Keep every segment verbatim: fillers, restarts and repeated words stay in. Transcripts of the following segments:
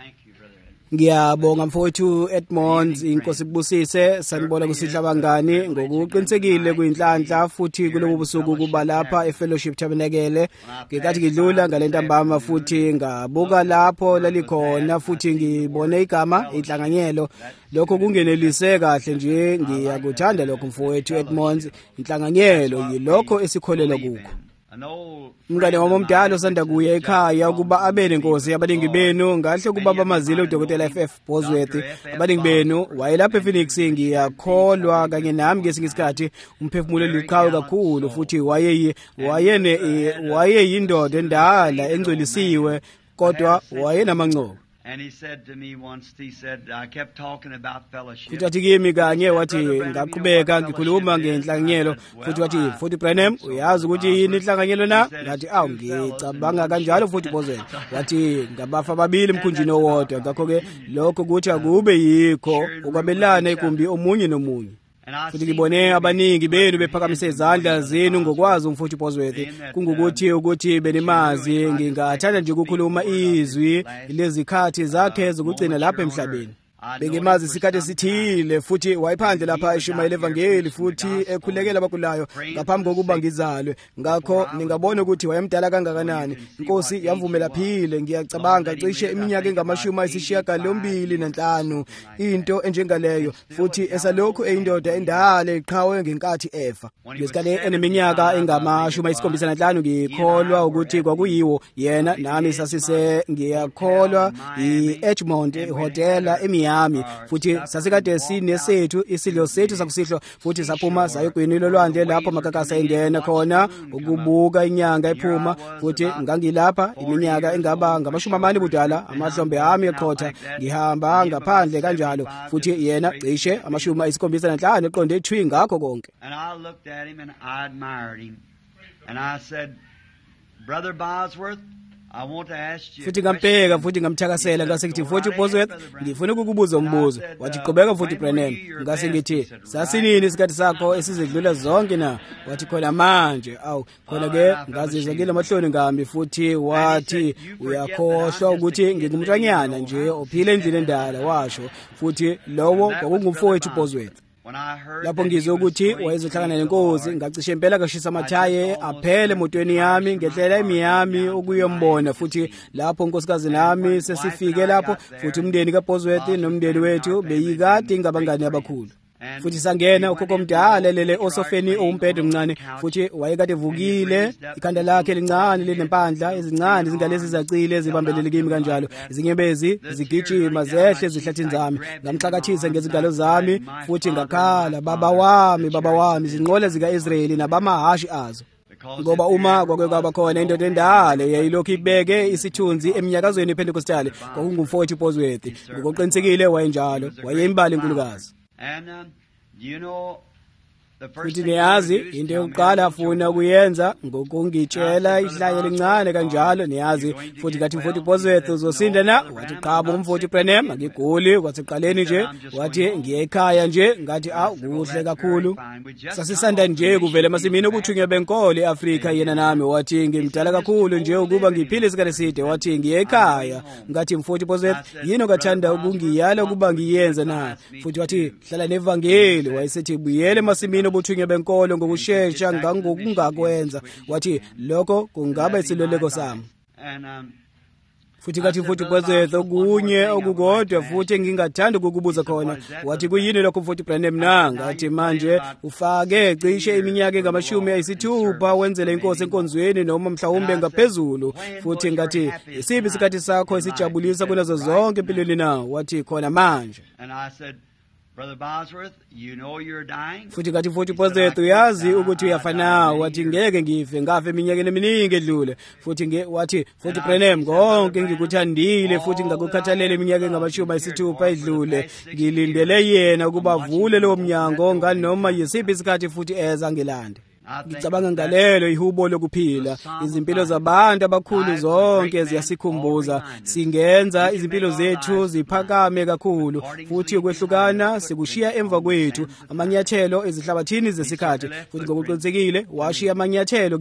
Ngiyabonga mfowethu Edmonds, inkosi kubusise, sanibona kusihlaba bangani ngokuqinisekile kuyinhlanhla futhi kulobu busuku kuba lapha eFellowship Tabernacle. Ngikathi ngidlula ngalentambama futhi ngabuka lapho lalikhona futhi ngibone igama inhlanganyelo. Lokho kungenelise kahle nje, ngiyakuthanda lokho mfowethu Edmonds. Inhlanganyelo yilokho esikholelwa kukho. Mngane wami omdala osanda kuya ekhaya ukuba abe nenkosi abaningi benu ngahle kuba bamazile uDokotela F F Bosworth abaningi benu wayelapha ePhoenix. Ngiyakholwa kanye nami ngesinye isikhathi umphefumulo liqhawe kakhulu futhi waye wayene wayeyindoda endala engcwelisiwe kodwa wayenamancobo. And he said to me once, he said, I kept talking about fellowship. Kuthi kimi kanye wathi ngaqhubeka ngikhuluma ngenhlanganyelo futhi wathi futhi Branham uyazi ukuthi yini inhlanganyelo na? Ngathi awu ngicabanga kanjalo futhi Bosworth. Wathi ngabafa babili emkhunjini owodwa, ngakho ke lokho kuthi akube yikho ukwabelana igumbi omunye nomunye. Futhi ngibone abaningi benu bephakamise izandla zenu ngokwazi umfowethu Bosworth kungukuthi ukuthi benimazi. Ngingathanda nje ukukhuluma izwi lezikhathi zakhe zokugcina lapha emhlabeni. Bengimazi isikhathi esithile futhi wayiphandle lapha eshumayela evangeli futhi ekhulekela abagulayo ngaphambi kokuba ngizalwe. Ngakho ningabona ukuthi wayemdala kangakanani. Inkosi yamvumela phile, ngiyacabanga cishe iminyaka engamashumi ayisishiyagalombili nanhlanu, into enjengaleyo, futhi esalokhu eyindoda endala eqhawe ngenkathi efa. Ngesikhathi eneminyaka engamashumi ayisikhombisa nanhlanu ngikholwa ukuthi kwakuyiwo yena nami sasise ngiyakholwa i-Edgemont Hotel eMiami yami futhi sasikade sinesethu isidlo sethu sakusihlwa futhi saphuma sayogwinile olwandle lapho makakasa engena khona ukubuka inyanga ephuma futhi ngangilapha iminyaka engaba ngamashumi amane budala, amahlombe ami eqhotha ngihamba ngaphandle kanjalo futhi yena cishe amashumi ayisikhombisa nanhlanu eqonde ethwi ngakho konke. And I looked at him and I admired him and I said, Brother Bosworth, I want to ask you. Futhi ngampeka futhi ngamthakasela ngase ngithi futhi Bosworth ngifuna ukukubuza umbuzo. Wathi qhubeka futhi Branham. Ngase ngithi sasinini isikhathi sakho esizedlula zonke na? Wathi khona manje. Awu khona ke ngazizwa ngile mahloni ngami futhi wathi uyakhohlwa ukuthi ngingumntanyana nje ophile endlini endala washo futhi lowo kwakungumfowethu Bosworth. Lapho ngizwe ukuthi wayezohlangana nenkosi ngacishe impela kashisa amathaye aphele emotweni yami ngehlela eMiami ukuyombona futhi lapho unkosikazi nami sesifike lapho futhi umndeni kaBosworth nomndeni wethu beyikade ingabangani abakhulu. Futhi sangena ukhokho omdala lele osofeni owumpede omncane futhi wayekade evukile, ikhanda lakhe lincane linempandla ezincane zingalezi zacile ezibambelele kimi kanjalo, izinyembezi zigijima zehle zihlathini zami. Ngamxakathisa ngezingalo zami futhi ngakhala, baba wami baba wami izinqola zika-Israyeli nabamahashi azo. Ngoba uma kwake kwaba khona indoda endala yayilokhu ibeke isithunzi eminyakazweni ePentecostal kwakungumfowethu Bosworth. Ngokuqinisekile wayenjalo, wayeyimbali inkulukazi. And um, you know, the first futhi thing niyazi into yokuqala afuna ukuyenza ngokungitshela ihlaya elincane kanjalo. Niyazi futhi ngathi mfowethu Bosworth uzosinda na? Wathi qhaba umfowethu Branham ngiguli. Wathi qaleni nje wathi ngiye ekhaya nje. Ngathi awu kuhle kakhulu, sasisanda nje kuvela emasimini okuthunywa benkolo eAfrika yena nami. Wathi ngimdala kakhulu nje ukuba ngiphile isikhathi eside. Wathi ngiye ekhaya. Ngathi mfowethu Bosworth yini ongathanda ukungiyala ukuba ngiyenza na? Futhi wathi hlala nevangeli. Wayesethi buyele emasimini obuthunywa benkolo ngokusheshsha ngangokungakwenza. Wathi lokho kungaba isiluleko sami. and um, Futhi kathi futhi Bosworth okunye okukodwa futhi ngingathanda ukukubuza khona. Wathi kuyini lokho futhi Branham na? Ngathi manje ufake cishe iminyaka engamashumi ayisithupha wenzele inkosi enkonzweni noma mhlawumbe ngaphezulu. Futhi ngathi isiphi isikhathi sakho esijabulisa kunazo zonke empilweni na? Wathi khona manje. and I said, Brother Bosworth, you know you're dying. Futhi kathi futhi Bosworth uyazi ukuthi uyafana. Wathi ngeke ngife, ngafe eminyakeni eminingi edlule. Futhi nge wathi futhi Branham konke ngikuthandile futhi ngakukhathalela iminyaka engamashumi ayisithupha edlule. Ngilindele yena ukuba avule lo mnyango nganoma yisiphi isikhathi futhi eza ngilande. Ngicabanga ngalelo ihubo lokuphila. Izimpilo zabantu abakhulu zonke ziyasikhumbuza. Singenza izimpilo zethu ziphakame kakhulu futhi ukwehlukana sikushiya emva kwethu amanyathelo ezihlabathini zesikhathi futhi ngokuqinisekile washiya amanyathelo kimi.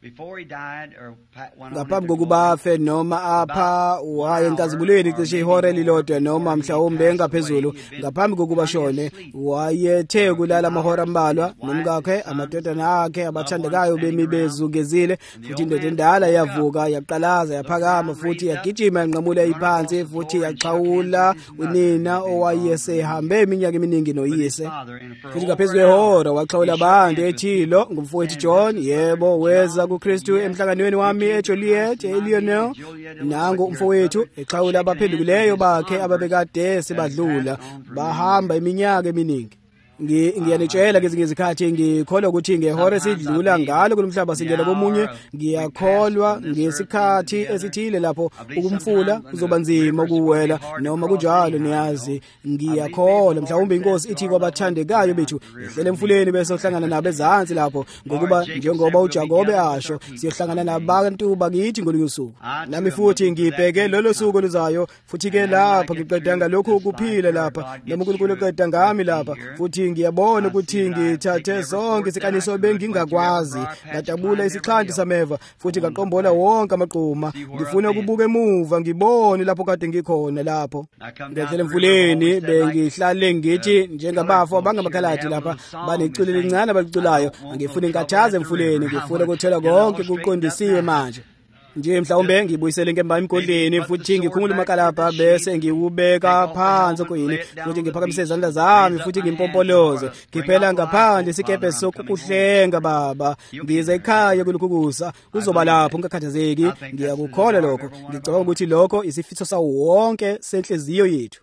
ngaphambi kokuba afe noma apha waye enkazibulweni cishe ihora elilodwa noma mhlawumbe engaphezulu ngaphambi kokuba shone wayethe kulala amahora ambalwa nomkakhe amadodana akhe abathandekayo bemi bezungezile futhi indoda endala yavuka yaqalaza yaphakama futhi yagijima yanqamula iphansi futhi yaxhawula unina owayesehambe iminyaka eminingi noyise futhi ngaphezulu kwehora waxhawula abantu ethilo ngumfowethu John yebo weza kuKristu emhlanganweni wami eJoliet eLionel nango umfowethu exhawula abaphendukileyo bakhe ababekade sebadlula bahamba iminyaka eminingi ngiyanitshela ngezinye izikhathi ngikholwa ukuthi ngehora sidlula ngalo kulomhlaba singena komunye ngiyakholwa ngesikhathi esithile lapho ukumfula kuzoba nzima ukuwela noma kunjalo niyazi ngiyakholwa mhlawumbe inkosi ithi kwabathandekayo bethu ehlele emfuleni bese uhlangana nabo ezansi lapho ngokuba njengoba uJakobe asho siyohlangana nabantu bakithi ngolunye usuku nami futhi ngibheke lolo suku luzayo futhi ke lapha ngiqeda ngalokho ukuphila lapha noma uNkulunkulu eqeda ngami lapha futhi ngiyabona ukuthi ngithathe zonke isikaniso bengingakwazi ngadabula isixhanti sameva futhi ngaqombola wonke amaqhuma ngifuna ukubuka emuva ngibone lapho kade ngikhona lapho ngehlela emfuleni bengihlale ngithi njengabafu abangamakhaladi lapha banecule lincane abaliculayo ngifuna inkathaze emfuleni ngifuna ukuthela konke kuqondisiwe manje nje mhlawumbe ngibuyisele nkemba emgodleni futhi ngikhumula umakalabha bese ngiwubeka phansi kuyini futhi ngiphakamise izandla zami futhi ngimpompoloze ngiphela ngaphandle isikebhe sokukuhlenga baba ngize ekhaya kulukhukusa kuzoba lapho ngakhathazeki ngiyakukholwa lokho ngicabanga ukuthi lokho isifiso sawo wonke senhliziyo yethu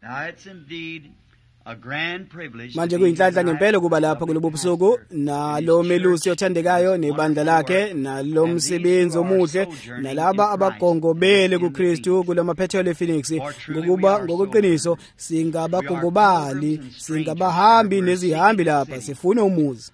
manje kuyinhlanhla ngempela kuba lapha kulobo busuku nalo melusi othandekayo nebandla lakhe nalo msebenzi omuhle nalaba abagongobele kuKristu kulamaphethelo ePhoenix ngokuba ngokuqiniso singabagongobali singabahambi nezihambi lapha sifuna umuzi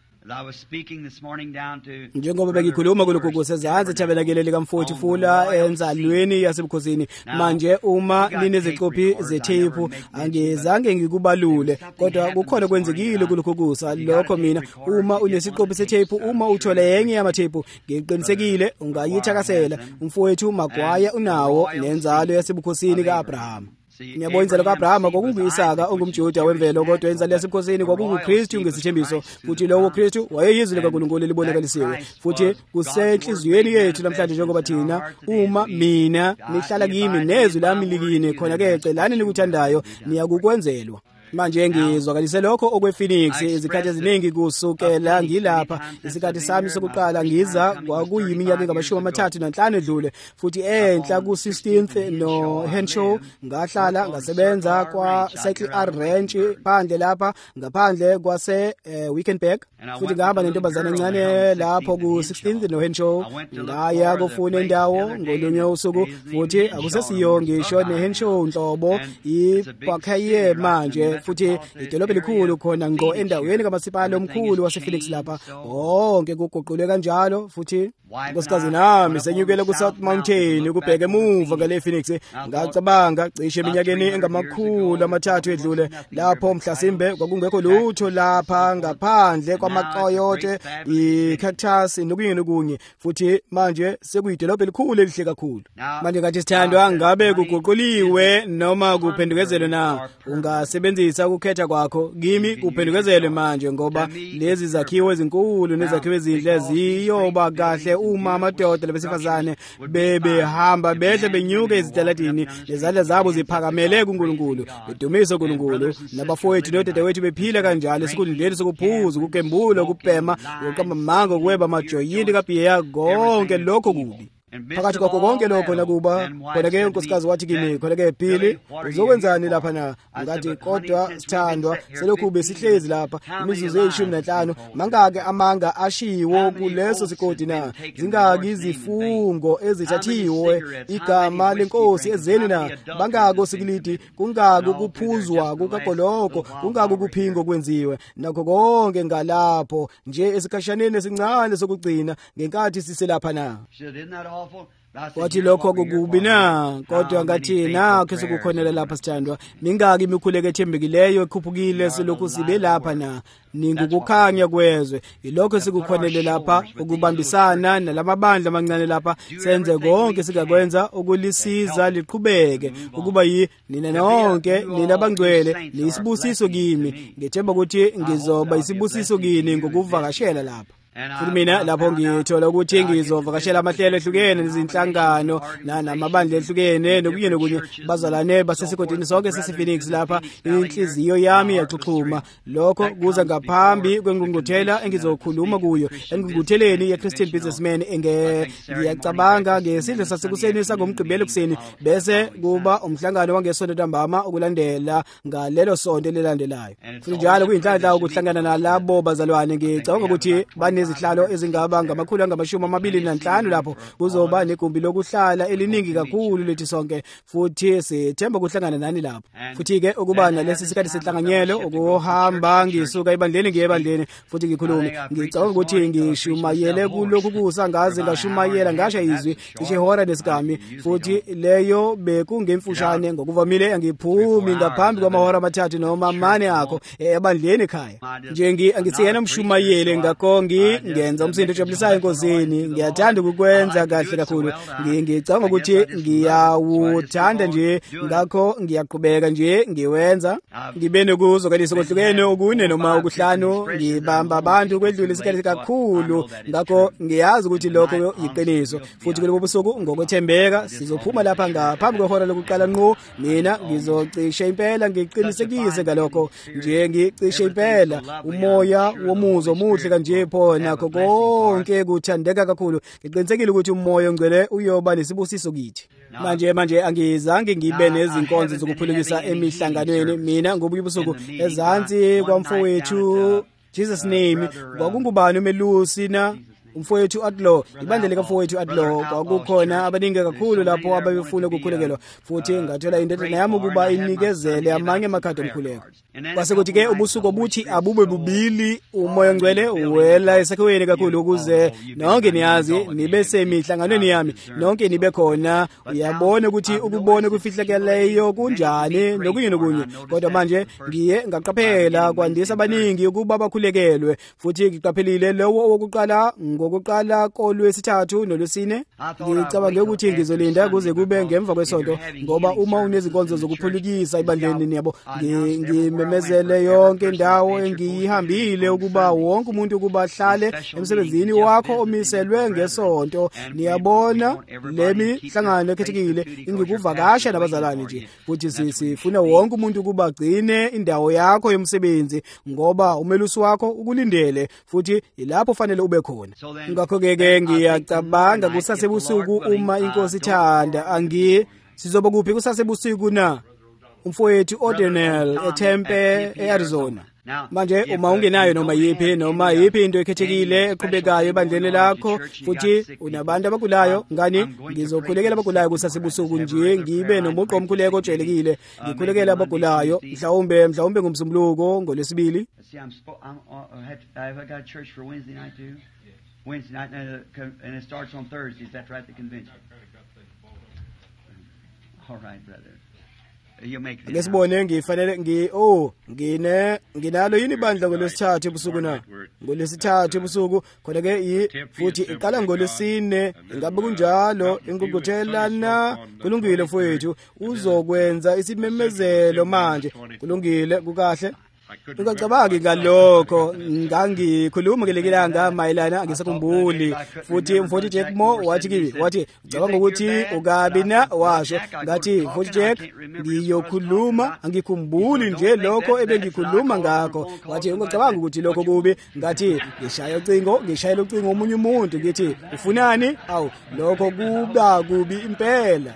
njengoba bengikhuluma kulokhu kusezansi ethabelakele likamfowethu Fula enzalweni yasebukhosini manje uma ninezicophi zethephu angezange ngikubalule kodwa kukhona kwenzekile kulokhu kusa lokho mina uma unesicophi sethephu uma uthola yenye yamathephu ngiqinisekile ungayithakasela umfowethu Magwaya unawo nenzalo yasebukhosini kaAbraham Ngiyabona inzalo kaAbrahama kwakungu-Isaka ongumJuda wemvelo kodwa inzalo yasebukhosini kwakunguKristu ngesithembiso futhi lowo Kristu wayeyizwi likaNkulunkulu elibonakalisiwe futhi kusenhliziyweni yethu namhlanje njengoba thina uma mina nihlala kimi nezwi lami likini khona-ke celani nikuthandayo niyakukwenzelwa manje ngizwakalise lokho okwePhoenix izikhathi eziningi kusukela ngilapha isikhathi sami sokuqala ngiza kwakuyiminyaka engamashumi amathathu nanhlanu edlule futhi enhla ku-sixteenth no Henshaw ngahlala ngasebenza kwa Cycle R Ranch phandle lapha ngaphandle kwase uh, Wickenburg futhi ngahamba nentombazane encane lapho ku-sixteenth no Henshaw ngaya kufuna indawo ngolunye usuku futhi akusesiyo ngisho neHenshaw nhlobo ibhakhaye manje futhi idolobha elikhulu khona ngo endaweni kamasipala omkhulu wasePhoenix lapha wonke kuguqulwe kanjalo futhi nkosikazi nami senyukele ku-South Mountain ukubheka emuva ngale Phoenix ngacabanga cishe eminyakeni engamakhulu amathathu edlule lapho mhlasimbe kwakungekho lutho lapha ngaphandle kwamakoyote i-cactus nokunye nokunye futhi manje sekuyidolobha elikhulu elihle kakhulu manje ngathi sithandwa ngabe kuguquliwe noma kuphendukezelwe na ungasebenzisa ukukhetha kwakho kimi kuphendukezelwe manje ngoba lezi zakhiwo ezinkulu nezakhiwo ezinhle ziyoba kahle uma amadoda labesifazane bebehamba behle benyuke ezitaladini lezandla zabo ziphakamele kuNkulunkulu bedumise uNkulunkulu nabafowethu nodadewethu bephila kanjalo esikhundleni sokuphuza ukugembula ukubhema ukukamba mango kuweba amajoyini kaBhiya konke lokho kubi phakathi kwakho konke lokho nakuba khona-ke unkosikazi wathi kimi khona-ke Phili uzokwenzani lapha na ngathi kodwa sithandwa selokhu besihlezi lapha imizuzu eyishumi nanhlanu mangake amanga ashiwo kuleso sigodi na zingaki izifungo ezithathiwe igama lenkosi ezeni na bangaki osikilidi kungaki ukuphuzwa kukagoloko kungaki ukuphingo kwenziwe nakho konke ngalapho nje esikhashaneni esincane sokugcina ngenkathi siselapha na wathi lokho kukubi na kodwa ngathi nakho sikukhonela lapha sithandwa mingaki imikhuleko ethembekileyo ekhuphukile silokhu sibe lapha na ningukukhanya kwezwe ilokho sikukhonele lapha ukubambisana nalamabandla amancane lapha senze konke sikakwenza ukulisiza liqhubeke ukuba yi nina nonke nina bangcwele nisibusiso kimi ngethemba ukuthi ngizoba isibusiso kini ngokuvakashela lapha futhi mina lapho ngithola ukuthi ngizovakashela amahlelo ehlukene nezinhlangano namabandla ehlukene nokunye nokunye bazalane basesigodini sonke sesiphoenix lapha inhliziyo yami yaxuxhuma lokho kuza ngaphambi kwengqungquthela engizokhuluma kuyo engqungqutheleni ye-Christian Businessman ngiyacabanga ngesidlo sasekuseni sangomgqibelo kuseni bese kuba umhlangano wangesonto ntambama ukulandela ngalelo sonto elilandelayo futhi njalo kuyinhlanhla ukuhlangana nalabo bazalwane ngicabanga ukuthi bane izihlalo ezingaba ngamakhulu angamashumi amabili nanhlanu lapho kuzoba negumbi lokuhlala eliningi kakhulu lethi sonke futhi sithemba ukuhlangana nani lapho futhi ke ukuba nalesi sikhathi sehlanganyelo ukuhamba ngisuka ebandleni ngiye ebandleni futhi ngikhulume ngicabanga ukuthi ngishumayele kulokhu kusangaze ngashumayela ngasha izwi ishehora nesigami futhi leyo bekungemfushane ngokuvamile angiphumi ngaphambi kwamahora amathathu noma amane akho ebandleni ekhaya nje angithiyena umshumayele ngakongi ngenza umsindo ojabulisayo enkosini ngiyathanda ukukwenza kahle kakhulu ngicabanga ukuthi ngiyawuthanda nje ngakho ngiyaqhubeka nje ngiwenza ngibe nokuzokalisa kohlukene okune noma ukuhlanu ngibamba abantu kwedlule isikhathi kakhulu ngakho ngiyazi ukuthi lokho yiqiniso futhi kulobo busuku ngokwethembeka sizophuma lapha ngaphambi kwehora lokuqala nqo mina ngizocisha impela ngiqinisekise ngalokho nje ngicishe impela umoya womuzo omuhle kanje phona nakho konke kuthandeka kakhulu ngiqinisekile ukuthi umoya ongcwele uyoba nesibusiso kithi manje manje angizange ngibe nezinkonzo zokuphulukisa emihlanganweni mina ngobuye busuku ezansi kwamfowethu Jesus name kwakungubani umelusi na umfowethu Adlo ibandla likaMfowethu Adlo kwakukhona abaningi kakhulu lapho ababefuna ukukhulekelwa futhi ngathola indodana yami ukuba inikezele amanye amakhadi omkhuleko kwase kuthi ke ubusuku obuthi abube bubili umoya ongcwele uwela esakhiweni kakhulu ukuze nonke niyazi nibe semihlanganweni yami nonke nibe khona uyabona ukuthi ukubona kufihlakeleyo kunjani nokunye nokunye kodwa manje ngiye ngaqaphela kwandisa abaningi ukuba bakhulekelwe futhi ngiqaphelile lowo wokuqala ngokuqala kolwesithathu nolwesine ngicabanga ukuthi ngizolinda kuze kube ngemva kwesonto ngoba uma unezinkonzo zokuphulukisa ibandleni niyabo ngimemezele yonke indawo engiyihambile ukuba wonke umuntu ukuba ahlale emsebenzini wakho omiselwe ngesonto niyabona lemihlangano ekhethekile ingikuvakasha nabazalwane nje futhi sifuna wonke umuntu ukuba agcine indawo yakho yomsebenzi ngoba umelusi wakho ukulindele futhi ilapho fanele ube khona ngakho ke ngiyacabanga kusasebusuku uma inkosi ithanda angi sizoba kuphi kusasebusuku na umfowethu Ordinal eTempe eArizona manje uma ungenayo noma yipi noma yipi into ekhethekile eqhubekayo ebandleni lakho futhi unabantu abagulayo ngani ngizokhulekela abagulayo kusasebusuku nje ngibe nomuqo omkhuleko ojwayelekile ngikhulekela abagulayo mhlawumbe mhlawumbe ngomsumluko ngolesibili Wednesday night, uh, and it starts on Thursday. Is that right, the convention? All right, brother. You make it. Ngesibone ngifanele ngi oh ngine nginalo yini bandla ngolesithathu ebusuku na ngolesithathu ebusuku khona ke yi futhi iqala ngolesine ingabe kunjalo ingqungquthelana kulungile mfowethu uzokwenza isimemezelo manje kulungile kukahle Ngicabanga ngalokho ngangikhuluma ngelekilanga mayelana ngisakhumbuli futhi umfowethu Jack Mo wathi kimi wathi ucabanga ukuthi ukabi na washo ngathi mfowethu Jack ngiyokhuluma angikhumbuli nje lokho ebengikhuluma ngakho wathi ngicabanga ukuthi lokho kubi ngathi ngishaya ucingo ngishayela ucingo omunye umuntu ngithi ufunani awu lokho kuba kubi impela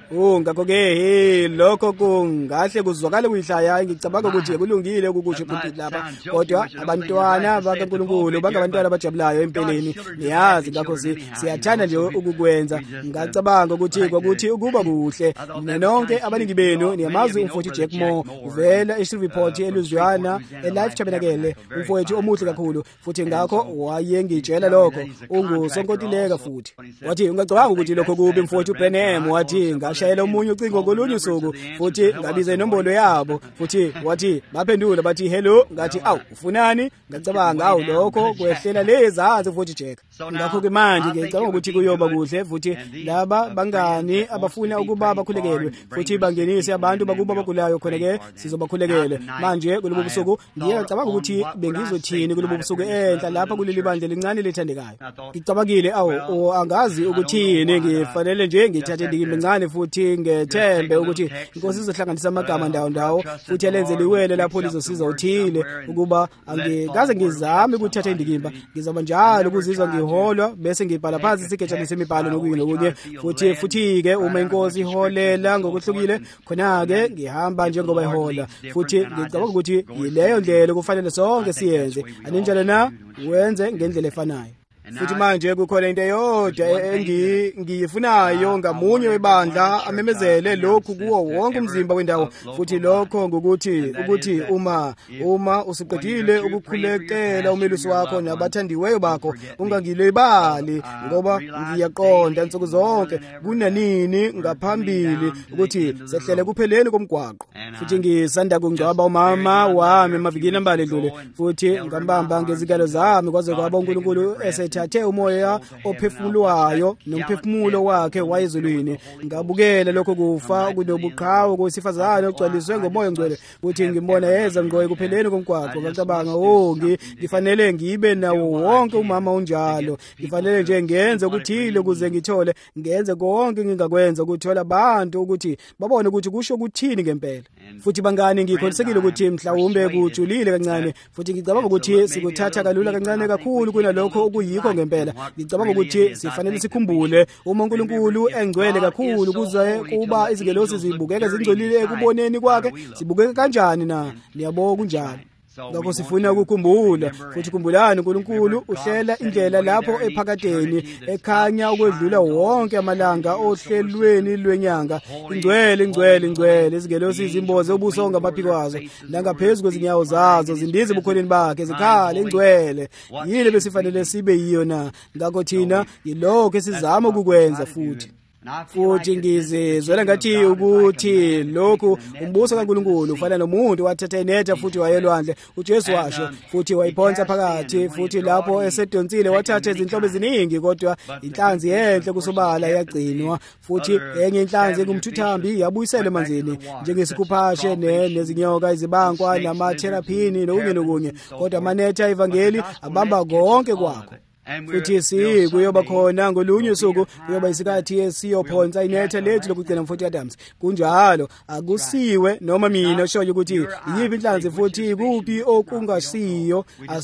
Oh ngakho-ke he lokho kungahle kuzwakale kuyihlaya ngicabanga ukuthi kulungile ukukusho futhi lapha kodwa abantwana bakaNkulunkulu bangabantwana abajabulayo empeleni niyazi ngakho siyathanda nje ukukwenza ngicabanga ukuthi kwakuthi ukuba kuhle nonke abaningi benu niyamazi umfowethu Jack Moore uvela eShreveport eLouisiana eLife Tabernacle umfowethu omuhle kakhulu futhi ngakho wayengitshela lokho ungusonkontileka futhi wathi ungacabanga ukuthi lokho kubi umfowethu Branham wathi ngashayela umunye ucingo kolunye usuku futhi ngabiza inombolo yabo futhi wathi baphendula bathi hello ngathi awu ufunani ngacabanga awu lokho kwehlela lezansi futhi Jack ngakho ke manje ngicabanga ukuthi kuyoba kuhle futhi laba bangani abafuna ukuba bakhulekelwe futhi bangenise abantu bakuba bagulayo khona ke sizobakhulekele manje kulobo busuku ngiyacabanga ukuthi bengizothini kulobo busuku enhla lapha kuleli bandla lincane lithandekayo ngicabangile awu angazi ukuthini ngifanele nje ngithathe indikimba encane futhi ngethembe ukuthi inkosi izohlanganisa amagama ndawo ndawo futhi alenze liwele lapho lizosiza uthile ukuba angikaze ngizame ukuthatha indikimba ngizaba njalo ukuzizwa ngiholwa bese ngibhala phansi isigejana semibhalo nokunye nokunye futhi futhi ke uma inkosi iholela ngokuhlukile khona ke ngihamba njengoba ihola futhi ngicabanga ukuthi yileyo ndlela kufanele sonke siyenze aninjalo na wenze ngendlela efanayo futhi manje kukhona into eyodwa engiyifunayo ngamunye webandla amemezele lokhu kuwo wonke umzimba wendawo futhi lokho ngokuthi ukuthi uma uma usiqedile ukukhulekela umelusi wakho nabathandiweyo bakho ungangilibali ngoba ngiyaqonda insuku zonke kunanini ngaphambili ukuthi sehlele kupheleni komgwaqo futhi ngisanda kungcwaba umama wami emavikini ambalwa edlule futhi ngambamba ngezikalo zami kwaze kwaba uNkulunkulu esethe athe umoya ophefumulwayo nomphefumulo wakhe wayezulwini ngabukela lokho kufa kunobuqhawe kwesifazane ogcwaliswe ngomoya ngcwele futhi ngimbona yeza ngqoye kupheleni komgwaqo ngacabanga oh ngifanele ngibe nawo wonke umama unjalo ngifanele nje ngenze ukuthile ukuze ngithole ngenze konke ngingakwenza ukuthola abantu ukuthi babone ukuthi kusho ukuthini ngempela futhi bangani ngikholisekile ukuthi mhlawumbe kujulile kancane futhi ngicabanga ukuthi sikuthatha kalula kancane kakhulu kunalokho okuyikho ngempela ngicabanga ukuthi sifanele sikhumbule uma uNkulunkulu engcwele kakhulu kuze kuba izingelosi zibukeke zingcolile ekuboneni kwakhe sibukeke kanjani na niyabona kunjalo ngakho sifuna ukukhumbula futhi khumbulani uNkulunkulu uhlela indlela lapho ephakadeni ekhanya ukwedlula wonke amalanga ohlelweni lwenyanga ingcwele ingcwele ingcwele izingelosi izimboze ubuso ngabaphiko wazo nangaphezulu kwezinyawo zazo zindize ebukhoneni bakhe zikhala ingcwele yini besifanele sibe yiyo na ngakho thina yilokho esizama ukukwenza futhi futhi ngizizwela ngathi ukuthi lokhu umbuso kaNkulunkulu ufana nomuntu wathatha inetha futhi wayelwandle uJesu washo futhi wayiphonsa phakathi futhi lapho esedonsile wathatha izinhlobo eziningi kodwa inhlanzi enhle kusobala yagcinwa futhi enye inhlanzi engumthuthambi yabuyisela emanzini njengesikuphashe nezinyoka izibankwa namatheraphini nokunye nokunye kodwa amanetha evangeli abamba konke kwakho futhi si kuyoba khona ngolunye usuku kuyoba isikhathi esiyophonsa inetha lethu lokugcina mfowethu Adams kunjalo akusiwe noma mina oshoyo ukuthi yipi inhlanzi futhi kuphi okungasiyo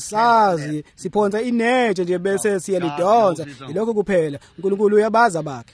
asazi siphonsa inetha nje bese siyalidonsa ilokho kuphela uNkulunkulu uyabaza bakhe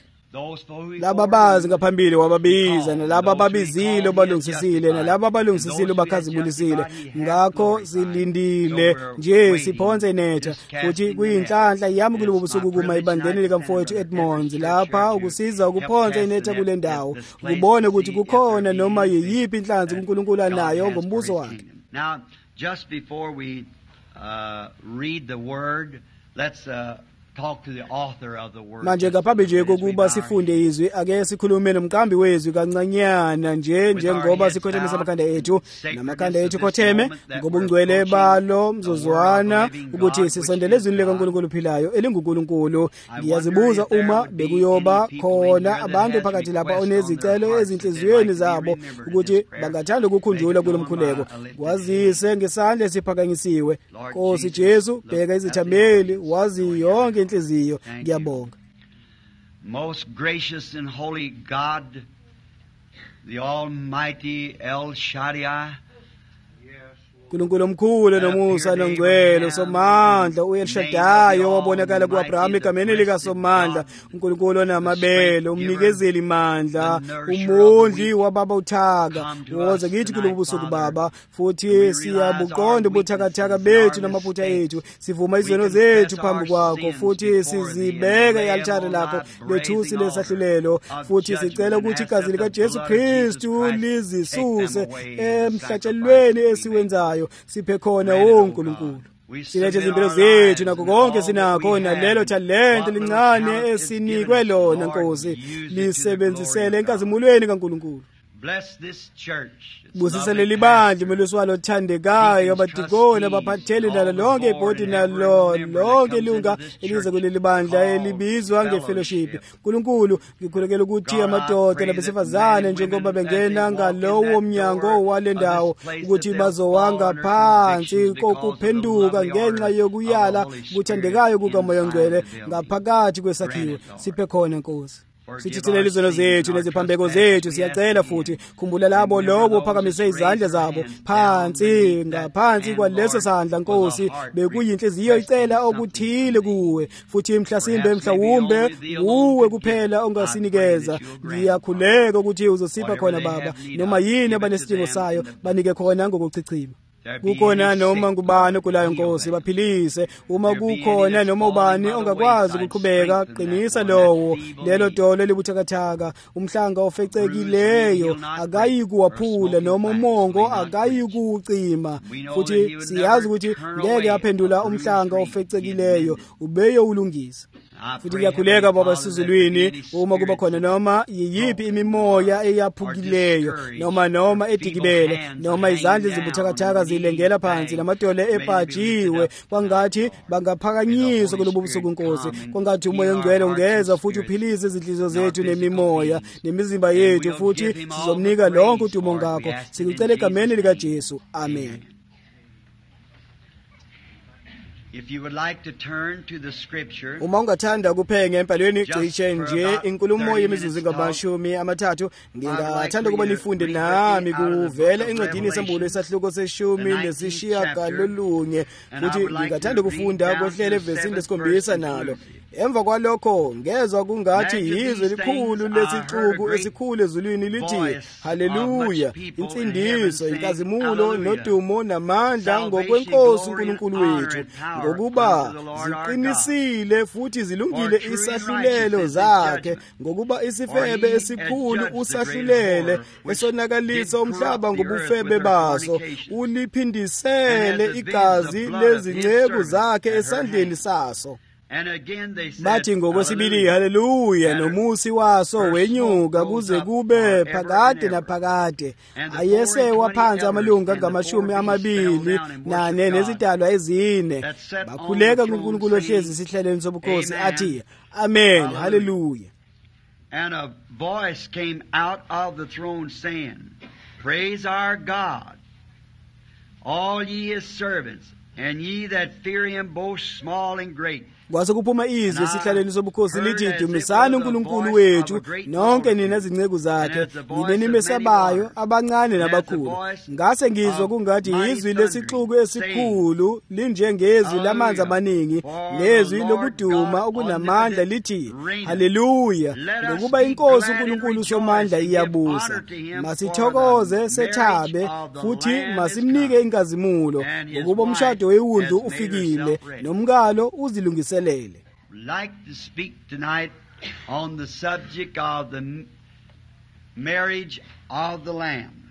laba bazi ngaphambili wababiza nalabo ababizile balungisisile nalabo abalungisisile bakhazibulisile ngakho silindile nje siphonse inetha futhi kuyinhlanhla yami kulobo busuku kuma ibandeni likamfowethu Edmonds lapha ukusiza ukuphonsa inetha kule ndawo ukubona ukuthi kukhona noma yipi inhlanzi uNkulunkulu anayo ngombuso wakhe. Now just before we uh, read the word, let's uh, talk to the author of the word. Manje ngaphambi nje kokuba sifunde izwi ake sikhulume nomqambi wezwi kancanyana nje njengoba sikhothamisa amakhanda ethu namakhanda ethu khotheme ngoba ungcwele balo mzozwana ukuthi sisondele ezwini likaNkulunkulu ophilayo elinguNkulunkulu. Ngiyazibuza uma bekuyoba khona abantu phakathi lapha onezicelo ezinhliziyweni zabo ukuthi bangathanda ukukhunjula kulomkhuleko kwazise ngesandla siphakanyisiwe. Nkosi Jesu bheka izithameli wazi yonke inhliziyo. Ngiyabonga. Most gracious and holy God, the Almighty El Shaddai, uNkulunkulu omkhulu nomusa nongcwele somandla uElshadai owabonakala kuAbraham egameni lika Somandla, uNkulunkulu onamabele, umnikezeli mandla, umondli wababa uthaka. Woza kithi kulobu busuku Baba, futhi siyabuqonda ubuthakathaka bethu namaphutha ethu, sivuma izono zethu phambi kwakho, futhi sizibeka e-altare lakho lethusi lesahlulelo, futhi sicela ukuthi igazi lika Jesu Kristu lizisuse emhlatshelweni esiwenzayo, siphe khona uNkulunkulu. Silethe izimpilo zethu nakho konke sinakho, nalelo talente lincane esinikwe lona Nkosi, lisebenzisele enkazimulweni kaNkulunkulu. Bless this church. Busisele libandla meluswalo thandekayo, abadikoni abaphatheli nalo lonke ibhodi nalo lonke ilunga elize kuleli bandla elibizwa ngefellowship. Nkulunkulu, ngikhulekela ukuthi amadoda nabesifazane njengoba bengena ngalowo mnyango wale ndawo ukuthi bazowanga phansi kokuphenduka ngenxa yokuyala kuthandekayo kukaMoya Ngcwele ngaphakathi kwesakhiwo, siphe khona Nkosi. Sithithele izono zethu neziphambeko zethu, siyacela futhi khumbula labo lobo phakamise izandla zabo phansi ngaphansi kwaleso sandla Nkosi, bekuyinhliziyo icela okuthile kuwe, futhi mhlasimbe mhlawumbe uwe kuphela ongasinikeza. Ngiyakhuleka ukuthi uzosipha khona Baba, noma yini abanesidingo sayo banike khona ngokuchichima. Kukhona noma ngubani kulayo Nkosi, baphilise. Uma kukhona noma ubani ongakwazi ukuqhubeka, qinisa lowo, lelo dolo libuthakathaka. Umhlanga ofecekileyo akayikuwaphula, noma umongo akayikucima, futhi siyazi ukuthi ngeke aphendula umhlanga ofecekileyo, ubeyo ulungisa. Futhi ngiyakhuleka Baba sizulwini, uma kuba khona noma yiyiphi imimoya eyaphukileyo, noma noma edikibele, noma izandla zibuthakathaka zilengela phansi, namadolo ebhajiwe kwangathi bangaphakanyiswa kulobu busuku Nkosi, kwangathi uMoya Ngcwele ungeza futhi uphilise izinhliziyo zethu nemimoya nemizimba yethu, futhi sizomnika lonke udumo ngakho, sikucela egameni lika Jesu. Amen. If you would like to turn to the scripture, uma ungathanda kuphenga empalweni cishe nje inkulumo yemizuzu ngamashumi amathathu, ngingathanda ukuba nifunde nami kuvela encwadini yesambulo esahluko seshumi nesishiyagalolunye, futhi ngingathanda ukufunda kohlele evesini lesikhombisa nalo. Emva kwalokho ngezwa kungathi yizwe likhulu lesixuku esikhulu ezulwini lithi haleluya, insindiso, inkazimulo nodumo namandla ngokwenkosi uNkulunkulu wethu, ngokuba ziqinisile futhi zilungile isahlulelo zakhe, ngokuba isifebe esikhulu usahlulele esonakalisa umhlaba ngobufebe baso, uliphindisele igazi lezinceku zakhe esandleni saso. Bathi ngokwesibili haleluya, nomusi waso wenyuka kuze kube phakade naphakade. Ayese waphansi amalunga ngamashumi amabili nane nezidalwa ezine, bakhuleka kuNkulunkulu ohlezi isihlalweni sobukhosi athi amen, haleluya. And a voice came out of the throne saying, Praise our God, all ye his servants, and ye that fear him both small and great. Kwase kuphuma izwi esihlalweni sobukhosi lithi dumisani uNkulunkulu wethu nonke nina izinceku zakhe, yini nimesabayo abancane nabakhulu. Ngase ngizwa kungathi izwi lesixuku esikhulu linjengezwi lamanzi amaningi, nezwi lokuduma okunamandla lithi haleluya, ngokuba inkosi uNkulunkulu somandla iyabusa. Masithokoze sethabe futhi masimnike inkazimulo, ngokuba umshado wewundu ufikile nomkalo uzilungisele. I'd like to speak tonight on the subject of the marriage of the Lamb.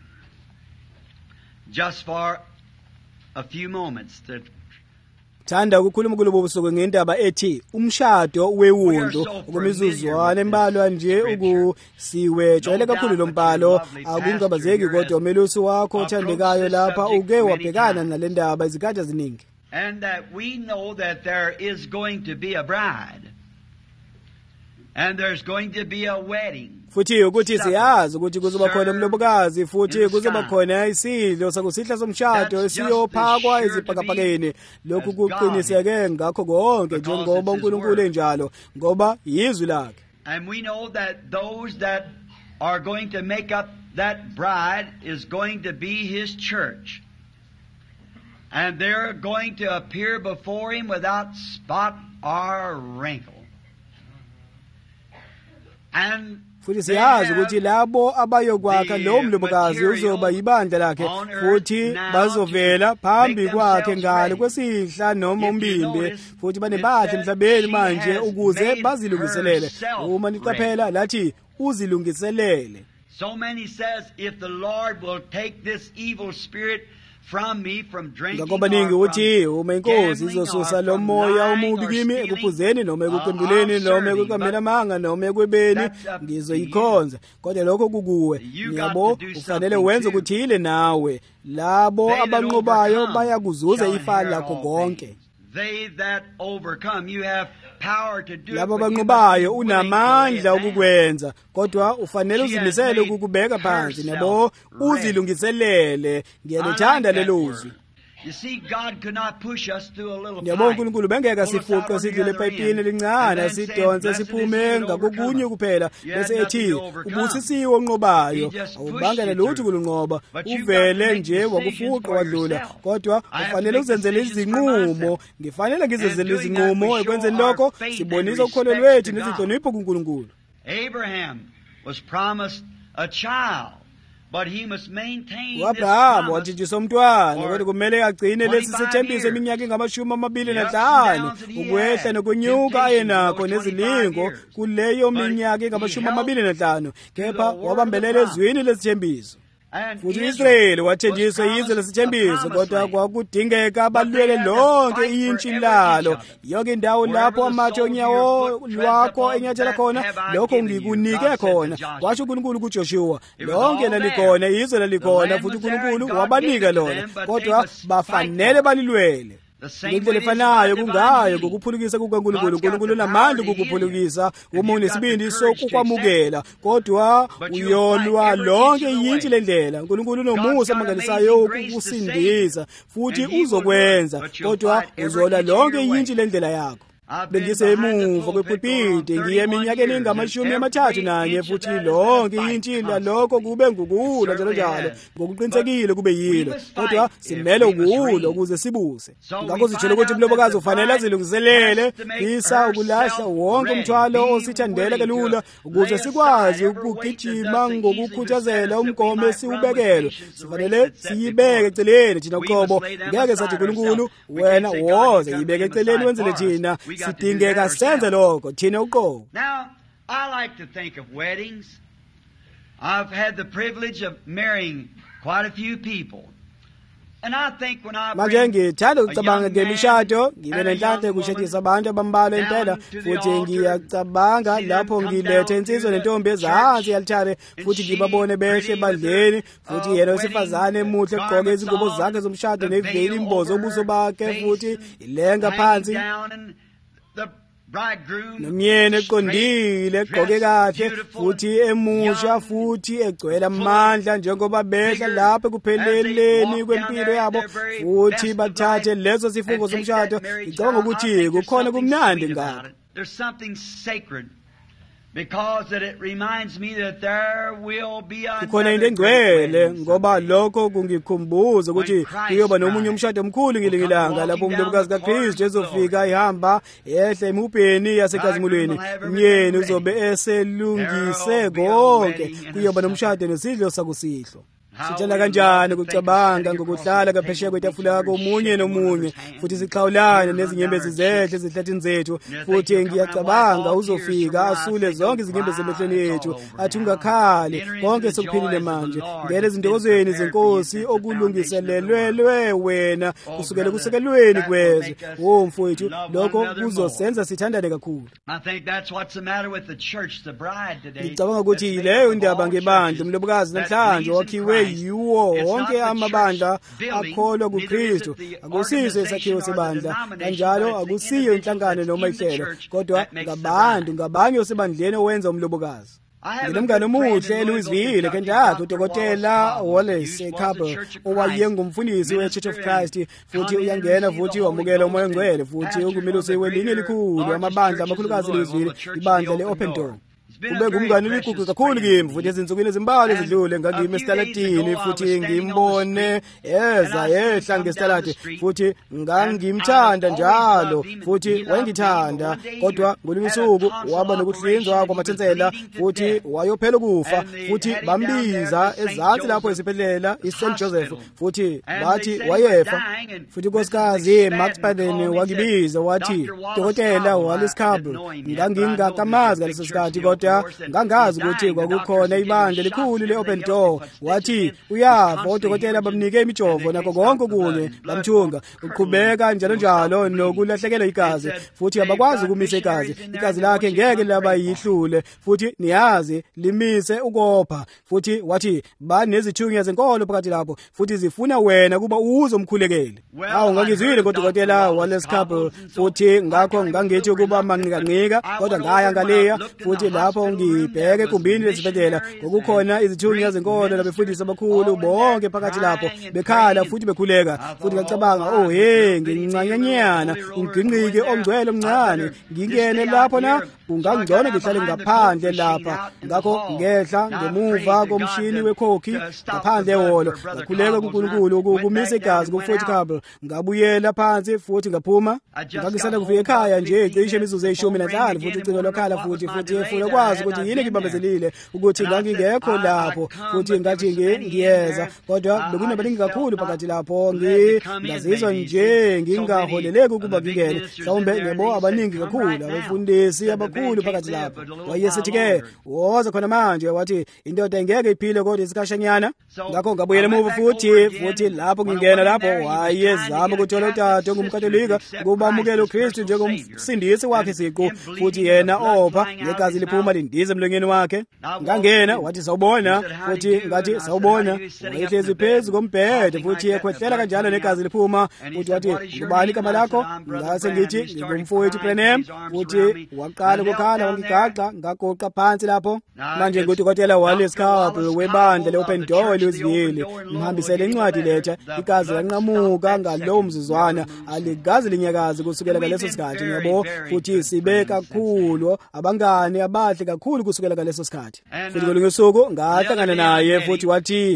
Just for a few moments. To Thanda ukukhuluma kulobo busuku ngendaba ethi umshado wewundu, okwemizuzwana embalwa nje ukusiwe jwayele kakhulu lo mbhalo, akungabazeki kodwa umelusi wakho othandekayo lapha uke wabhekana nalendaba izikhathi eziningi. And that we know that there is going to be a bride. And there's going to be a wedding. Futhi ukuthi siyazi ukuthi kuzoba khona umlobokazi, futhi kuzoba khona isidlo sakusihla somshado esiyophakwa izibhakabhakeni. Lokhu kuqiniseke ngakho konke njengoba uNkulunkulu enjalo, ngoba yizwi lakhe. And we know that those that are going to make up that bride is going to be his church. And they're going to appear before him without spot or wrinkle. And futhi siyazi ukuthi labo abayokwakha lo mlobokazi uzoba yibandla lakhe futhi bazovela phambi kwakhe ngalo kwesihla noma umbimbi futhi banebandla emhlabeni manje ukuze bazilungiselele. Uma niqaphela lathi uzilungiselele. So many says, if the Lord will take this evil spirit from me, from drinking or ngakobaningi uthi from uma inkosi gambling izosusa or lo from moya lying omubi or kimi stealing, ekuphuzeni noma uh, ekuqembuleni or noma serving, ekuqamela but amanga noma ekwebeni that's up to ngizoyikhonza kodwa lokho kukuwe You got yabo to do ufanele something wenze too. ukuthile nawe labo They that abanqobayo overcome bayakuzuza shall ifa inherit lakho all konke. things. They that overcome, you have power to do it, labo but you must be abanqobayo willing to lay it unamandla down. ukukwenza kodwa ufanele She has uzimisele made ukukubeka phansi herself nabo ready. uzilungiselele. Ngiyalithanda I like that lelo word. zwi. You see, God could not push us through a little Yabo pipe. uNkulunkulu bengeka Pull us out sifuqe on the sidlule other epayipini end, elincane and then say, sidonse "Blessed is he siphume that ngakokunye overcometh." kuphela You had bese nothing ethi to overcome. ubusisiwe onqobayo He just awubangela pushed you lutho through. kulunqoba But you've got to uvele make nje decisions wakufuqa for wadlula yourself. kodwa I have to ufanele make uzenzele decisions for izinqumo myself. ngifanele ngizenzele And doing that, izinqumo we show ekwenzeni our lokho faith sibonisa and ukholo respect lwethu to God. nesinhlonipho kuNkulunkulu. Abraham was promised a child, but he must maintain this uAbraham promise. wathinjiswa umntwana for kodwa kumele agcine lesi twenty-five sithembiso years. eminyaka engamashumi amabili The ups and nanhlanu downs that he ukwehla had, nokunyuka ayenakho temptations in those nezilingo twenty-five years. kuleyo But minyaka he engamashumi held amabili nanhlanu kepha to the word wabambelela of God. ezwini lesithembiso. And Futhi Israel uIsrayeli was wathenjiswa promised yizwe a lesithembiso promised kodwa land. kwakudingeka But they balwele had to lonke fight for iyintshi every lalo inch of it. yonke indawo Wherever lapho the amatshe sole of your onyawo foot treads lwakho upon, enyathela that khona have I lokho given you, ngikunike God said to khona Joshua. kwasho uNkulunkulu kuJoshua It was lonke all lalikhona there. izwe The lalikhona land futhi was there and uNkulunkulu God wabanika gave it to lona them, but they kodwa must fight bafanele for it. balilwele. The same Ngendlela way it is efanayo by divine kungayo healing. ngokuphulukisa kukaNkulunkulu. God's got uNkulunkulu the unamandla power to heal you. ukukuphulukisa And uma you've got unesibindi the courage to sokukwamukela kodwa But you'll uyolwa fight every lonke inch of the iyintshi way. lendlela. uNkulunkulu God's unomusa got amangalisayo amazing grace to ukukusindisa save futhi And he will do it, uzokwenza but you'll kodwa fight every uzola inch of lonke your way. iyintshi lendlela yakho. I've been bengisemuva behind the pulpit going on kwepulpiti ngiye thirty-one eminyakeni years, engamashumi and amathathu every nanye inch of futhi that has lonke been a fight iyintshi constantly. lokho kube ngukula It njalo njalo certainly has. ngokuqinisekile kube we yilo must kodwa fight simele if we must ukulwa reign. ukuze sibuse So we ngakho sitshela find ukuthi out umlobokazi that the ufanele bride azilungiselele has to make isa ukulahla herself wonke ready, umthwalo be osithandela willing kalula to ukuze lay sikwazi aside every weight that ukugijima does so ngokukhuthazela easily beset us, that we umgomo might run esiwubekelwe. with patience the Sifanele race that's set siyibeke before us. eceleni thina We uqobo must lay them ngeke aside sathi uNkulunkulu ourselves. We wena can't say, God, woza you come yibeke lay them eceleni aside wenzele for us. thina We got to do that sidingeka senze ourselves. lokho thina uqobo. Now, I like to think of weddings. I've had the privilege of marrying quite a few people. And I think when I manje bring ngithanda a ukucabanga young ngemishado man ngibe and a nenhlanhla young yokushadisa woman abantu abambalwa impela down to the futhi altar, ngiyacabanga see them lapho come ngilethe down insizwa to nentombi the ezansi church, e-altare and futhi she ngibabone behle pretty with ebandleni her, futhi uh, yena wedding wesifazane emuhle egqoke garments izingubo on, zakhe zomshado the neveli veil imbozo over ubuso her bakhe face, futhi and ilenga hanging phansi down, and the bridegroom nomyeni eqondile egqoke kahle futhi emusha futhi egcwele amandla njengoba behla lapho ekupheleleni kwempilo yabo futhi bathathe leso sifungo somshado. Ngicabanga ukuthi kukhona kumnandi ngakho. There's something sacred because that it reminds me that there will be kukhona into another great engcwele wedding ngoba someday. lokho kungikhumbuza ukuthi When Christ kuyoba nomunye died, umshado omkhulu ngelinye will come ilanga lapho walking umlobokazi down the kaKristu corridors of ezofika ihamba ehla emhubheni yasekazimulweni. Bridegroom will have Umyeni everything uzobe ready. eselungise There will be a konke wedding and a kuyoba supper. nomshado nesidlo sakusihlo. How Sitshela we kanjani love to think of ukucabanga sitting ngokuhlala across the kaphesheya table kwetafula with each other komunye and shaking one nomunye another's hands, futhi and siqhawulane tears run nezinyembezi down our zehle cheeks. ezihlathini zethu And I think futhi you'll come around, ngiyacabanga wipe all tears uzofika from your eyes, asule say, zonke "Don't izinyembezi cry, emehlweni it's yethu all over athi now." ungakhali Enter into konke the sekuphilile joys of the manje Lord ngene that's been ezintokozweni prepared for you zenkosi since the foundation of the okulungiselelwe wena Oh, kusukela brother, kusekelweni that will kwezwe. make us Oh mfowethu love one lokho another kuzosenza sithandane kakhulu. I think that's what's the matter with the church, the bride today. Ngicabanga ukuthi It's made leyo up of indaba all ngebandla churches umlobokazi that namhlanje believes in wakhiwe Christ. yiwo It's not wonke the amabandla church building, akholwa neither is kuKristu. it the Akusiso organization isakhiwo or the sebandla denomination, kanjalo but it's the akusiyo individual inhlangano that's noma in the ihlelo church kodwa that makes the ngabantu bride. ngabanye osebandleni owenza umlobokazi. I have a Nginomngane good friend omuhle in eLouisville Louisville, eKentucky Doctor udokotela Wallace Wallace Cobble, Cobble who was the Church of Christ owayengumfundisi we-Church of minister Christ and futhi come in and uyangena receive futhi the Holy wamukela umoya Ghost ongcwele and futhi pastored one of ungumelusi the welinye greater, elikhulu largest amabandla churches in amakhulukazi Louisville, eLouisville the church of ibandla the Open le-Open Door. Door. He's ube ngumngane oligugu kakhulu kimi futhi ezinsukwini ezimbalwa ezidlule ngangime esitaladini futhi ngimbone eza yehla ngestaladi futhi ngangimthanda njalo futhi wayengithanda kodwa ngolinye usuku waba nokuhlinzwa kwamathensela futhi wayophela ukufa futhi bambiza ezansi lapho esibhedlela iSaint Joseph futhi bathi wayefa futhi unkosikazi Max Baden wakibiza wathi dokotela walesikhabu ngangingakamazi ngaleso sikhathi kodwa ngangazi ukuthi kwakukhona ibandla likhulu leOpen Door wathi uyafa odokotela bamnike imijovo nakho konke kunye bamthunga uqhubeka njalo njalo nokulahlekelwa igazi futhi abakwazi ukumisa igazi igazi lakhe ngeke laba yihlule futhi niyazi limise ukopha futhi wathi banezithunywa zenkolo phakathi lapho futhi zifuna wena kuba uzomkhulekela awu ngangizwile kodokotela walesikhabu futhi ngakho ngangithi ukuba manginikanika kodwa ngaya ngaleya futhi lapho ngibheke kumbini lesibhedlela ngokukhona izithunywa zenkolo labefundisi abakhulu bonke phakathi lapho bekhala futhi bekhuleka futhi ngacabanga oh hey ngincanyanyana unginqike ongcwele omncane ngingene lapho na ungangcono ngihlale ngaphandle lapha ngakho ngehla ngemuva komshini wekhokhi ngaphandle eholo ngakhuleka kuNkulunkulu ukukumisa igazi ku-Fort Cable ngabuyela phansi futhi ngaphuma ngangisanda kufika ekhaya nje cishe imizuzu eyishumi nanhlanu futhi ucingo lokhala futhi futhi efuna ukwazi ukuthi yini ngibambezelile ukuthi ngangingekho lapho futhi ngathi ngiyeza kodwa bekunabaningi kakhulu phakathi lapho ngingazizwa nje ngingaholeleki ukuba ngingene mhlawumbe ngebo abaningi kakhulu abafundisi abakhulu phakathi lapho wayesithi-ke woza khona manje wathi indoda ingeke iphile kodwa isikashanyana ngakho ngabuyela emuva futhi futhi lapho ngingena lapho wayezama ukuthola utata ongumkatolika ukuba amukele uKristu njengomsindisi wakhe siqu futhi yena opha negazi liphuma lindize emlonyeni wakhe ngangena wathi sawubona futhi ngathi sawubona wayehlezi phezu kombhede futhi ekhwehlela kanjalo negazi liphuma futhi wathi ngubani igama lakho ngase ngithi ngingumfowethu Branham futhi waqala ukukhala wangigaxa ngagoqa phansi lapho manje ngudokotela walesikhabu webandla leOpen Door Louisville ngihambisele incwadi letha igazi lanqamuka ngalowo mzuzwana aligazi linyakazi kusukela ngaleso sikhathi yabo futhi sibe kakhulu abangani abahle kakhulu kusukela ngaleso sikhathi futhi ngolinye usuku ngahlangana naye futhi wathi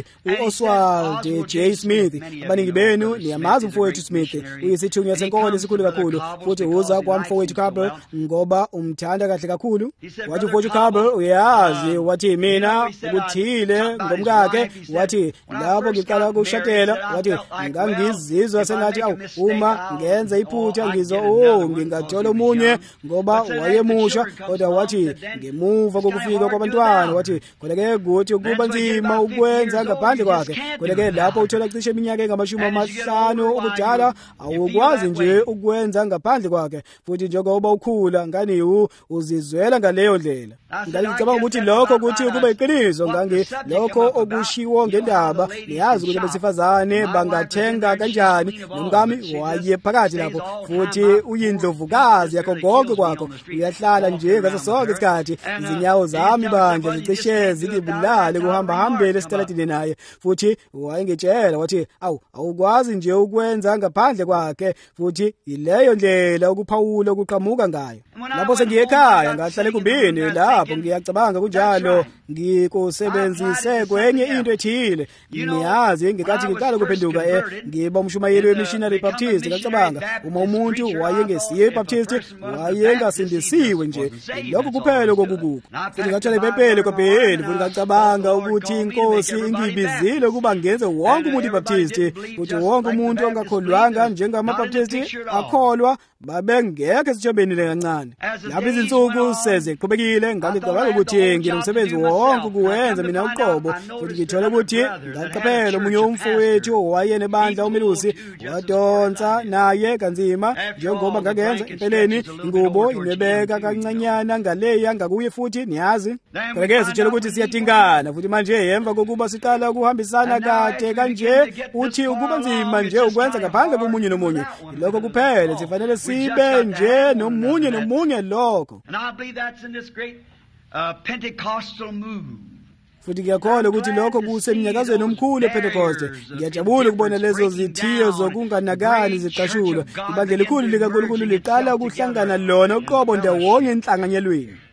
uOswald J Smith abaningi benu niyamazi umfowethu Smith uyisithunywa senkolo esikhulu kakhulu futhi uza kwamfowethu Cable ngoba umthanda kahle kakhulu wathi umfowethu Cable uyazi wathi mina ukuthile ngomkakhe wathi lapho ngiqala ukushadela wathi ngangizizwa sengathi awu uma ngenza iphutha ngizwa oh ngingathola omunye ngoba wayemusha kodwa wathi ngemuva kokufika kwabantwana wathi kodwa-ke ukuthi ukuba nzima ukwenza ngaphandle kwakhe kodwa-ke lapho uthola cishe iminyaka engamashumi amahlanu ubudala awukwazi nje ukwenza ngaphandle kwakhe futhi njengoba ukhula ngani uzizwela ngaleyo ndlela ngicabanga ukuthi lokho ukuthi kuba iqiniso ngangi lokho okushiwo ngendaba niyazi ukuthi abesifazane bangathenga kanjani nomkami waye phakathi lapho futhi uyindlovukazi yakho konke kwakho uyahlala nje ngaso sonke isikhathi izinyawo zami bandla zicishe zikibulale kuhamba hambele esitaladini naye futhi wayengitshela wathi awu awukwazi nje ukwenza ngaphandle kwakhe futhi ileyo ndlela ukuphawula ukuqhamuka ngayo lapho sengiyekhaya ngahlala ekumbini lapho ngiyacabanga kunjalo ngikusebenzise kwenye into ethile niyazi ngikathi ngiqala ukuphenduka eh ngiba umshumayeli wemissionary Baptist ngacabanga uma umuntu wayengesiye Baptist wayengasindisiwe nje lokho kuphela kokukuko futhi ngathola iphepele kopeni futhi ngacabanga ukuthi inkosi ingibizile kuba ngenze wonke umuntu iBaptist futhi wonke umuntu ongakholwanga njengamabaptist akholwa babengeke sithobeni kancane lapho izinsuku seziqhubekile ngangicabanga ukuthi nginomsebenzi wonke kuwenza mina uqobo futhi ngithola ukuthi ngaqaphela omunye umfowethu wayenebandla uMelusi wadonsa naye kanzima njengoba ngakenza empeleni ingubo inebeka kancanyana ngaleya ngakuye futhi niyazi kodwa-ke sitshela ukuthi siyadingana futhi manje yemva kokuba siqala ukuhambisana kade kanje uthi ukuba nzima nje ukwenza ngaphandle komunye nomunye lokho kuphela sifanele sibe nje nomunye nomunye lokho futhi ngiyakholwa ukuthi lokho kuseminyakazweni omkhulu ePentecoste ngiyajabula ukubona lezo zithiyo zokunganakani ziqashulwa ibandla elikhulu likaNkulunkulu liqala ukuhlangana lona uqobo ndawonye enhlanganyelweni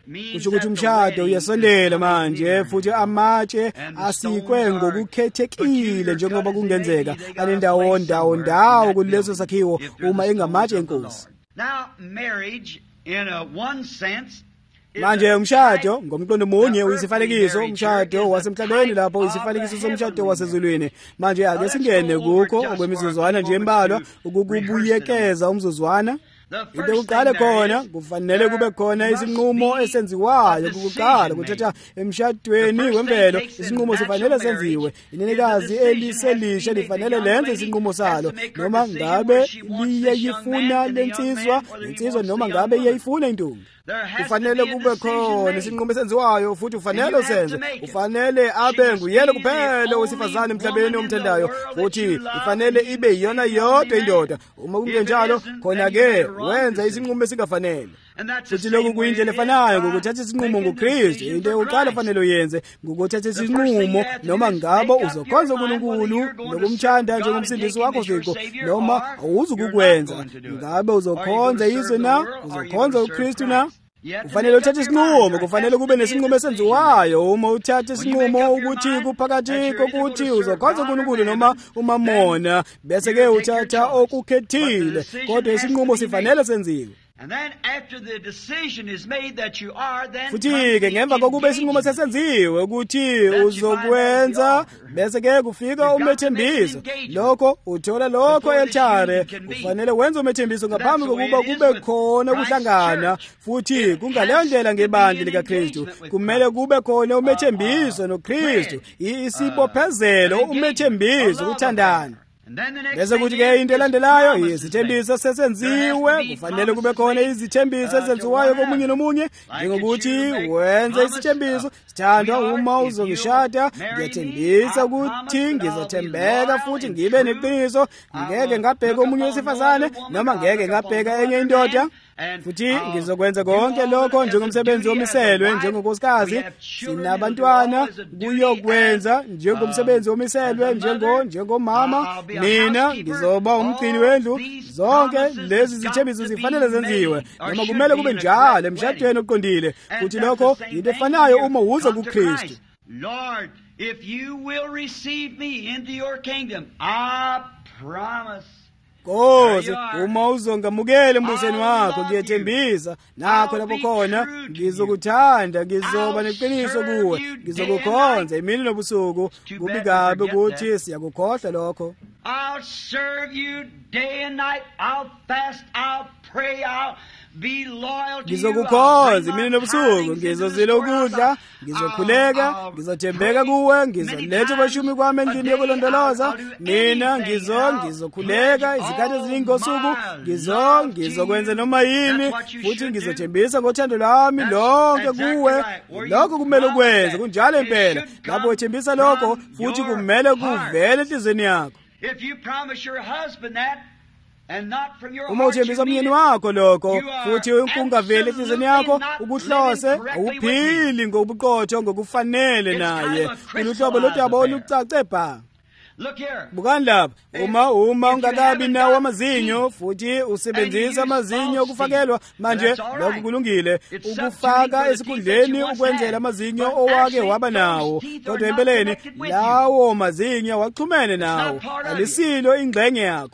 kusho ukuthi umshado uyasondela manje futhi amatshe asikwe ngokukhethekile njengoba kungenzeka anendawo ndawo ndawo kuleso sakhiwo uma engamatshe enkosi. Now marriage in a one sense manje umshado ngomqondo munye uyisifanekiso umshado wasemhlabeni lapho uyisifanekiso somshado wasezulwini. Manje ake singene kukho okwemizuzwana nje embalwa ukukubuyekeza umzuzwana. Into uqale khona kufanele kube khona isinqumo esenziwayo kuqala kuthatha emshadweni wemvelo. Isinqumo sifanele senziwe, inenekazi eliselisha lifanele lenze isinqumo salo, noma ngabe liyeyifuna lensizwa lensizwa noma ngabe iyayifuna intombi. Kufanele kube khona isinqumo esenziwayo futhi ufanele usenze. Ufanele abe nguyena kuphela owesifazane emhlabeni omthandayo futhi ifanele ibe yiyona yodwa indoda. Uma kungenjalo khona ke wenza isinqumo esingafanele. Futhi lokhu kuyindlela efanayo ngokuthatha isinqumo ngoKristu. Into yokuqala fanele uyenze ngokuthatha isinqumo noma ngabo uzokhonza uNkulunkulu nokumthanda njengomsindisi wakho siqo noma awuzukukwenza. Ngabe uzokhonza izwe na uzokhonza uKristu na. Ufanele uthathe isinqumo, kufanele kube nesinqumo esenziwayo. Uma uthatha isinqumo ukuthi kuphakathi kokuthi uzokhonza uNkulunkulu noma uMamona, bese ke uthatha okukhethile, kodwa isinqumo sifanele senziwe. And then after the decision is made that you are, then futhi ke ngemva kokuba isinqumo sesenziwe ukuthi uzokwenza, bese ke kufika umethembiso. Lokho uthola lokho eltare. Ufanele wenze umethembiso ngaphambi kokuba kube khona ukuhlangana. Futhi kungaleyo ndlela ngebandla likaKristu kumele kube khona umethembiso noKristu, isibophezelo umethembiso uthandana. Bese kuthi ke into elandelayo izithembiso sesenziwe. Kufanele kube khona izithembiso ezenziwayo komunye nomunye, njengokuthi wenze isithembiso sithandwa, uma uzongishada ngiyathembisa ukuthi ngizothembeka futhi ngibe neqiniso, ngeke ngabheka omunye wesifazane noma ngeke ngabheka enye indoda. Futhi ngizokwenza konke lokho njengomsebenzi womiselwe njengonkosikazi. Sinabantwana kuyokwenza njengomsebenzi womiselwe njengo njengomama. Mina ngizoba umgcini wendlu. Zonke lezi zithembiso zifanele zenziwe, noma kumele kube njalo emshadweni oqondile. Futhi lokho into efanayo uma uza kuKristu. Lord, if you will receive me into your kingdom, I promise. Nkosi, uma uzongamukela embusweni wakho ngiyethembisa nakho lapho khona ngizokuthanda, ngizoba neqiniso kuwe, ngizokukhonza imini nobusuku. Kubi kabi ukuthi siyakukhohlwa lokho. I'll serve you day and night. I'll fast, I'll pray, I'll be loyal to you. Ngizokukhonza imini nobusuku, ngizozila ukudla, ngizokhuleka, ngizothembeka kuwe, ngizoletha abashumi kwami endlini yokulondoloza. Mina ngizo ngizokhuleka izikhathi eziningi ngosuku, ngizo ngizokwenza noma yini, futhi ngizothembisa ngothando lwami lonke kuwe. Lokho kumele ukwenze kunjalo impela. Lapho uthembisa lokho futhi kumele kuvele enhlizweni yakho. If you promise your husband that and not from your uma uthembisa umyeni wakho lokho futhi ungaveli enhlizweni yakho ukuhlose, awuphili ngobuqotho ngokufanele naye. Kulohlobo lodaba olucace bha. Look here. Bukani lapha, uma uma ungakabi nawo amazinyo futhi usebenzisa amazinyo okufakelwa, manje lokho kulungile ukufaka esikhundleni ukwenzela amazinyo owake waba nawo, kodwa empeleni lawo mazinyo waxhumene nawo, alisilo ingxenye yakho.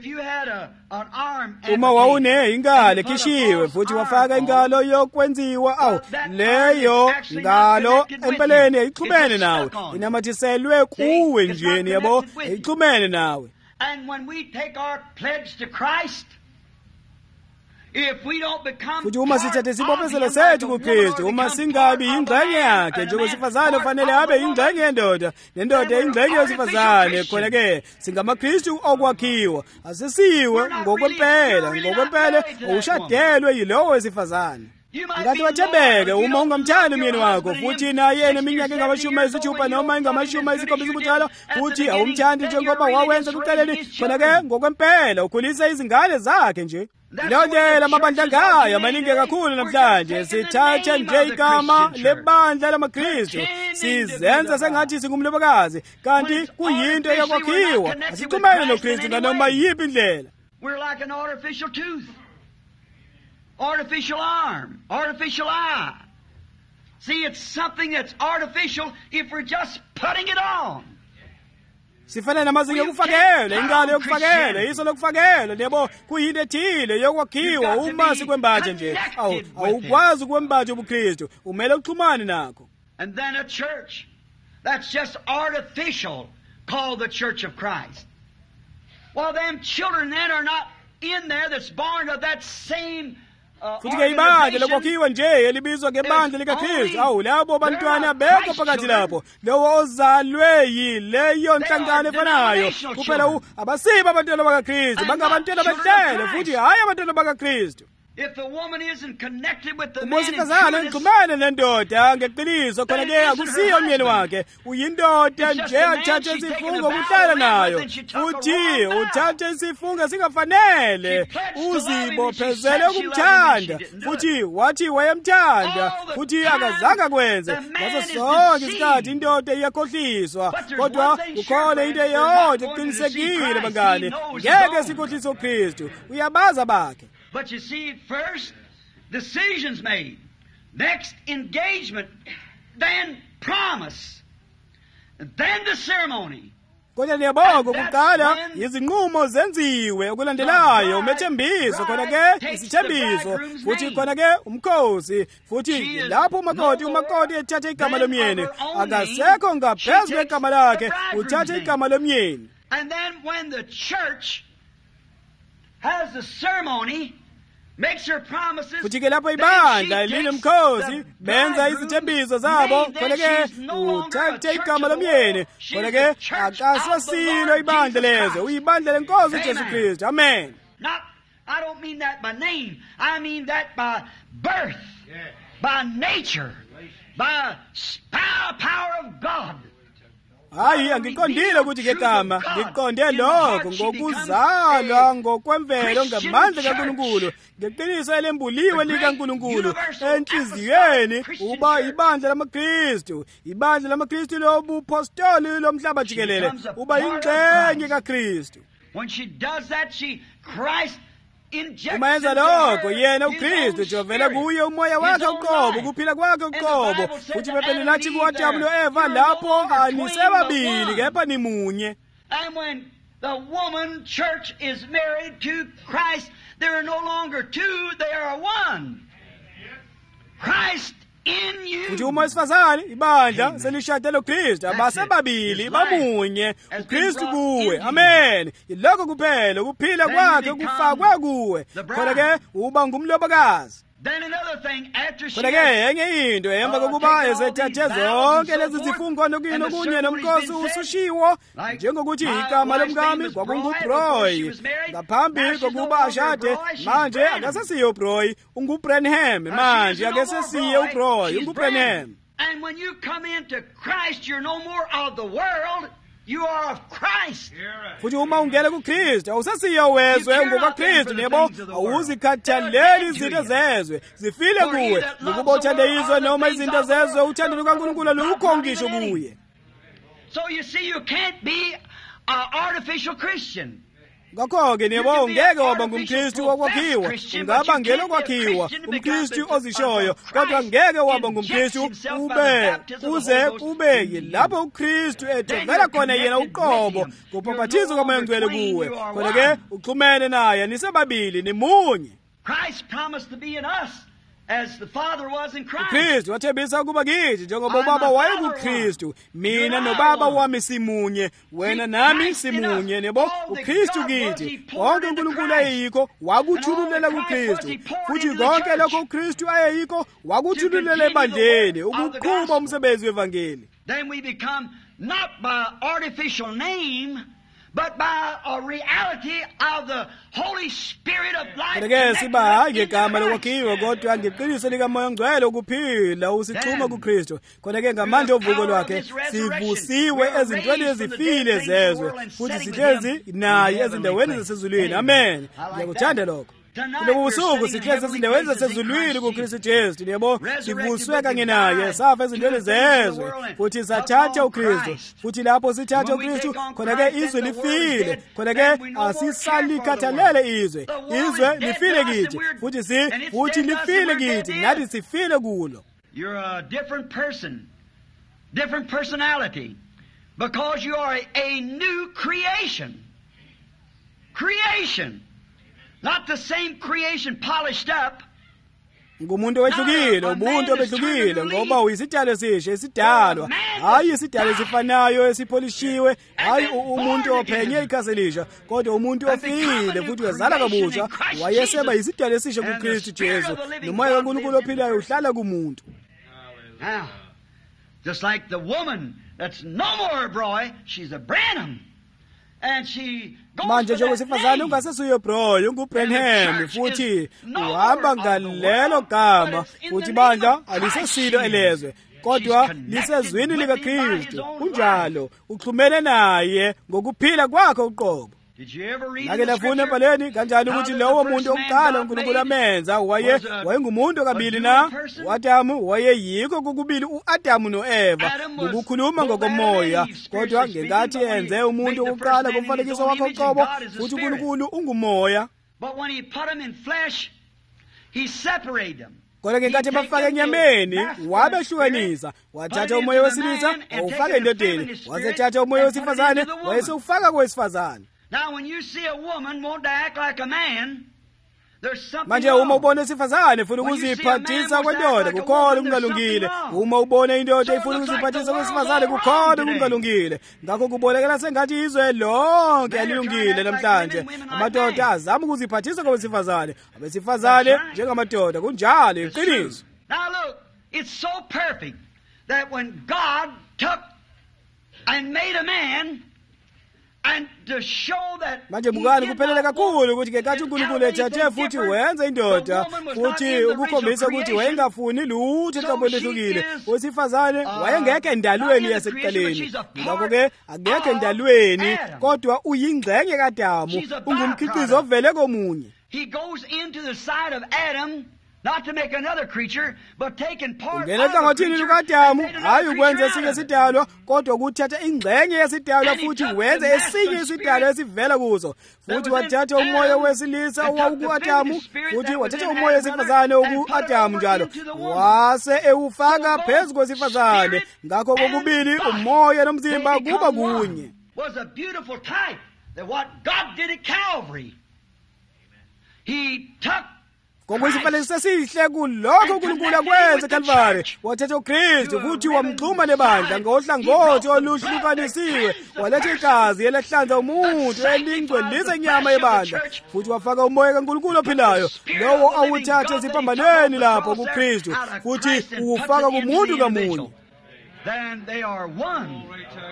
Uma wawune ingalo ekhishiwe futhi wafaka ingalo yokwenziwa, awu leyo ngalo empeleni ayixhumene nawe, inamathiselwe kuwe njeni yabo, ayixhumene nawe. And when we take our pledge to Christ, if we don't become futhi uma sithathe isibophezelo sethu kuKristu, uma singabi ingxenye yakhe njengosifazane ufanele abe ingxenye yendoda, nendoda ingxenye yesifazane, khona ke singamaKristu okwakhiwa, asisiwe ngokwempela. Ngokwempela ushadelwe yilowo wesifazane. Ngathi wathembeke uma ungamthandi umyeni wakho futhi naye eneminyaka engamashumi ayisithupha noma engamashumi ayisikhombisa ubudala futhi awumthandi njengoba wawenza kuqaleni, khona ke ngokwempela ukhulisa izingane zakhe nje. Londela amabandla ngayo amaningi kakhulu namhlanje. Sithatha nje igama lebandla lamaKristu sizenza sengathi singumlobokazi, kanti kuyinto yokwakhiwa. Asixhumene noKristu nganoma yiphi indlela. We're like an artificial tooth, artificial arm, artificial eye. See, it's something that's artificial if we're just putting it on. Sifana namazinyo okufakela, ingalo yokufakela, iso lokufakela, yebo kuyinto ethile yokwakhiwa uma sikwembaje nje. Awu awukwazi ukwembaje ubuKristu, umele uxhumane nakho. And then a church that's just artificial called the Church of Christ. Well, them children then are not in there that's born of that same futhi ke ibandla lokwakhiwa nje elibizwa ngebandla likaKristu. Awu labo bantwana bekho phakathi lapho lowo ozalwe yileyo nhlangano efanayo kuphela abasiba abantwana bakaKristu bangabantwana behlele futhi hayi abantwana bakaKristu. If the woman isn't connected with the man, umusifazane ngixhumene nendoda ngeqiniso khona ke akusiyo umyeni wakhe uyindoda nje athathe isifungo ukuhlala nayo futhi uthathe isifungo singafanele uzibophezele ukumthanda futhi wathi wayemthanda futhi akazange kwenze ngaso sonke isikhathi indoda iyakhohliswa kodwa ukhona into eyodwa eqinisekile bangane ngeke sikhohlise uKristu uyabaza bakhe. But you see, first, decisions made. Next, engagement. Then, promise. And then the ceremony. Kodwa liyabonga kuqala izinqumo zenziwe okulandelayo umethembiso khona ke isithembiso futhi khona ke umkhosi futhi lapho umakoti umakoti ethatha igama lomyeni akasekho ngaphezulu kwegama lakhe uthatha igama lomyeni. And then when the church has the ceremony, makes her promises, futhi ke lapho ibandla linomkhosi benza izithembiso zabo khona ke uthathe igama lomyeni khona ke akasasilo ibandla lezo uyibandla lenkosi uJesu Kristu. Amen. Not, I don't mean that by name. I mean that by birth, by nature, by power of God. Hayi angiqondile ukuthi ngegama ngiqonde lokho ngokuzalwa ngokwemvelo ngamandla kaNkulunkulu ngeqiniso elembuliwe likaNkulunkulu enhliziyweni uba ibandla lamaKristu ibandla lamaKristu lobupostoli lomhlaba jikelele uba ingxenye kaKristu. When she does that, she Christ uma yenza lokho yena uKristu jovela kuye umoya wakhe uqobo kuphila kwakhe uqobo futhi phephelele lathi kuAdamu noEva lapho anisebabili kepha nimunye. And when the woman church is married to Christ, there are no longer two, they are one. Christ in you. Futhi uma isifazane ibandla selishade loKristu abasebabili bamunye uKristu kuwe. Amen. Iloko kuphela kuphila kwakhe kufakwe kuwe khona ke uba ngumlobokazi. Then another thing, after she khona ke enye into emva kokuba esethathe zonke lezi zifungo nokuyini okunye nomkhosi usushiwo njengokuthi igama lomkami kwakunguBroy ngaphambi kokuba ashade manje akasesiyo uBroy unguBrenham manje akasesiye uBroy unguBrenham. And when you come into Christ, you're no more of the world. You are of Christ. Futhi uma ungena kuKristu awusasiyo wezwe ngokaKristu nebo awuzikhathaleli izinto zezwe zifile kuwe ukuba uthande izwe noma izinto zezwe uthando lukaNkulunkulu lukho ngisho kuye. So you see, you can't be an artificial Christian. Ngakho-ke nebo ngeke waba ngumKristu wokwakhiwa ungaba ngelokwakhiwa umKristu ozishoyo kodwa ngeke waba ngumKristu ube kuze kube yilapho uKristu ethevela khona yena uqobo ngobhaphathizo kaMoya Ngcwele kuwe khona ke uxhumene naye nisebabili nimunye. Christ promised to be in us as the Father was in Christ. uKristu wathembisa ukuba kithi njengoba uBaba wayekuKristu mina noBaba wami simunye wena nami simunye nebo uKristu kithi konke uNkulunkulu ayikho wakuthululela kuKristu futhi konke lokho uKristu ayikho wakuthululela ebandleni ukuqhubha umsebenzi wevangeli. Then we become not by artificial name but by a reality of the Holy Spirit of life. Kodwa siba hayi ngegama lokwakhiwa kodwa ngeqiniso likaMoya Ngcwele ukuphila usixhuma kuKristu. Kodwa ke ngamandla ovuko lwakhe sivusiwe ezintweni ezifile zezwe futhi sihlezi naye ezindaweni zasezulwini. Amen. Ngiyakuthanda lokho. Kulobu busuku sihlezi ezindaweni zasezulwini kuKristu Jesu yebo sivuswe kanye naye safa ezintweni zezwe futhi sathatha uKristu futhi lapho sithatha uKristu khona ke izwe lifile khona ke asisalikhathalele izwe izwe lifile kithi futhi si futhi lifile kithi nathi sifile kulo. You're a different person, different personality, because you are a, a new creation. Creation. Not the same creation polished up. Ngumuntu wehlukile, umuntu obehlukile ngoba uyisidalo esisha esidalwa, hayi isidalo esifanayo esipolishiwe, hayi umuntu ophenye ikhasi elisha, kodwa umuntu ofile futhi wazala kabusha, wayeseba isidalo esisha kuKristu Jesu, nomoya kaNkulunkulu ophilayo uhlala kumuntu. Now, just like the woman that's no more a boy, she's a Branham. And she manje njengosifazane ungasesuyo broyo unguBranham futhi uhamba ngalelo gama futhi bandla alisesilo elezwe kodwa lisezwini likaKristu kunjalo uxhumene naye ngokuphila kwakho uqobo. Ake lafuna embhalweni kanjani ukuthi lowo muntu okuqala uNkulunkulu amenza waye wayengumuntu kabili na uAdamu wayeyikho kokubili uAdamu noEva ukukhuluma ngokomoya kodwa ngenkathi enze umuntu okuqala kumfanekiso wakhe uqobo futhi uNkulunkulu ungumoya. But when he put them in flesh, he separated them. Kodwa ngenkathi bafaka enyameni wabehlukanisa wathatha umoya wesilisa wawufaka endodeni wasethatha umoya wesifazane wayesewufaka kowesifazane. Now when you see a woman want to act like a man, there's something manje uma ubona isifazane ufuna ukuziphathisa kwendoda kukhona kungalungile. Uma ubona indoda ifuna ukuziphathisa kwesifazane kukhona kungalungile. Ngakho kubonakala sengathi izwe lonke alilungile namhlanje. Amadoda azama ukuziphathisa kwesifazane, abesifazane njengamadoda kunjalo iqiniso. Now look, it's so perfect that when God took and made a man, and to show that manje bukani kuphelele kakhulu ukuthi ngenkathi uNkulunkulu ethathe futhi wenza indoda futhi ukukhombisa ukuthi wayengafuni lutho eqabweni ehlukile wesifazane wayengekho endalweni yasekuqaleni. Ngakho ke akekho endalweni kodwa uyingxenye kaAdamu ungumkhiqizo ovele komunye. He goes into the side of Adam not to make another creature but taking part of ngena hlangothini lukaAdamu hayi ukwenza esinye isidalwa kodwa ukuthatha ingxenye yesidalwa futhi wenza esinye isidalwa esivela kuzo futhi wathatha umoya wesilisa owukuAdamu futhi wathatha umoya wesifazane okuAdamu njalo wase ewufaka phezu kwesifazane ngakho kokubili umoya nomzimba kuba kunye. Was a beautiful type that what God did at Calvary. He took ngokwesifanekisa sihle kulokho uNkulunkulu akwenza eKalvari wathatha uKristu futhi wamxhuma lebandla ngohlangothi oluhlukanisiwe waletha igazi elahlanza umuntu elingcwelisa inyama yebandla futhi wafaka umoya kaNkulunkulu ophilayo lowo awuthatha eziphambanweni lapho kuKristu futhi uwufaka kumuntu ngamunye. Then they are one.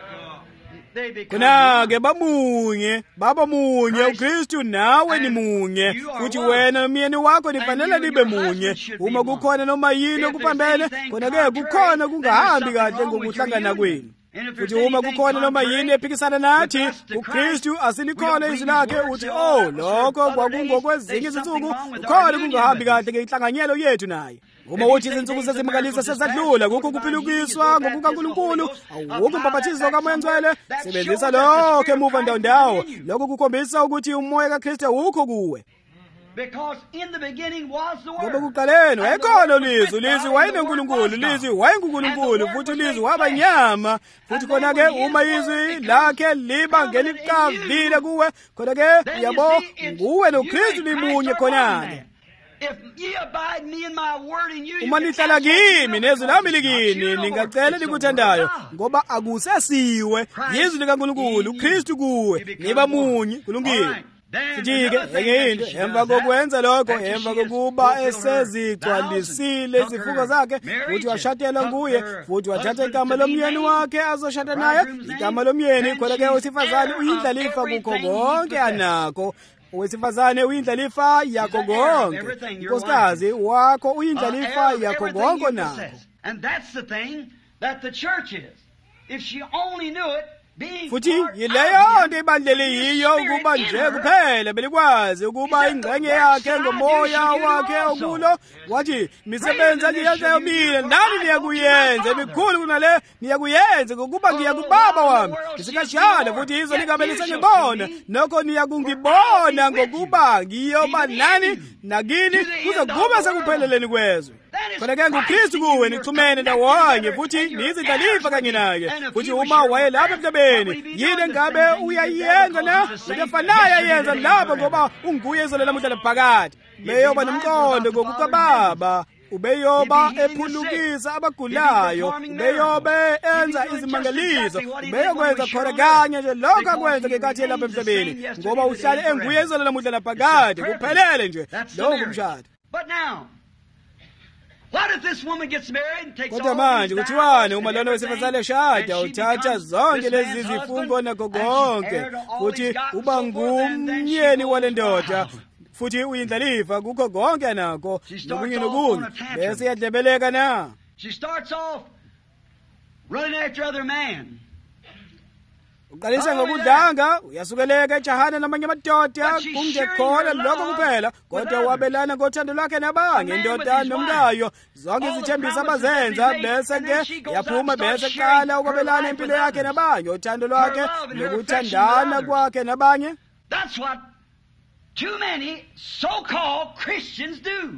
Kuna-ke bamunye baba munye uKristu nawe ni munye futhi wena nomyeni wakho nifanele nibe munye. Uma kukhona noma yini okuphambene khona-ke kukhona kungahambi kahle ngokuhlangana kwenu. Futhi uma kukhona noma yini ephikisana nathi uKristu asilikhona izwi lakhe uthi oh lokho kwakungokwezinye izinsuku kukhona kungahambi kahle ngenhlanganyelo yethu naye. Uma uthi izinsuku sezimakalisa sezadlula kukho kuphilukiswa ngokukaNkulunkulu awukho umbhaphathizo kaMoya sebenzisa lokho emuva ndawo ndawo lokho kukhombisa ukuthi umoya kaKristu awukho kuwe. Because in the beginning was the ngoba Word. kuqaleni wayekhona ulizwi ulizwi wayeneNkulunkulu ulizwi wayenguNkulunkulu futhi ulizwi waba nyama futhi khona-ke uma izwi lakhe liba ngelikavile kuwe khona-ke yabo nguwe noKristu limunye khonale. If ye abide me in my word and you uma nihlala kimi nezwi lami likini ningacela likuthandayo ngoba akusesiwe yizwi likaNkulunkulu uKristu kuwe niba munye kulungile. Futhi-ke enye into emva kokwenza lokho emva kokuba esezigcwalisile izifuko zakhe futhi washadela nguye futhi wathatha igama lomyeni wakhe azoshada naye igama lomyeni khona-ke owesifazane uyindlalifa kukho konke anakho. Owesifazane uyindlalifa yakho konke unkosikazi wakho uyindlalifa yakho konke nakho. And that's the thing that the church is. If she only knew it, futhi yileyo nto ibandlele yiyo ukuba nje kuphela belikwazi ukuba ingxenye yakhe ngomoya wakhe okulo wathi misebenzi engiyenzayo mina nani niyakuyenza emikhulu kunale niyakuyenza ngokuba ngiya kubaba wami ngisikashana futhi izwe lingabe lisengibona nokho niyakungibona ngokuba ngiyoba nani nakini kuze kube sekupheleleni kwezwe. khona-ke nguKristu kuwe nixhumene ndawonye futhi nizindlalifa kanye naye. Futhi uma wayelapha emhlabeni, yini engabe uyayenza na into efanayo ayenza lapho ngoba unguye izolo lamuhla laphakade. Beyoba nomqondo ngokukaBaba, ubeyoba ephulukisa abagulayo, ubeyobe enza izimangaliso, ubeyokwenza khona kanye nje lokho akwenza ngenkathi elapha emhlabeni ngoba uhlale enguye izolo lamuhla laphakade. Kuphelele nje lowo ngumshado. Kodwa manje kuthiwane uma lona wesifazane eshada uthatha zonke lezi zifungo nakho konke futhi uba ngumyeni wale ndoda futhi uyindlalifa kukho konke anakho nokunye nokunye bese iyadlebeleka na. Uqalisa ngokudlanga, uyasukeleka ejahana namanye amadoda kungekhona lokho kuphela, kodwa wabelana ngothando lwakhe nabanye, indoda nomkayo, zonke izithembiso abazenza, bese-ke yaphuma bese qala ukwabelana impilo yakhe nabanye, uthando lwakhe nokuthandana kwakhe nabanye. That's what too many so-called Christians do.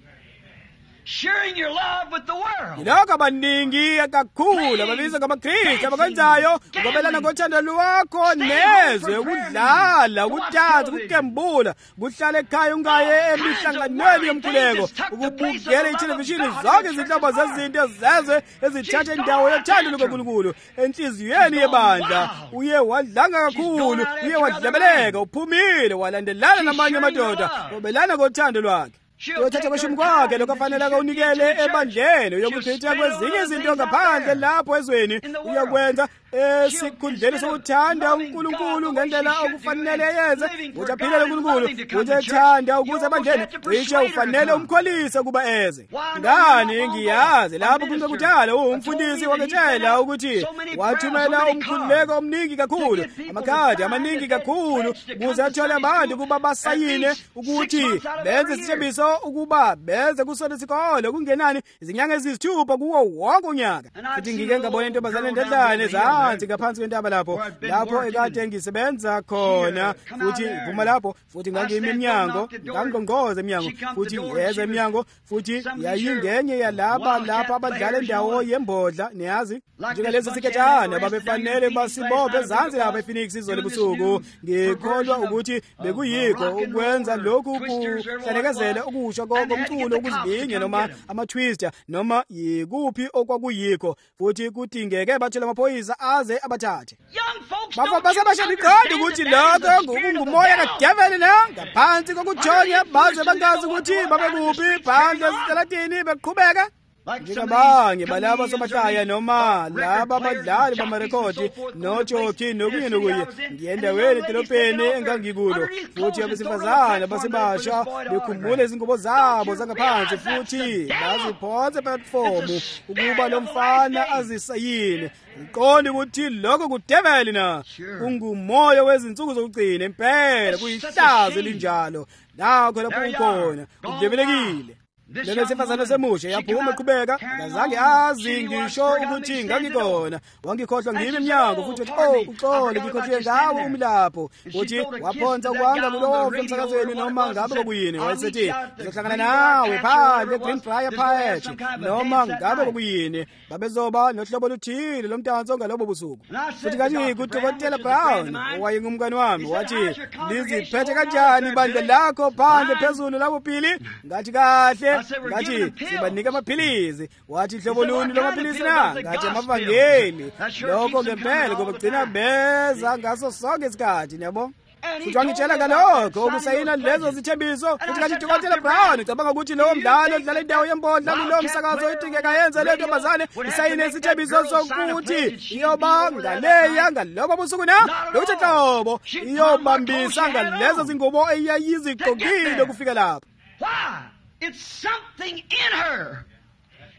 Sharing your love with the world. Yilokho abaningi kakhulu ababiza ngamaKristu abakwenzayo, ukwabelana ngothando lwakho nezwe, ukudlala, ukudansa, ukukembula, ukuhlala ekhaya ungaye emihlanganweni yomkhuleko, ukubukela ithelevishini, zonke izinhlobo zezinto zezwe ezithatha indawo yothando lukaNkulunkulu enhliziyweni yebandla. Uye wadlanga kakhulu, uye wadlebeleka, uphumile walandelana namanye amadoda, wabelana ngothando lwakhe. Uyothatha kweshumi kwakhe lokho afanele akawunikele ebandleni, uyokuchitha kwezinye izinto ngaphandle lapho ezweni, uyakwenza esikhundleni sokuthanda uNkulunkulu ngendlela okufanele yenze, ukuthi aphilele uNkulunkulu, ukuthi ethanda ukuze ebandleni cishe ufanele umkholise kuba eze. Ngani ngiyazi lapho kunto kuthala umfundisi waketshela ukuthi wathumela umkhuleko omningi kakhulu, amakhadi amaningi kakhulu, ukuze athole abantu kuba basayine ukuthi benze isithembiso ukuba beze kusona isikole kungenani izinyanga ezisithupha kuwo wonke unyaka. Futhi ngike ngabona intombazane endledlane zansi ngaphansi kwentaba lapho lapho ekade ngisebenza khona, futhi iphuma lapho, futhi ngangimi eminyango, ngangqongoza eminyango, futhi yeza eminyango, futhi yayingenye yalaba lapha abadlala endawo yembodla. Niyazi njengalesi siketshana babefanele basibophe ezansi lapha ePhoenix izolo ebusuku. Ngikholwa ukuthi bekuyikho ukwenza lokhu kuhlanekezela ukusho komculo, ukuzibinge noma ama-twister noma yikuphi okwakuyikho, futhi kudingeke bathole amaphoyisa aze abathathe. Bafa basebashela iqanda ukuthi lokho ngokungumoya kadeveli na ngaphansi kokujonya baze bangazi ukuthi babekuphi phandle esitalatini beqhubeka. Njengabanye balaba somahlaya noma laba abadlali bamarekhodi nojoki nokunye nokunye, ngiyendaweni edolobheni engangikulo, futhi abesifazane basebasha bekhumbula izingubo zabo zangaphansi futhi baziphonse platform ukuba lo mfana azisayine. Ngiqonda ukuthi lokho kudeveli na kungumoya wezinsuku zokugcina impela, kuyihlazo elinjalo nakho lapho ukhona udebelekile. Lena sifazane semusha yaphuma eqhubeka, ngazange azi ngisho ukuthi ngangikona, wangikhohlwa ngimi eminyango futhi uthi oh uxole ngikhohlwe ngawe umlapho, futhi waphonza kwanga kulowo emsakazweni noma ngabe kokuyini, wayesethi ngizohlangana nawe phandle Greenbrier Park noma ngabe kokuyini, babezoba nohlobo oluthile lomdanso ngalobo busuku. Futhi kanti kuDokotela Brown owayengumkani wami wathi liziphethe kanjani ibandla lakho phandle phezulu labo phili, ngathi kahle ngathi sibanika amaphilisi. Wathi hlobo luni lamaphilisi na? Ngathi amavangeli. Lokho ngempela ngoba kugcina beza ngaso sonke isikhathi, yabo. Futhi wangitshela ngalokho ukusayina lezo zithembiso, futhi kathi Dokotela Brown ucabanga ukuthi lowo mdlalo odlala indawo yembodla kulo msakazo idingeka yenze le ntombazane isayine isithembiso sokuthi iyoba ngaleya ngalobo busuku na lokuthi hlobo iyobambisa ngalezo zingubo eyayizigqokile kufika lapho. Why? It's something in her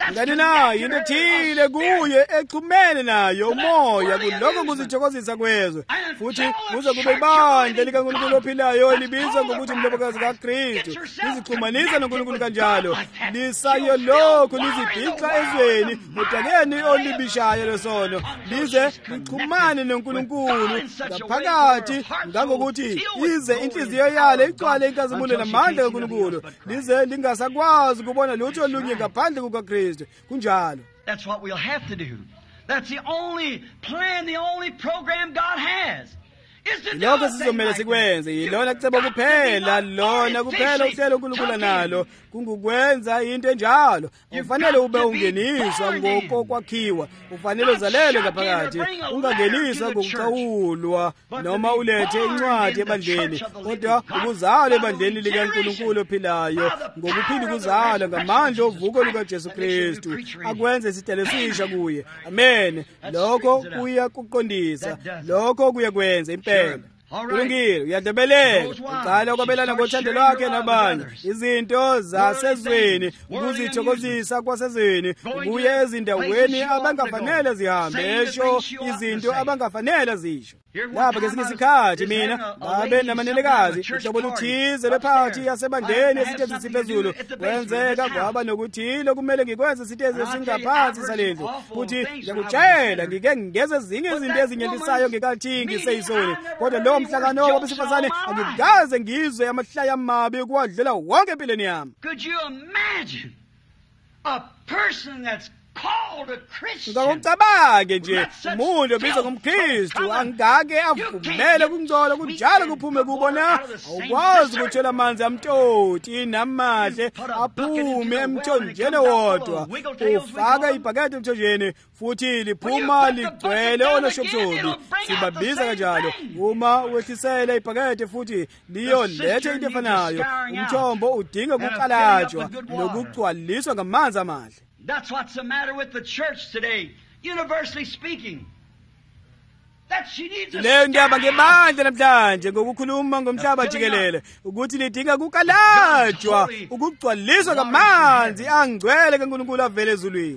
ngani nayo into ethile kuye exhumene nayo umoya kuloko kuzithokozisa kwezwe futhi kuze kube ibandla likaNkulunkulu ophilayo libizwa ngokuthi umlobokazi kaKristu lizixhumanisa noNkulunkulu kanjalo lisayo lokhu lizibhixa ezweni udakeni olibishayo lesono lize lixhumane noNkulunkulu ngaphakathi ngangokuthi ize inhliziyo yalo igcwale inkazimulo namandla kaNkulunkulu lize lingasakwazi kubona lutho olunye ngaphandle kukaKristu kunjalo. That's what we'll have to do. That's the only plan, the only program God has. Lokho sizomela sikwenze yilona kuceba kuphela lona kuphela uhlelo uNkulunkulu nalo kungukwenza into enjalo. Kufanele ube ungeniswa ngokokwakhiwa, ufanele uzalelwe ngaphakathi, ungangeniswa ngokuxawulwa noma ulethe incwadi ebandleni, kodwa ukuzalwa ebandleni likaNkulunkulu ophilayo ngokuphila ukuzalwa ngamandla ovuko lukaJesu Kristu akwenze isitele esisha kuye. Amen. Lokho kuya kuqondisa, lokho kuya kwenza impela. Kulungile, uyadebelela, uqala ukwabelana ngothando lwakhe nabanye, izinto zasezweni, ukuzithokozisa kwasezweni, ubuye ezindaweni abangafanele zihambe, esho izinto abangafanele zisho. Lapha kesinye isikhathi mina babe namanenekazi uhlobo luthize lwephathi yasebandleni esitezi siphezulu kwenzeka kwaba nokuthile kumele ngikwenze isitezi esingaphansi salendlu futhi ngiyakutshela ngike ngingeze ezinye izinto ezinyentisayo ngikathi ngiseyisoni kodwa lo mhlangano wabesifazane angikaze ngizwe amahlaya amabi kuwadlula wonke empilweni yami. Could you imagine a person that's Ngikucabange nje umuntu obizwa ngomKristu angake avumele kungcola kunjalo kuphume kubona awukwazi ukuthola amanzi amtoti namahle aphume emthonjeni wodwa ufaka ibhakede emthonjeni futhi liphuma ligcwele onoshobshobi sibabiza kanjalo uma wehlisela ibhakede futhi liyoletha into efanayo umthombo udinga ukuqalajwa nokugcwaliswa ngamanzi amahle. That's what's the matter with the church today, universally speaking. That she needs a leyo ndaba ngebandla namhlanje ngokukhuluma ngomhlaba jikelele ukuthi lidinga ukukalajwa ukugcwaliswa ngamanzi angcwele kaNkulunkulu avele ezulwini.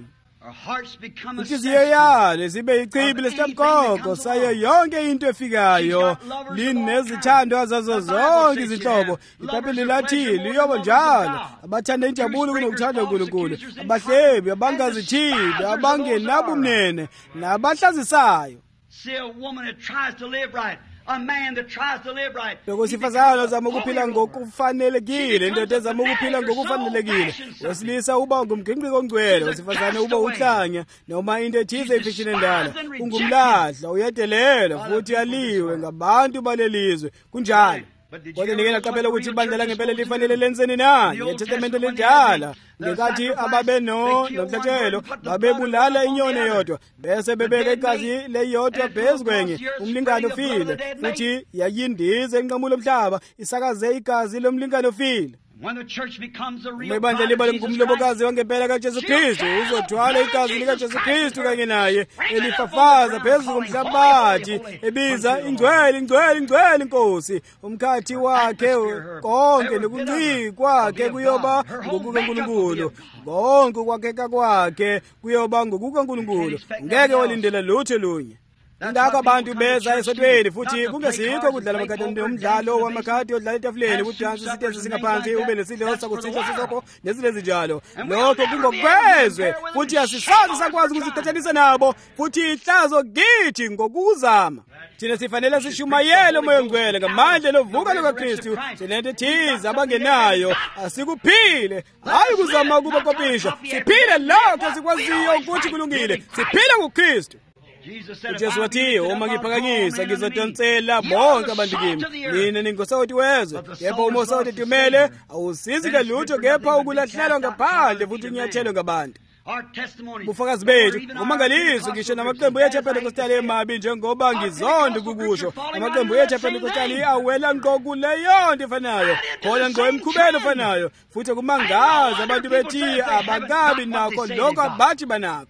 Inhliziyo yalo zibe ichibi lesitamgogo sayo yonke into efikayo linezithando zazo zonke izinhlobo. Ibhayibheli lathi liyobo njalo abathanda injabulo kunokuthanda uNkulunkulu, abahlebi, abangazithindi, abangenabumnene nabahlazisayo. See a woman that tries to live right. A man that tries to live right. Ngokusifazana ozama ukuphila ngokufanelekile, indoda ezama ukuphila ngokufanelekile. Wesilisa uba ngumgingqi ongcwele, wesifazane uba uhlanya noma into ethize efishini endala. Ungumlahla, uyedelela futhi aliwe ngabantu balelizwe. Kunjalo. Kodwa ngeke ngaqaphela ukuthi ibandla langempela lifanele lenzeni na? ITestamente lidala ngekathi ababe no nomhlatshelo babebulala inyoni yodwa bese bebeka igazi leyodwa phezu kwenye umlingane ofile futhi yayindize enqamulo omhlaba isakaze igazi lomlingane ofile. When the church becomes a real ibandla liba ngumlobokazi wangempela kaJesu Kristu uzothwala igazi likaJesu Kristu kanye naye elifafaza phezu komhlabathi ebiza ingcwele ingcwele ingcwele inkosi umkhathi wakhe konke nokuncika kwakhe kuyoba ngokukaNkulunkulu konke kwakheka kwakhe kuyoba ngokukaNkulunkulu ngeke walindela lutho lunye. Indaka abantu beza esontweni futhi kungesikho kudlala amakhadi omdlalo wamakhadi odlala etafuleni kudansi isitezi singaphansi ube nesidlo sakusitha sisoko nezilezi njalo. Lokho kungokwezwe futhi asisazi sakwazi ukuzicathanisa nabo futhi ihlazo kithi ngokuzama. Thina sifanele sishumayele umoya ongcwele ngamandla lovuka lukaKristu sinento ethize abangenayo asikuphile hayi kuzama ukuba kopisha siphile lokho sikwaziyo ukuthi kulungile siphile kuKristu. uJesu wathi uma ngiphakanyisa ngizodonsela bonke abantu kimi mina ningosawuthi wezwe kepha uma usawuthi dumele awusizi ngalutho kepha ukulahlelwa ngaphandle futhi unyathelwe ngabantu. Bufakazi bethu ngumangaliso ngisho namaqembu ethu ePentecostali emabi njengoba ngizonda kukusho amaqembu ethu ePentecostali awela ngqo kuleyo nto efanayo khona ngqo emkhubelo ofanayo futhi kumangaza abantu bethi abakabi nakho lokho abathi banakho.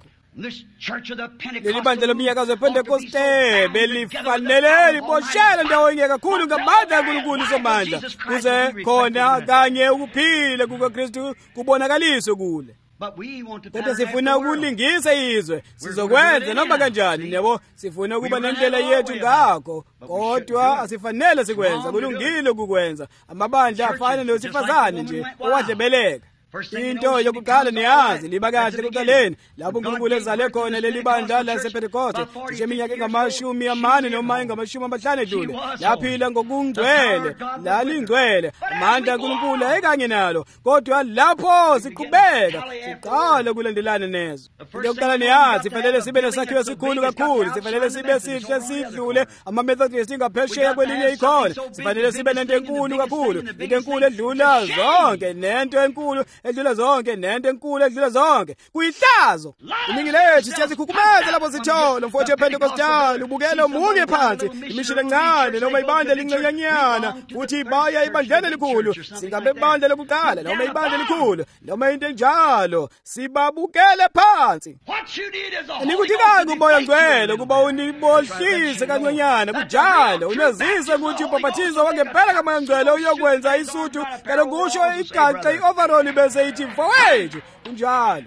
Leli bandla lomnyakazo wePentekoste belifanele liboshela ndawonye kakhulu ngamandla kaNkulunkulu somandla kuze khona kanye ukuphila kukaKristu kubonakaliswe kule. kodwa sifuna ukulingisa izwe, sizokwenza noma kanjani, yabo. Sifuna ukuba nendlela yethu ngakho, kodwa asifanele sikwenza. Kulungile ukukwenza. Amabandla afana nowesifazane nje owadlebeleka. Into yokuqala niyazi liba kahle kuqaleni lapho uNkulunkulu ezale khona leli bandla lasePentecoste cishe iminyaka engamashumi amane noma engamashumi amahlanu edlule. Laphila ngokungcwele, lalingcwele, amandla kaNkulunkulu ekanye nalo. Kodwa lapho siqhubeka siqala ukulandelana nezo. Into yokuqala niyazi fanele sibe nesakhiwo esikhulu kakhulu, sifanele sibe sihle sidlule ama-Methodist ngaphesheya kwelinye ikhona. Sifanele sibe nento enkulu kakhulu, into enkulu edlula zonke, nento enkulu edlula zonke, nento enkulu edlula zonke. Kuyihlazo. Iningi lethu siyazikhukhumeza lapho sithola mfowethu ePentecostal ubukela omunye phansi, imishini encane noma ibandla elincanyanyana, futhi baya ibandleni elikhulu. Singabe ibandla lokuqala noma ibandla elikhulu noma into enjalo, sibabukele phansi. Nikudinganga umoya ngcwele ukuba unibohlise kancanyana kunjalo, unazise ukuthi ubhaphathizo wangempela kamoya ngcwele uyokwenza isuthu kalokusho igaxa i-overall bese ithi mfowethu kunjalo.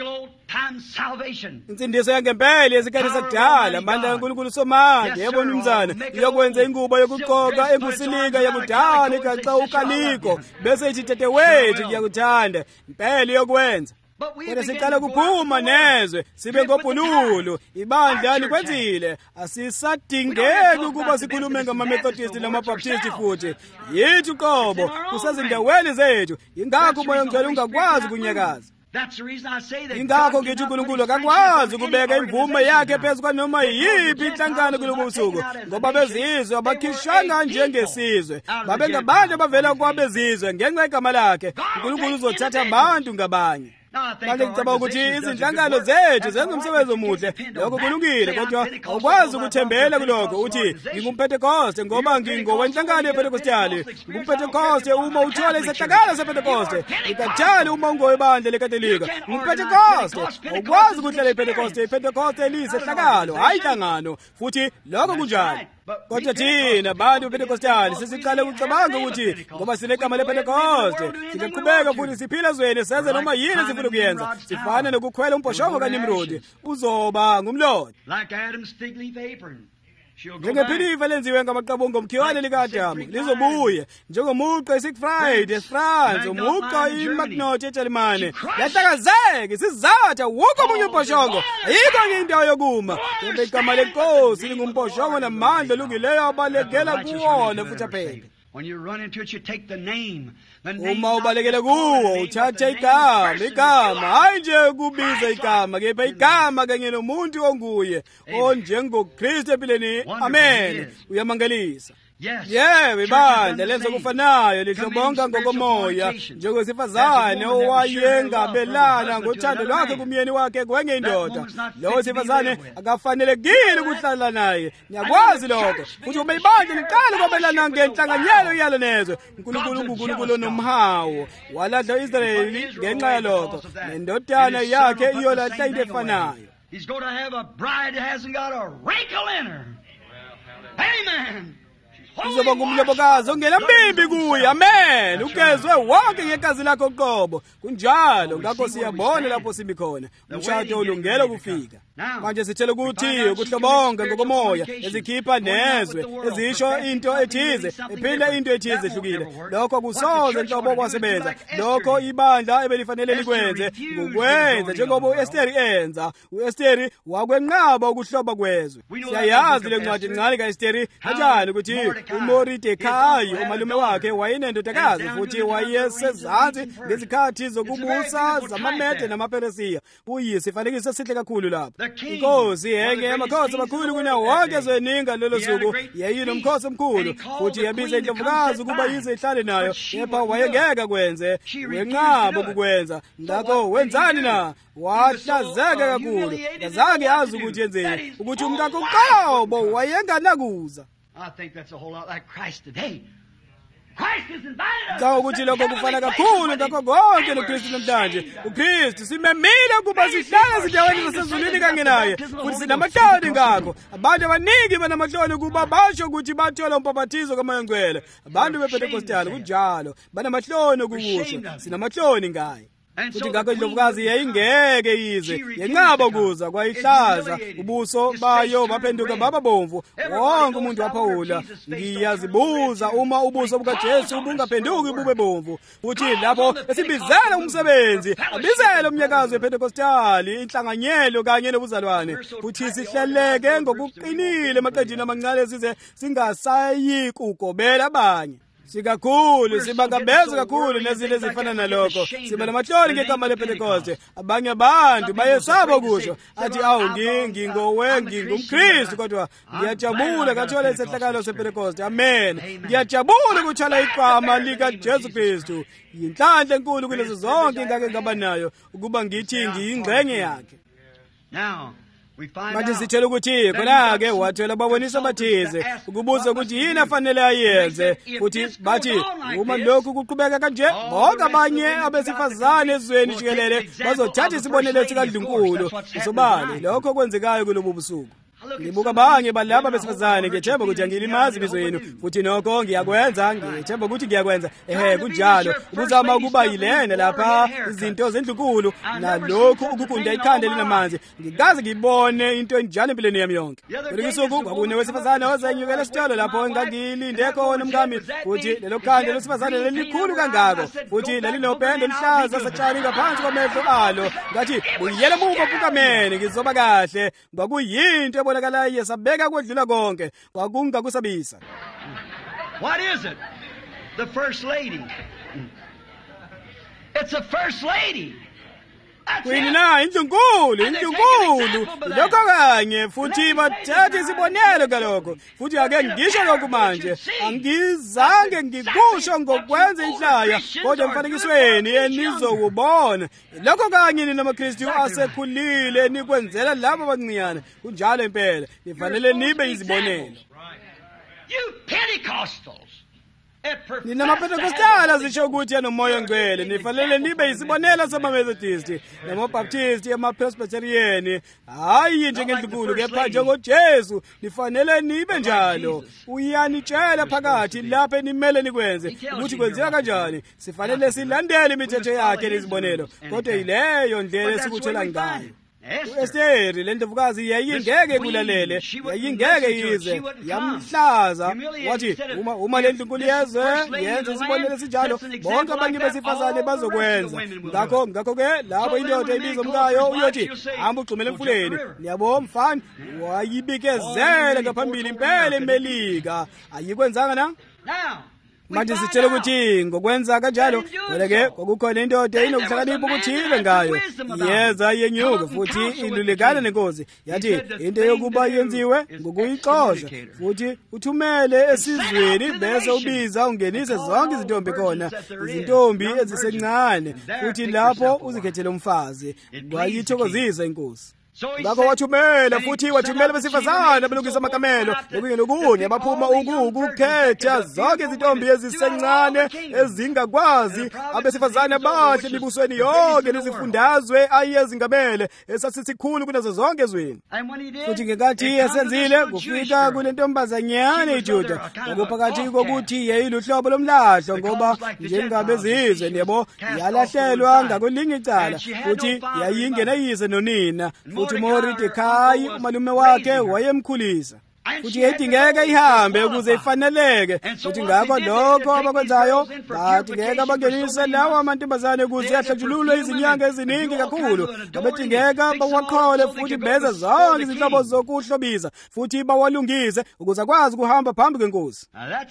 Insindiso yangempela yesikhathi sakudala, amandla kaNkulunkulu somandla, yebo mnumzana, iyokwenza ingubo yokuqoka engusilika yakudala igaxa ukaliko bese ithi tetewethu ngiyakuthanda, impela iyokwenza. Kodwa siqala kuphuma nezwe sibe ngobhululo, ibandla likwenzile. Asisadingeki ukuba sikhulume ngama-Methodist nama-Baptist futhi. Yithi qobo kusezindaweni zethu, ingakho umoya ngcwele ungakwazi kunyakaza. Ingakho ngithi uNkulunkulu akakwazi ukubeka imvume yakhe phezu kwanoma yiphi inhlangano kulobu busuku, ngoba bezizwe abakhishanga njengesizwe, babengabantu abavela kwabezizwe ngenxa yegama lakhe. uNkulunkulu uzothatha abantu ngabanye. Manje ngicabanga ukuthi izinhlangano zethu zenza umsebenzi omuhle, lokho kulungile, kodwa awukwazi ukuthembela kulokho uthi ngingumPentecoste ngoba ngingokwenhlangano yePentecostali. NgumPentecoste uma uthola isehlakalo sePentecoste, ikathali uma ungowebandla leKatolika. NgumPentecoste, awukwazi ukuhlala iPentecoste, iPentecoste liyisehlakalo hayi inhlangano, futhi lokho kunjalo. Kodwa thina bantu bePentecostali sesiqala ukucabanga ukuthi ngoba sinegama lePentecoste singaqhubeka futhi siphila ezweni senze noma yini sifuna ukuyenza. Sifana nokukhwela umbhoshongo kaNimrodi, uzoba ngumlodi. Njengephilifa lenziwe ngamaqabunga omkhiwane lika-Adamu, lizobuye njengomuqa eSiegfried eFrance, umuqa iMagnot eJalimane. Yahlakazeka isizatha wonke omunye umbhoshongo, ayikho enye indawo yokuma. Kodwa igama leNkosi lingumbhoshongo namandla lungileyo abalekela kuwona futhi aphele. Uma ubalekele kuwo uthatha igama, igama hayi nje kubiza igama, kepha igama kanye nomuntu onguye onjengoKristu empilweni. Amen. Uyamangalisa. Yebo, ibandla lenza okufanayo lihlobonga ngokomoya njengosifazane owayengabelana ngothando lwakhe kumyeni wakhe kwenye indoda. Lowo sifazane akafanelekile ukuhlala naye. Ngiyakwazi lokho. Futhi uma ibandla liqala ukwabelana ngenhlanganyelo iyalo nezwe, uNkulunkulu uNkulunkulu nomhawu waladla u-Israyeli ngenxa yalokho, nendodana yakhe iyolahla into efanayo. He's going to have a bride that hasn't got a wrinkle in her. Amen. Uzoba ngumlobokazi ongela mbimbi kuye. Amen. Ukezwe wonke ngegazi lakho qobo. Kunjalo ngakho siyabona lapho simi khona. Umshado ulungele ukufika. Manje sithele ukuthi ukuhlobonga ngokomoya ezikhipha nezwe ezisho into ethize ephinda into ethize ehlukile. Lokho kusoze inhlobo kwasebenza. Lokho ibandla ebelifanele likwenze ngokwenza njengoba uEsteri enza. uEsteri wakwenqaba ukuhloba kwezwe. Siyayazi le ncwadi encane kaEsteri kanjani ukuthi uMordecai umalume wakhe wayenendodakazi futhi wayesezansi ngezikhathi zokubusa zamaMede namaPeresiya. Uyisifanekiso esihle kakhulu lapho. Inkosi yenye yamakhosi amakhulu kunawo wonke ezweninga lelo suku yayinomkhosi omkhulu, futhi yabiza indlovukazi ukuba yize ihlale nayo, kepha wayengeka kwenze, wenqaba ukukwenza. Ngakho wenzani na? Wahlazeka kakhulu, kazange azi ukuthi yenzeni, ukuthi umkakhe uqobo wayenganakuza. I think that's a whole lot like Christ today. Christ is invited us. Ngakho ukuthi lokho kufana kakhulu ngakho konke noKristu namhlanje. uKristu simemile ukuba sihlale ezindaweni zasezulwini kanye naye, futhi sinamahloni ngakho. Abantu abaningi banamahloni ukuba basho ukuthi bathola umpaphathizo kaMoya Ngcwele. Abantu bePentecostal kunjalo banamahloni ukukusho, sinamahloni ngaye. futhi ngakho indlovukazi yayingeke yize yenqaba ukuza kwayihlaza ubuso bayo baphenduka baba bomvu. Wonke umuntu waphawula, ngiyazibuza uma ubuso bukaJesu bungaphenduki bube bomvu. Futhi lapho esibizela umsebenzi abizela umnyakazo wePentekostali, inhlanganyelo kanye nobuzalwane, futhi sihleleke ngokuqinile emaqenjini amancane size singasayi kugobela abanye. Sikakhulu sibangabeza kakhulu nezinto ezifana nalokho. Siba namahloni ngegama lePentekoste. Abanye abantu bayesaba kusho athi awu ngingowe ngingumKristu kodwa ngiyajabula kathola isehlakalo sePentekoste. Amen. Ngiyajabula ukuthola igama lika Jesu Kristu. Yinhlanhla enkulu kulezo zonke ingake ngaba nayo ukuba ngithi ngiyingxenye yakhe. Now manje sitshela ukuthi khona-ke wathola ababonisa abathize ukubuza ukuthi yini afanele ayenze, futhi bathi uma lokhu kuqhubeka kanje bonke abanye abesifazane ezweni jikelele bazothatha isibonelo sikaNkulunkulu. Isobani lokho kwenzekayo kulobu busuku. Ngibuka abanye balaba besifazane, ngiyethemba ukuthi angilimazi ibizo yenu, futhi nokho ngiyakwenza, ngiyethemba ukuthi ngiyakwenza. Ehe, kunjalo ukuzama ukuba yilena lapha izinto zendlunkulu nalokhu ukugunda ikhanda linamanzi. Ngikaze ngibone into enjalo empilweni yami yonke. Kulesi suku kwakune wesifazane ozenyukela esitolo lapho engangilinde khona umkami, futhi lelo khanda losifazane lelikhulu kangako, futhi lalinopendo luhlaza satshani ngaphansi kwamehlo alo. Ngathi buyele muva Phukamene, ngizoba kahle. Kwakuyinto ebonakalayo yesabeka kodlula konke, kwakungakusabisa. What is it? The First Lady. It's a First Lady. Kwini na indlunkulu, indlunkulu lokho kanye, futhi bathatha isibonelo kalokho. Futhi ake ngisho lokho manje, angizange ngikusho ngokwenza inhlaya, kodwa emfanekisweni enizowubona lokho kanye ninamakristu asekhulile nikwenzela labo abancinyane. Kunjalo impela nifanele nibe izibonelo. You Pentecostals, nina maPentekostala zisho ukuthi anomoya ngcwele nifanele nibe isibonelo samaMethodisti namabaptisti amapresbyterian, hayi njengendlunkulu kepha njengoJesu nifanele nibe njalo. Uyanitshela phakathi lapho nimele nikwenze ukuthi kwenziwa kanjani. Sifanele silandele imithetho yakhe lezibonelo, kodwa yileyo ndlela esikuthola ngayo. U-Esteri lendlovukazi yayingeke kulalele, yayingeke yize, yamhlaza wathi uma uma lendlunkulu yezwe yenza isibonelo esinjalo bonke abanye besifazane bazokwenza. Ngakho ngakho ke lapho indoda ibiza umkayo uyothi hamba ugxumele emfuleni. Niyabo mfana wayibikezela ngaphambili impela eMelika, ayikwenzanga na? Manje sitshela ukuthi ngokwenza kanjalo kodwa-ke kwakukhona indoda inokuhlakanipha okuthile ngayo. Yeza yenyuka futhi ilulekana nenkosi, yathi into yokuba yenziwe ngokuyixosha, futhi uthumele esizweni bese ubiza ungenise zonke izintombi khona, izintombi ezisencane, futhi lapho uzikhethele umfazi. Kwayithokozisa inkosi. Ngakho wathumela futhi wathumela besifazane abalungisa amakamelo lokunye nokunye abaphuma ukukhetha zonke izintombi ezisencane ezingakwazi abesifazane abahle emibusweni yonke nezifundazwe ayezingamele esasisikhulu kunazo zonke ezweni. Futhi ngenkathi esenzile kufika kule ntombazanyane iJuda, ngokuphakathi kokuthi yayiluhlobo lomlahlo ngoba njengabe zizwe yebo yalahlelwa ngakulinye icala, futhi yayingenayise nonina. Futhi Mordecai umalume wakhe wayemkhulisa, futhi yayidingeka ihambe ukuze ifaneleke. Futhi ngakho lokho abakwenzayo badingeka bangenise lawo amantombazane ukuze ahlatshululwe izinyanga eziningi kakhulu. Babedingeka bawaqhole futhi beze zonke izinhlobo zokuhlobisa futhi bawalungise ukuze akwazi ukuhamba phambi kwenkosi.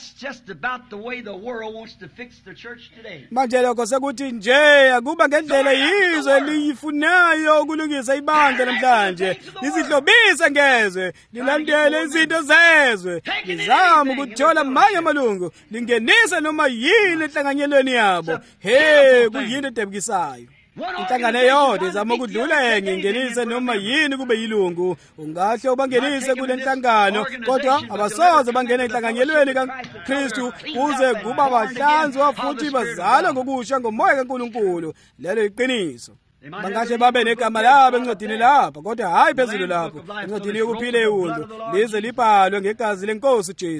Manje lokho sekuthi nje akuba ngendlela yizwe liyifunayo ukulungisa ibandla namhlanje, lizihlobise ngezwe, lilandele izinto zezwe, lizama ukuthola amanye amalungu, lingenise noma yini enhlanganyelweni yabo. He, kuyini edebukisayo. Inhlangano eyodwa izama ukudlula enye ingenise noma yini kube yilungu. Ungahle ubangenise kule nhlangano, kodwa abasoze bangena enhlanganyelweni kaKristu kuze kuba bahlanzwa futhi bazalwa ngokusha ngomoya kaNkulunkulu. Lelo iqiniso. Bangahle babe negama labo encwadini lapha, kodwa hayi phezulu lapho encwadini yokuphila ewundo lize libhalwe ngegazi lenkosi uJesu.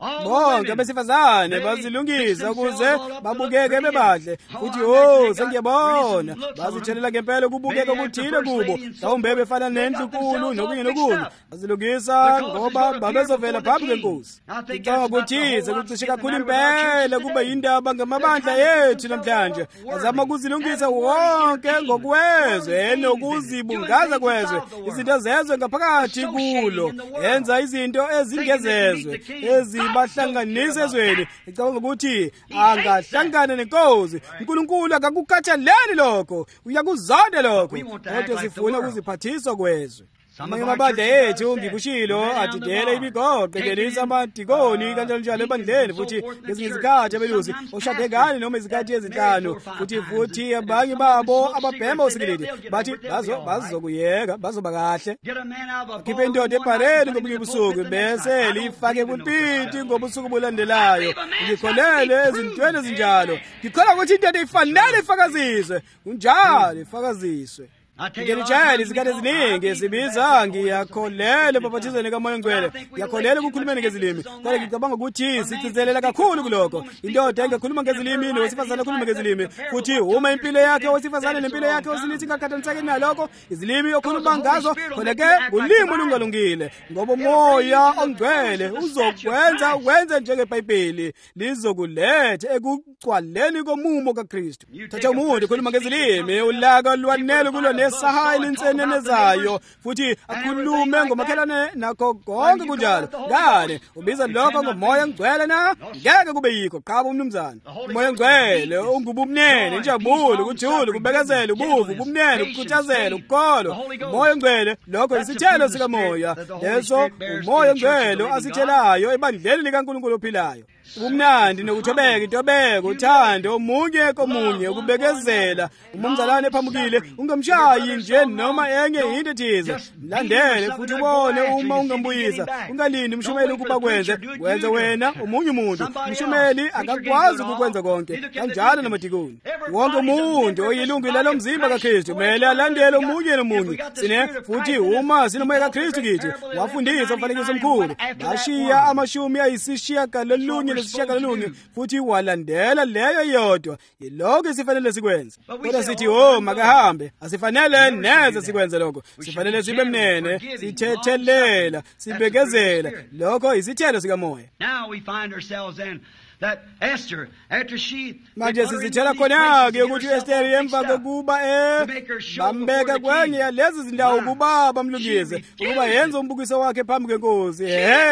bonke abesifazane bazilungisa ukuze babukeke bebahle futhi oh sengiyabona bazitshelela ngempela ukubukeka okuthile kubo mhlawumbe befana nendlunkulu nokunye nokunye bazilungisa ngoba babezovela phambi kwenkosi. Ngicabanga ukuthi sekucishe kakhulu impela kube yindaba ngamabandla yethu namhlanje azama ukuzilungisa wonke ngokwezwe nokuzibungaza kwezwe izinto zezwe ngaphakathi kulo yenza izinto ezingezezwe ezibahlanganisa ezweni. Ngicabanga ukuthi angahlangana nenkosi uNkulunkulu akakukhathaleli lokho uyakuzonda lokho kodwa sifuna ukuziphathiswa kwezwe. Amanye amabandla ethu ngikushilo adidela imigoqo ngenisa amadikoni kanjalo njalo ebandleni futhi ngezinye izikhathi abelusi oshade kane noma izikhathi ezinhlanu futhi futhi abanye babo ababhema usikilidi bathi bazo bazokuyeka bazoba kahle khiphe indoda ebhareni ngomunye ubusuku bese lifake ebulpiti ngobusuku bulandelayo. Ngikholele ezintweni ezinjalo ngikholwa ukuthi indoda ifanele ifakaziswe kunjalo ifakaziswe. Ngiyalitshela izikhathi eziningi sibiza ngiyakholele ebaphathizweni kaMoya Ngcwele ngiyakholele ukukhulumeni ngezilimi kodwa ngicabanga ukuthi sigcizelela kakhulu kulokho. Indoda engakhuluma ngezilimi nowesifazane akhuluma ngezilimi futhi uma impilo yakhe owesifazane nempilo yakhe wesilisa ingakhathaliseki nalokho izilimi okhuluma ngazo khona ke ulimi olungalungile ngoba uMoya oNgcwele uzokwenza wenze njengeBhayibheli lizokuletha ekucwaleni komumo kaKristu. Thatha umuntu okhuluma ngezilimi ulaka lwanele kulo nesahayili insenenezayo futhi akhulume ngomakhelane nakho konke kunjalo ngane ubiza lokho ngoMoya Ngcwele na ngeke kube yikho qaba umnumzana. uMoya Ngcwele ungubumnene injabulo ukuthula kubekezela ubuvu ubumnene ukukhuthazela ukukholwa. uMoya Ngcwele lokho isithelo sikaMoya leso uMoya Ngcwele asithelayo ebandleni likaNkulunkulu ophilayo. Umnandi nokuthobeka intobeko uthando omunye komunye ukubekezela umumzalane ephambukile ungamshayi nje noma enye into ethize mlandele futhi ubone uma ungambuyisa ungalindi umshumeli ukuba kwenze wenze wena omunye umuntu. Umshumeli akakwazi ukukwenza konke kanjalo namadikoni. Wonke umuntu oyilungu lalomzimba kaKristu kumele alandele omunye nomunye sine futhi uma sinomoya kaKristu kithi wafundisa umfanekiso omkhulu bashiya amashumi ayisishiyagalolunye nesishiyagalolunye futhi walandela leyo yodwa. Yilokho isifanele sikwenze kodwa sithi oh makahambe asifanele neze sikwenze lokho. Sifanele sibe mnene sithethelela sibekezela lokho isithelo sikaMoya. Now we find ourselves in that Esther after she manje sizithela khona-ke ukuthi uEsther emva kokuba eh bambeka kwenye yalezi zindawo ukuba bamlungise ukuba yenze umbukiso wakhe phambi kwenkosi.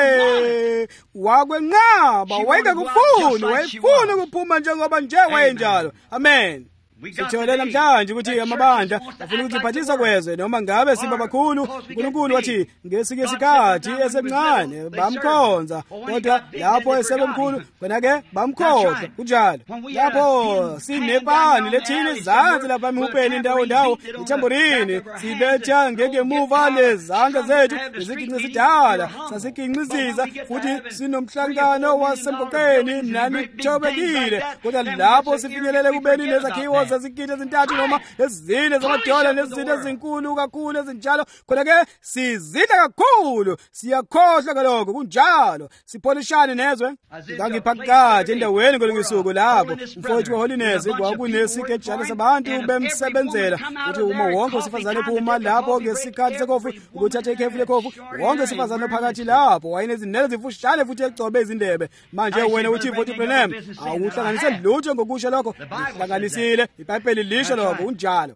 Hey wakwenqaba wayeka kufuna wayefuna ukuphuma njengoba nje wayenjalo. Amen. Sithole namhlanje ukuthi amabandla afuna ukuziphathisa kwezwe noma ngabe siba bakhulu. uNkulunkulu wathi ngesike isikhathi esemncane bamkhonza kodwa lapho esebemkhulu khona-ke bamkhohlwa kunjalo. Lapho sinebani lethini izandla lapha emhupeni indawo ndawo ithamborini sibetha ngemuva lezandla zethu iziginci esidala sasiginqizisa futhi sinomhlangano wasemgoqeni mnani thobekile kodwa lapho sifinyelele kubeni nezakhiwo zezigidi ezintathu noma ezine zamadola nezinto ezinkulu kakhulu ezinjalo khona-ke sizidla kakhulu siyakhohlwa kalokho kunjalo sipholishane nezwe. Ngangiphakathi endaweni ngolungesuku lapho umfowethu weholiness kwakunesikejana sabantu bemsebenzela ukuthi uma wonke wesifazane ephuma lapho ngesikhathi sekhofi ukuthatha ikhefu lekhofu wonke wesifazane phakathi lapho wayenezinwele zifushane futhi egcobe izindebe. Manje wena uthi Forty Brenham awuhlanganise lutho ngokusho lokho uhlanganisile iBhayibheli lisho lokho unjalo.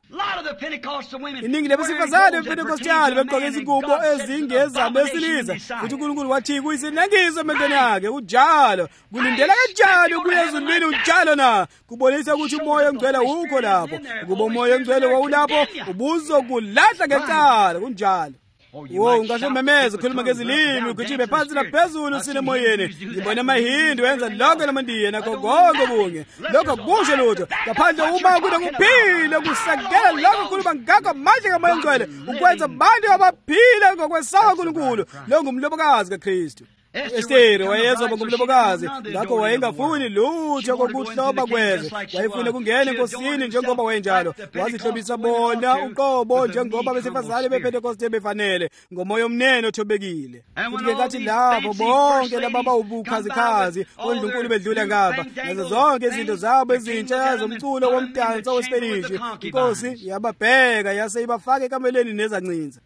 Iningi labesifazane bePentecostal begqoke izingubo ezingezabesilisa futhi uNkulunkulu wathi kuyisinengiso emendweni yakhe unjalo kulindela kanjani ukuya ezulwini unjalo na kubonisa ukuthi uMoya Ngcwele ukho lapho ukuba uMoya Ngcwele wawulapho ubuzokulahla ngecala kunjalo. Wo ungasho memeza ukhuluma ngezilimi ukuthi phansi laphezulu sinemoyeni ngibona amahindu enza lonke lamandiye nakho konke kunye lokho kusho lutho ngaphandle uma kunokuphila kusakela lokho khuluma ngakho manje kaMoya Ngcwele ukwenza abantu abaphila ngokwesawa uNkulunkulu lo ngumlobokazi kaKristu. Esteri wayezoba ngumlobokazi, ngakho wayengafuni lutho kokuhloba kwezwe. Wayefuna kungena enkosini njengoba wayenjalo. Wazihlobisa bona uqobo njengoba besifazane bePentecoste befanele ngomoya omnene othobekile. Futhi kathi labo bonke lababa ubukhazikhazi oNkulunkulu bedlula ngapha nazo zonke izinto zabo ezintsha zomculo womdanso weSpanish, inkosi yababheka yase ibafaka ekameleni nezancinza.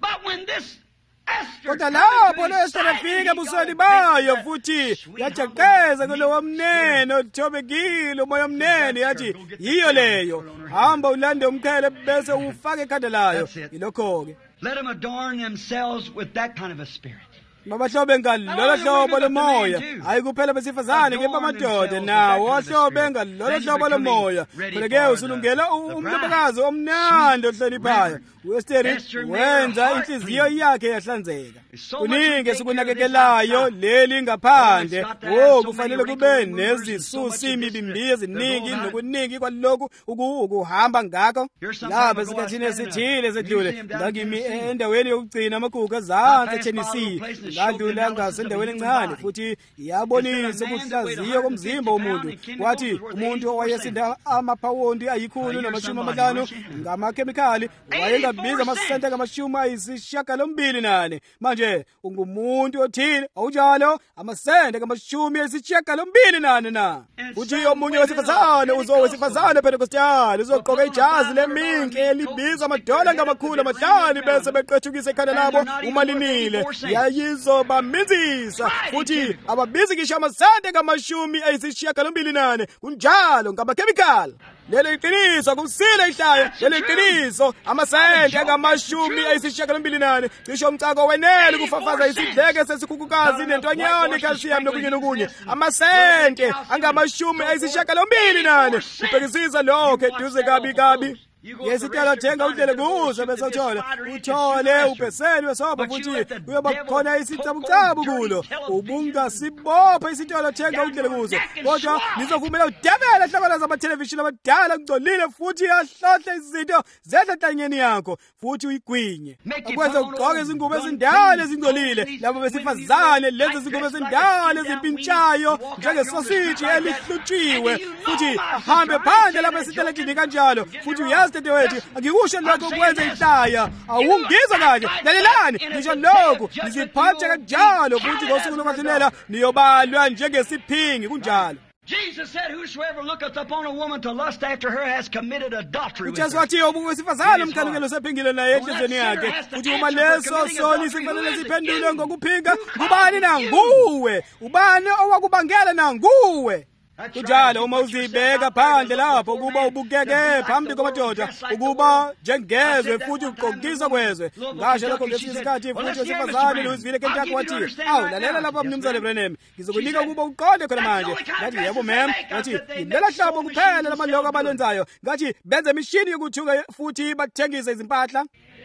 Kodwa lapho lo-Esther efika ebusweni bayo futhi yajaqeza kulowo mnene othobekile, umoya omnene, yathi yiyo leyo, hamba ulande umqhele bese ufake ekhanda layo. Yilokho-ke, let them adorn themselves with that kind of a spirit. mabahlobe ngalolo hlobo lomoya, hayi kuphela besifazane kepha amadoda nawo ahlobe ngalolo hlobo lomoya. Khona-ke usulungela umlobokazi omnandi ohloniphayo. U-Esteri wenza inhliziyo yakhe yahlanzeka. Kuningi esikunakekelayo leli ngaphandle. Oh, kufanele kube nezisusi imibimbi eziningi nokuningi kwalokhu ukuhamba ngakho. Lapha esikhathini esithile sedlule ngakimi endaweni yokugcina amagugu azansi eTennessee. Ngadlula ngasendaweni encane futhi yabonisa ukuhlaziya komzimba womuntu. Kwathi umuntu owayesinda amapawundi ayikhulu namashumi amahlanu ngamakhemikhali wayengabiza amasente ngamashumi ayisishiyagalombili nane. Manje ungumuntu othile awunjalo, amasente ngamashumi ayisishiyagalombili nane na. Futhi omunye wesifazane uzowesifazane Pentecostal uzogqoka ijazi leminki elibiza amadola ngamakhulu amahlanu bese beqethukisa ekhanda labo uma linile. Yayizoba minzisa futhi ababizi kisho amasente ngamashumi ayisishiyagalombili nane kunjalo ngamakhemikhali. Lelo iqiniso kumsile ihlaya, lelo iqiniso amasente ngamashumi ayisishiyagalombili nane cisho umcako wenele ukufafaza isidleke sesikhukhukazi nentonyane ikhalsiyam nokunye nokunye. Amasente angamashumi ayisishiyagalombili nane ubhekisisa lokho eduze kabi kabi. Yesitelo thenga udlele kuze bese uthola uthole ubheseli wesoba futhi uyoba khona isitsabucabu kulo. Ubungasibopha isitelo thenga udlele kuze, kodwa nizovumela udebela ehlakana zamathelevishini abadala ngcolile futhi ahlohle izinto zehlahlanyeni yakho futhi uyigwinye. Akwenza ugqoke izingubo ezindala ezingcolile labo besifazane lezi zingubo ezindala ezimpintshayo njengesosiji elihlutshiwe futhi ahambe phandle lapha esiteletini kanjalo futhi uyazi tetewethu angikusho lokho kwenza ihlaya awungizwa kanje. Lalelani ngisho lokho niziphathe kanjalo futhi ngosuku lokwahlulelwa niyobalwa njengesiphingi kunjalo. Jesus said, whosoever looketh upon a woman to lust after her has committed adultery with her. Ujesu wathi obowesifazane umkhanukelo sephingile naye enhliziyweni yakhe. Futhi uma leso soni sifanele siphendule ngokuphinga, kubani na? Nguwe. Ubani owakubangela na? Nguwe. Kunjalo uma uzibeka phandle lapho ukuba ubukeke phambi kwamadoda ukuba njengezwe futhi uqokisa kwezwe. Ngasho lokho ngesinye isikhathi futhi wesifazane Louisville Kentucky wathi, awu lalela lapha mnumzane Branham, ngizokunika ukuba uqonde khona manje. Ngathi yebo ma'am. Ngathi indlela hlobo kuphela lamaloko abalwenzayo. Ngathi benze imishini yokuthuka futhi bathengise izimpahla.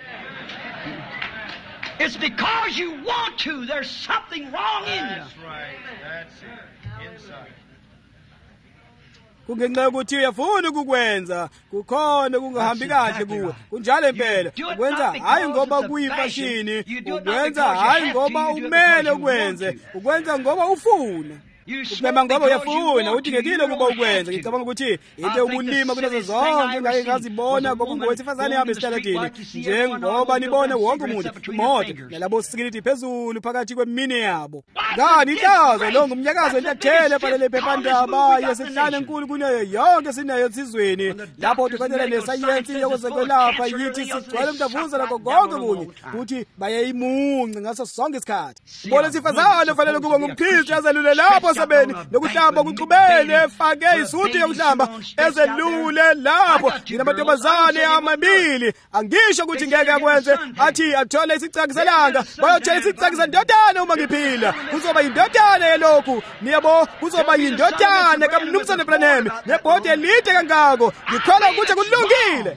It's because you want to. There's something wrong in you. That's right. That's it. Inside. Kungenxa yokuthi uyafuna ukukwenza kukhona kungahambi kahle kuwe. Kunjalo impela ukwenza hayi ngoba kuyifashini, ukwenza hayi ngoba umele ukwenze, ukwenza ngoba ufuna. Uphema ngoba uyafuna udingekile ukuba ukwenza. Ngicabanga ukuthi into ubulima kunazo zonke ngake ngazibona ngokungowesifazane yami esitaladini njengoba nibone wonke umuntu imoto nalabo security phezulu phakathi kwemini yabo. Ngani inhlazo lo ngumnyakazo entathele fanele phephandaba yesihlane enkulu kunayo yonke sinayo sizweni lapho udokotela nesayensi yokuzekwelapha yithi sigcwele umdavuza lakho konke kunye futhi bayayimunce ngaso sonke isikhathi. Ubona isifazane fanele kuba ngumkhizi azelule lapho sabeni nokuhlamba kuxubene efake isuthi yokuhlamba ezelule lapho nginamantombazane amabili. Angisho ukuthi ngeke akwenze athi athole isicaki selanga bayothola isicaki sendodana uma ngiphila. Kuzoba yindodana yelokhu niyabo, kuzoba yindodana kaMnumzane Branham nebhodi elide kangako. Ngikholwa ukuthi kulungile.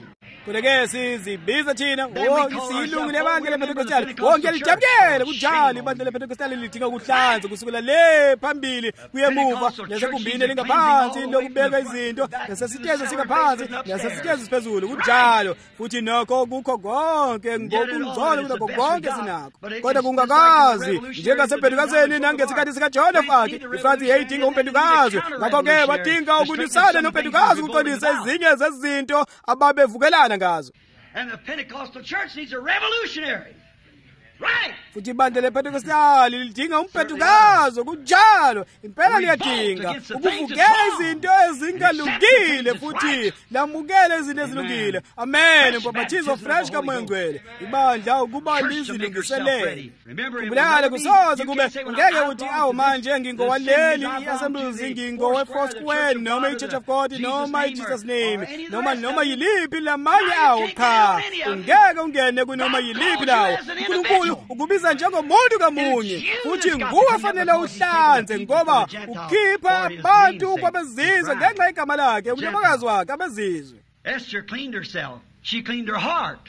kodwa-ke sizibiza thina siyilungu lebandla lePentekostali. Wonke lijabukele kunjalo ibandla lePentekostali lidinga ukuhlanza kusukela le phambili kuyemuva nasegumbini elingaphansi lokubeka izinto nasesitezo singaphansi nasesitezo siphezulu kunjalo futhi nokho kukho konke ngokungcono kunakho konke sinakho. Kodwa kungakazi njengasePentekosteni nangesikhathi sikaJohn ifrance yayidinga umpendukazi, ngakho-ke badinga ukunisana nompendukazi ukuqondisa ezinye zezinto ababevukelana ngazo. And the Pentecostal church needs a revolutionary. Right. Futhi ibandla lePentekostali lidinga umpendukazi kunjalo impela liyadinga ukuvukela izinto ezingalungile futhi lamukele izinto ezilungile. Amen. Mbaphathizo fresh kamoya ngcwele ibandla ukuba lizilungiselele. Kubulale kusoze kube ngeke uthi awu manje ngingowaleli i-Assemblies ngingowe Foursquare noma i-Church of God noma i-Jesus Name noma noma yiliphi lamanye awo cha ungeke ungene kunoma yiliphi lawo. uNkulunkulu ukubiza njengomuntu kamunye futhi nguwe fanele uhlanze ngoba ukhipha abantu kwabezizwe ngenxa yegama lakhe umnyamakazi wakhe abezizwe. Esther cleaned herself. She cleaned her heart.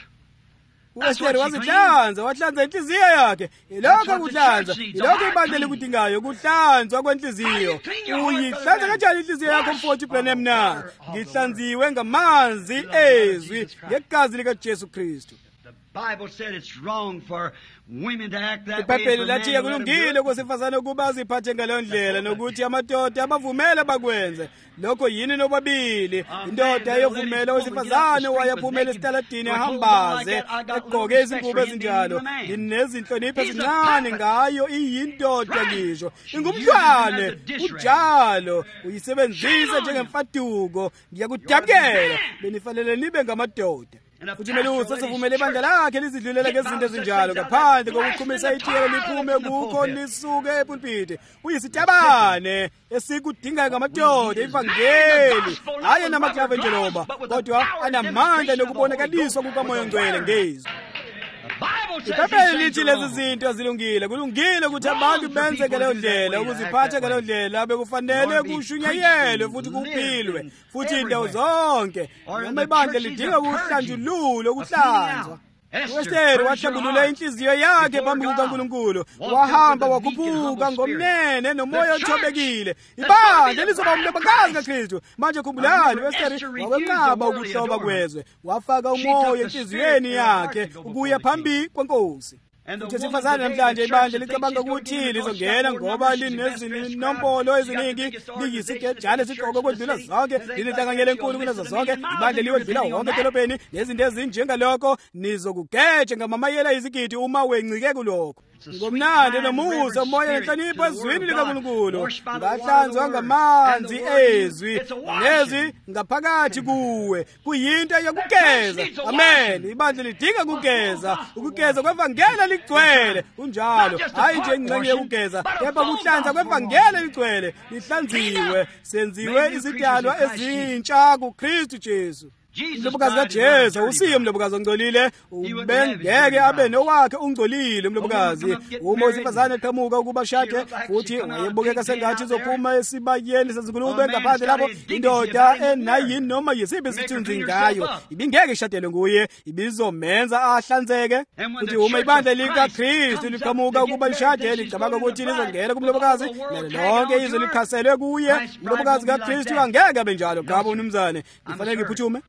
uEsther wazihlanza wahlanza inhliziyo yakhe. Ilokho kuhlanza ilokho ibandla likudingayo kuhlanzwa kwenhliziyo. Uyihlanza kanjani inhliziyo yakho mfowethu Branham na? Ngihlanziwe ngamanzi ezwi ngegazi likaJesu Kristu. Bible said it's wrong for women to act that way. iBhayibheli lathi kulungile kwesifazane ukuba aziphathe ngaleyo ndlela nokuthi amadoda abavumela bakwenze lokho yini nobabili. Indoda eyovumela owesifazane wayaphumela esitaladini ahambaze egqoke izingubo ezinjalo nezinhlonipho ezincane ngayo iyindoda ngisho ingumhlwane kunjalo uyisebenzisa njengemfaduko. Ngiyakudabukela benifanele nibe ngamadoda futhi meluso sivumele ibandla lakhe lizidlulela ngezinto ezinjalo ngaphandle kokuqhumisa ithiyelo liphume kukho lisuke epulpiti. Uyisitabane esikudingayo ngamadoda ivangeli hayi namaklave njeloba kodwa anamandla nokubonakaliswa kukamoya ngcwele ngezwi. iBhayibheli lithi lezi zinto zilungile. Kulungile ukuthi abantu benze ngaleyo ndlela ukuziphatha ngaleyo ndlela bekufanele kushunyayelwe futhi kuphilwe futhi indawo zonke. Noma ibandla lidinga ukuhlanjululwa ukuhlanzwa. uEsther wahlambulula inhliziyo yakhe phambi kukaNkulunkulu wahamba wakhuphuka ngomnene nomoya othobekile. Ibandla lizoba umlobakazi kaKristu. Manje khumbulani uEsther wawenqaba ukuhloba kwezwe wafaka umoya enhliziyweni yakhe ukuya phambi kweNkosi. Futhi sifazane namhlanje ibandla licabanga ukuthi lizongena ngoba linezinombolo eziningi liyisigejana esigqoko kodlula zonke linehlanganyelo enkulu kunazo zonke. Ibandla liwedlula wonke edolobheni nezinto ezinjengalokho nizokugeje ngamamayela izigidi uma wencike kulokho. Ngomnandi nomusa umoya nenhlonipho ezwini likaNkulunkulu ngahlanzwa ngamanzi ezwi nezwi ngaphakathi kuwe kuyinto yokugeza. Amen. Ibandla lidinga ukugeza ukugeza kwevangeli ligcwele kunjalo hayi nje ingxenye yokugeza kepha kuhlanza kwevangeli ligcwele lihlanziwe senziwe izidalwa ezintsha kuKristu Jesu. Umlobokazi kaJesu usiye umlobokazi ongcolile ubengeke abe nowakhe ungcolile umlobokazi. Uma owesifazane eqhamuka ukuba shade futhi wayebukeka sengathi izophuma esibayeni sezinkulumo ngaphandle lapho indoda enayini noma yisiphi isithunzi ngayo ibingeke ishadele nguye ibizomenza ahlanzeke. Futhi uma ibandla likaKristu liqhamuka ukuba lishade licabanga ukuthi lizongena kumlobokazi lonke izwe likhaselwe kuye umlobokazi kaKristu angeke abe njalo. Ngabo umnumzane kufanele ngiphuthume.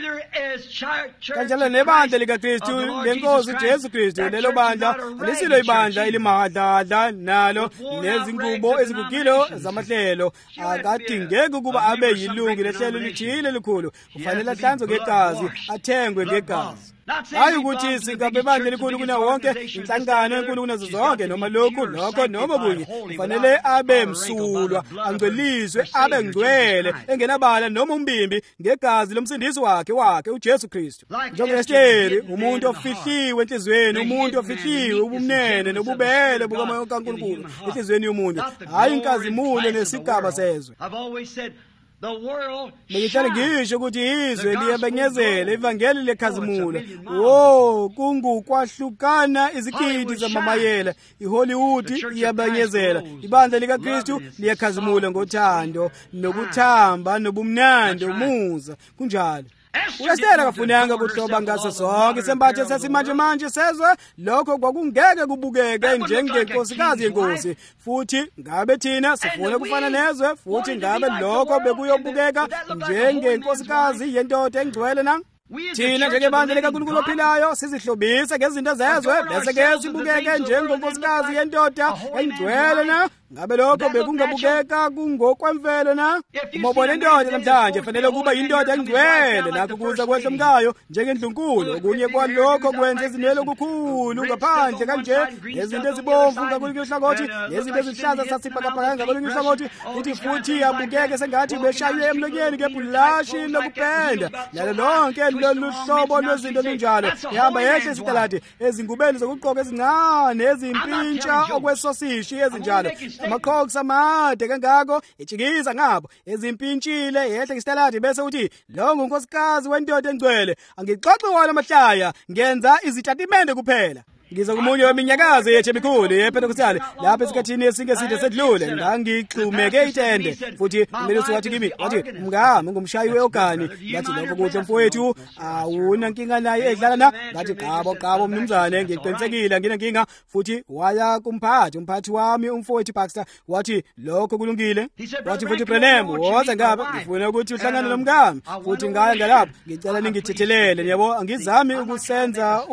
Kanjalo nebandla likaKristu lenkosi Jesu Kristu lelo bandla lisilo ibandla elimahadla nalo nezingubo ezigugilo zamahlelo akadingeki ukuba abe yilungu lehlelo lithile likhulu. Kufanele ahlanzwe ngegazi athengwe ngegazi. Hayi ukuthi singabe bandla elikhulu kuna wonke inhlangano enkulu kunazo zonke noma lokhu lokho noma kunye. Kufanele abe msulwa angcweliswe abe ngcwele engenabala noma umbimbi ngegazi lomsindisi wakhe wakhe uJesu Kristu. NjengoEsther umuntu ofihliwe enhlizweni umuntu ofihliwe ubumnene nobubele bukamoya kaNkulunkulu enhlizweni yomuntu hayi inkazimulo nesigaba sezwe. Bengihlale ngisho ukuthi izwe liyabenyezela ivangeli lekhazimula. Oh kungukwahlukana izikidi zamamayela. iHollywood iyabenyezela. Ibandla likaKristu liyakhazimula ngothando nokuthamba nobumnandi umuza kunjalo. uEsther akafunanga kuhloba ngaso sonke isembatho sesimanje manje sezwe lokho kwakungeke kubukeke njengenkosikazi yenkosi futhi ngabe thina sifuna kufana nezwe futhi ngabe lokho bekuyobukeka njengenkosikazi yendoda engcwele na thina njengebandla likaNkulunkulu ophilayo sizihlobise ngezinto zezwe bese ke sibukeke njengenkosikazi yendoda engcwele na ngabe lokho bekungabukeka kungokwemvelo na umobona indoda namhlanje fanele kuba indoda engcwele nakho kuza kwehla umkayo njengendlunkulu okunye kwalokho kwenza izinwele okukhulu ngaphandle kanje izinto ezibomvu ngakolunye uhlangothi izinto ezihlaza sasibhakabhaka ngakolunye uhlangothi futhi futhi abukeke sengathi beshaye emlonyeni ngebhulashi lokupenda nalo lonke lolu hlobo lwezinto ezinjalo ihamba yehle isitaladi ezingubeni zokugqoka ezincane ezimpintsha okwesosishi ezinjalo amakhoks amade kangako ijikiza ngabo ezimpintshile yehle isitaladi bese uthi lo ngunkosikazi wendoda engcwele angixoxe wona amahlaya ngenza izitatimende kuphela ngiza kumunye weminyakazi yethu emikhulu yePentekostali lapha esikhathini esingeside sedlule ngangixhumeke itende futhi umelusi wathi kimi wathi mngami ngumshayi weogani ngathi lokho kuhle mfowethu awuna nkinga naye edlala na ngathi qabo qabo mnumzane ngiqinisekile nginenkinga futhi waya kumphathi umphathi wami umfowethu Baxter wathi lokho kulungile wathi futhi Branham woza ngaba ngifuna ukuthi uhlangane nomngami futhi ngaya ngalapha ngicela ningithethelele yabo angizami ukusenza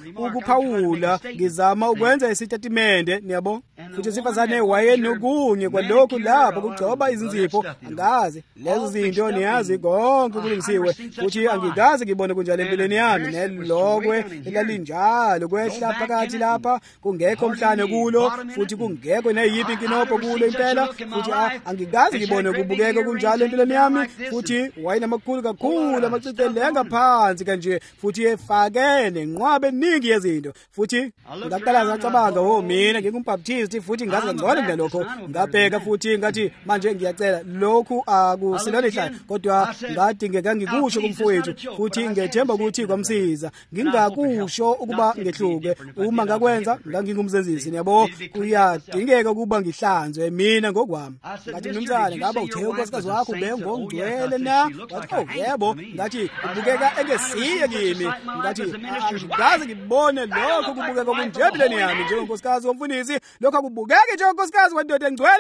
ukuphawula ngizama ukwenza isitatimende niyabo futhi sifazane wayenokunye kwalokhu lapho kugcoba izinzipho angazi lezo zinto niyazi konke kulungisiwe futhi angikaze ngibone kunjalo empilweni yami nelokwe elalinjalo kwehla phakathi lapha kungekho umhlane kulo futhi kungekho nayiphi inkinopho kulo impela futhi angikaze ngibone kubukeka kunjalo empilweni yami futhi wayinamakhulu kakhulu amacicelenga phansi kanje futhi efakene nqwabe ningi yezinto futhi ngaqala ngacabanga ho mina ngikumbaptist futhi ngaze ngcono ngalokho ngabheka futhi ngathi manje ngiyacela lokhu akusilolihlala kodwa ngadingeka ngikusho kumfowethu futhi ngethemba ukuthi kwamsiza ngingakusho ukuba ngehluke uma ngakwenza ngangingumzenzisi yabo kuyadingeka ukuba ngihlanzwe mina ngokwami ngathi mnumzane ngaba uthe unkosikazi wakho ubengongcwele na wathi oh yebo ngathi ubukeka engesiye kimi ngathi angaze ngibone lokho kubukeka kunjebuleni yami njengonkosikazi womfundisi lokho kubukeka njengonkosikazi wendoda engcwele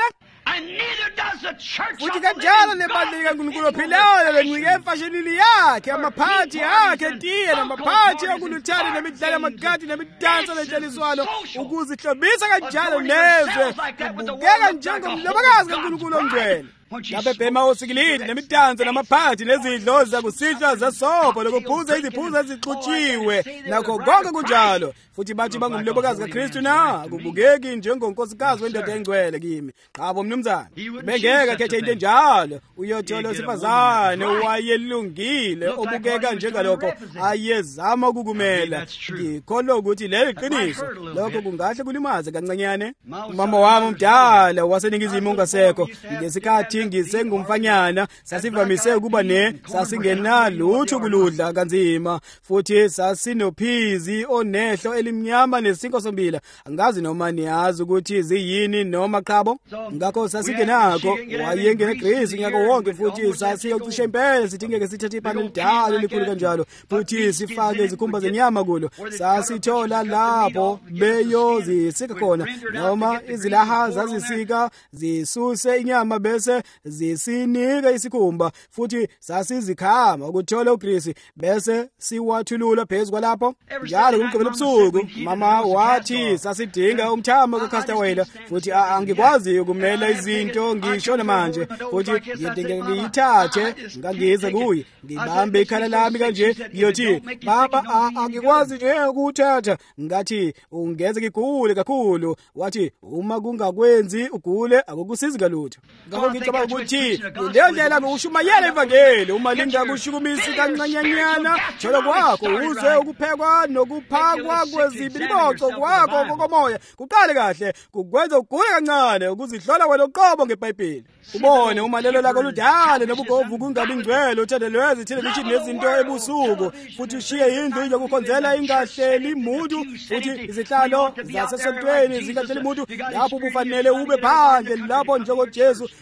futhi kanjalo nebandla likaNkulunkulu ophilayo lencike emfashinini yakhe amaphathi akhe tiye namaphathi okuluthana nemidlalo yamagadi nemidanso nentsheliswano ukuzihlobisa kanjalo nezwe kubukeka njengomlobokazi kaNkulunkulu ongcwele ngabe bhema osikilidi nemidanso namaphathi nezidlo zakusihla zesobho lokuphuza iziphuzo ezixutshiwe nakho konke kunjalo futhi bathi bangumlobokazi kaKristu na akubukeki njengonkosikazi wendoda engcwele kimi qabo mnumzane bengeke khethe into enjalo uyothola usifazane wayelungile obukeka njengalokho ayezama ukukumela ngikholwa ukuthi leli qiniso lokho kungahle kulimaze kancanyane umama wami umdala waseningizimu ungasekho ngesikhathi ngisengumfanyana sasivamise ukuba ne sasingenalutho kuludla kanzima futhi sasinophizi onehlo elimnyama nesinko sombila angazi noma niyazi ukuthi ziyini noma qhabo ngakho sasingenako wayengene Grace ngako wonke futhi sasiyocisha impela sidingeke sithathe iphani lidala likhulu kanjalo futhi sifake izikhumba zenyama kulo sasithola lapho beyozisika khona noma izilaha zazisika zisuse inyama bese zisinika isikhumba futhi sasizikhama ukuthola uGrace bese siwathulula phezulu lapho njalo kumgqibelo ebusuku mama wathi sasidinga umthamo kaCastaway futhi angikwazi ukumela izinto ngisho namanje futhi ngidingeka ngiyithathe ngangize kuye ngibambe ikhala lami kanje ngiyothi baba angikwazi nje ukuthatha ngathi ungeze ngigule kakhulu wathi uma kungakwenzi ugule akukusizi kalutho ngakho ngicabanga ukuthi leyo ndlela ngokushumayela ivangeli uma lingakushukumisi kancanyanyana njalo kwakho uze ukuphekwa nokuphakwa kwezibiliboco kwakho kokomoya kuqale kahle kukwenza ugule kancane ukuzihlola wena uqobo ngeBhayibheli ubone uma lelo lakho ludala nobugovu kungabi ngcwele uthendelwe ezithelevishini nezinto ebusuku futhi ushiye indlu yokukhonzela ingahleli umuntu futhi izihlalo zasesontweni zingahleli umuntu lapho kufanele ube phandle lapho njengoJesu unomoya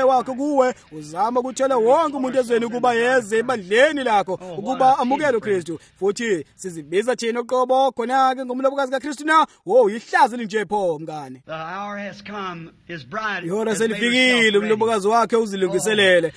wakhe kuwe uzama ukutshela wonke umuntu ezweni ukuba yeze ebandleni lakho ukuba amukele uKristu. Futhi sizibiza thina uqobo khona-ke ngomlobokazi kaKristu na wo yihlazo linje pho mngane. Ihora selifikile umlobokazi wakhe uzilungiselele.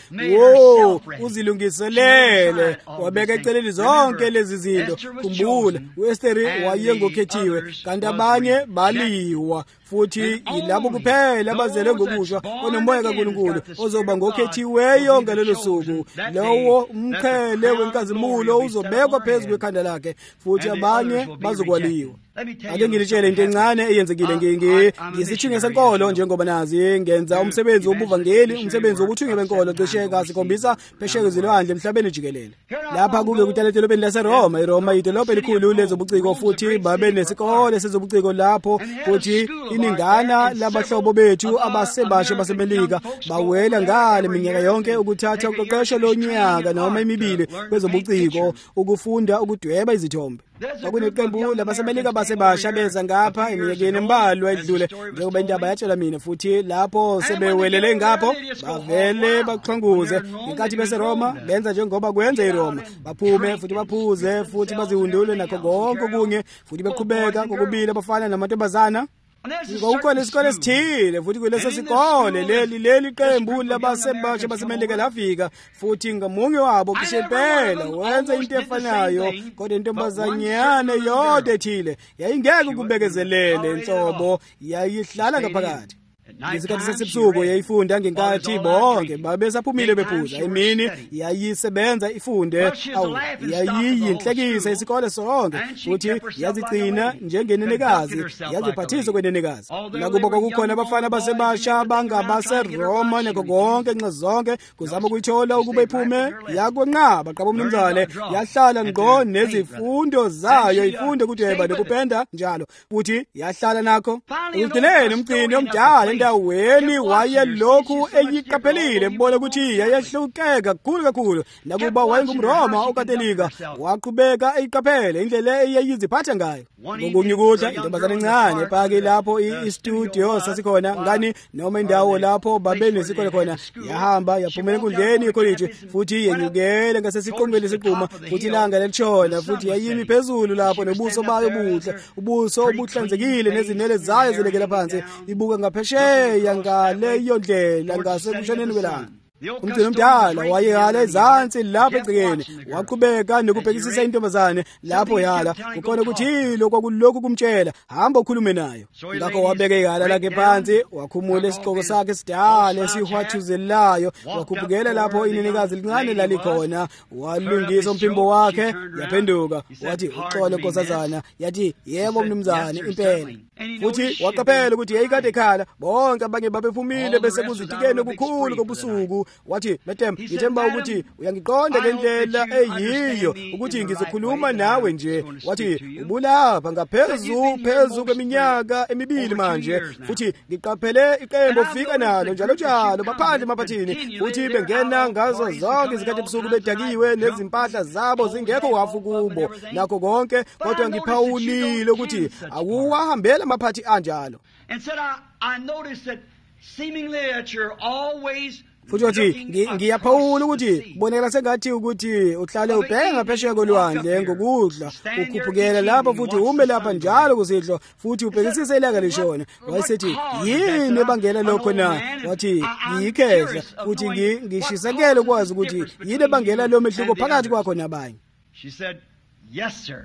Wo uzilungiselele wabeka eceleni zonke lezi zinto. Khumbula uEsteri wayengokhethiwe kanti abanye baliwa. Futhi yilabo kuphela abazele ngokusha onomoya kaNkulunkulu ozoba ngokhethiweyo ngalelo suku. Lowo umqhele wenkazimulo uzobekwa phezu kwekhanda lakhe futhi abanye bazokwaliwa. Ake ngilitshele into encane eyenzekile ngisithunywe senkolo njengoba nazi ngenza umsebenzi wobuvangeli, umsebenzi wokuthunywa benkolo cishe sikhombisa phesheya kwezilwandle emhlabeni jikelele. Lapha kuke kutelelobeni laseRoma. iRoma idolobha elikhulu lezobuciko futhi babe nesikole sezobuciko lapho futhi iningana labahlobo bethu abasebasha basemelika bawela ngale minyaka yonke ukuthatha uqeqesho lonyaka noma imibili kwezobuciko ukufunda ukudweba izithombe. Kwakuneqembu labasemelika basebasha beza ngapha eminyakeni embalwa edlule njengoba indaba yatshelwa mina futhi lapho sebewelele ngapho bavele baxhanguze inkathi bese Roma benza njengoba kwenza iRoma baphume futhi baphuze futhi bazihundule nakho konke kunye futhi beqhubeka kokubili abafana namantombazana. Ngokukhona isikole esithile futhi kuleso sikole leli leli qembu labasebasha basemelika lafika futhi ngamunye wabo cishe impela wenza into efanayo kodwa intombazanyana yodwa ethile yayingeke ukubekezelele enhlobo yayihlala ngaphakathi. Ngesikhathi sesebusuku yayifunda ngenkathi bonke babesaphumile bephuza emini yayisebenza ifunde awu yayiyinhlekisa isikole sonke futhi yazigcina njengenenekazi yaziphathisa kwenenekazi. Nakuba kwakukhona abafana basebasha bangabaseRoma nakho konke nxa zonke kuzama ukuyithola ukuba iphume yakwenqaba qaba umnumzane yahlala ngqo nezifundo zayo ifunde kudweba nekupenda njalo futhi yahlala nakho ekugcineni umgcini omdala endaweni wayelokhu eyiqaphelile ebona ukuthi yayehlukeka kakhulu kakhulu nakuba wayengumRoma okatolika waqhubeka eyiqaphele indlela eyayiziphatha ngayo. Ngokunye ukudla intombazane encane ephaki lapho istudio sasikhona ngani noma indawo lapho babenesikole khona yahamba yaphumela enkundleni yekoliji futhi yenyukele ngasesiqongweni siqhuma futhi ilanga lelitshona futhi yayimi phezulu lapho nobuso bayo buhle ubuso obuhlanzekile nezinwele zayo zilekela phansi ibuka ngaphesheya ngaleyo ndlela ngasekushoneni kwelanga. Umgcini omdala wayehala ezansi lapho egcekeni waqhubeka nokubhekisisa intombazane lapho yala kukhona ukuthi lo kwakulokhu kumtshela hamba ukhulume nayo. Ngakho wabeka ihala lakhe phansi wakhumula isiqoko sakhe sidala esihwathuzelayo wakhubukela lapho inenekazi lincane lalikhona walungisa umphimbo wakhe yaphenduka wathi uxolo nkosazana yathi yebo mnumzane impela futhi waqaphela ukuthi yayikade ekhala bonke abanye babephumile bese kuzitikene okukhulu kobusuku. Wathi madam ngithemba ukuthi uyangiqonda ngendlela eyiyo ukuthi ngizokhuluma nawe nje. Wathi ubulapha ngaphezulu phezu kweminyaka emibili manje futhi ngiqaphele iqembu ofika nalo njalo njalo baphandle emaphathini futhi bengena ngazo zonke izikhathi ebusuku bedakiwe nezimpahla zabo zingekho wafu kubo nakho konke kodwa ngiphawulile ukuthi akuwahambela amaphathi anjalo. And said I, I noticed that seemingly that you're always futhi wathi ngiyaphawula ukuthi kubonekela sengathi ukuthi uhlale ubheka ngaphesheya kolwandle ngokudla ukhuphukela lapho futhi ume lapha njalo kusidlo futhi ubhekisise ilanga lishona. Wayesethi yini ebangela lokho na? Wathi yikhehla futhi ngishisekele ukwazi ukuthi yini ebangela lo mehluko phakathi kwakho nabanye. She said yes sir.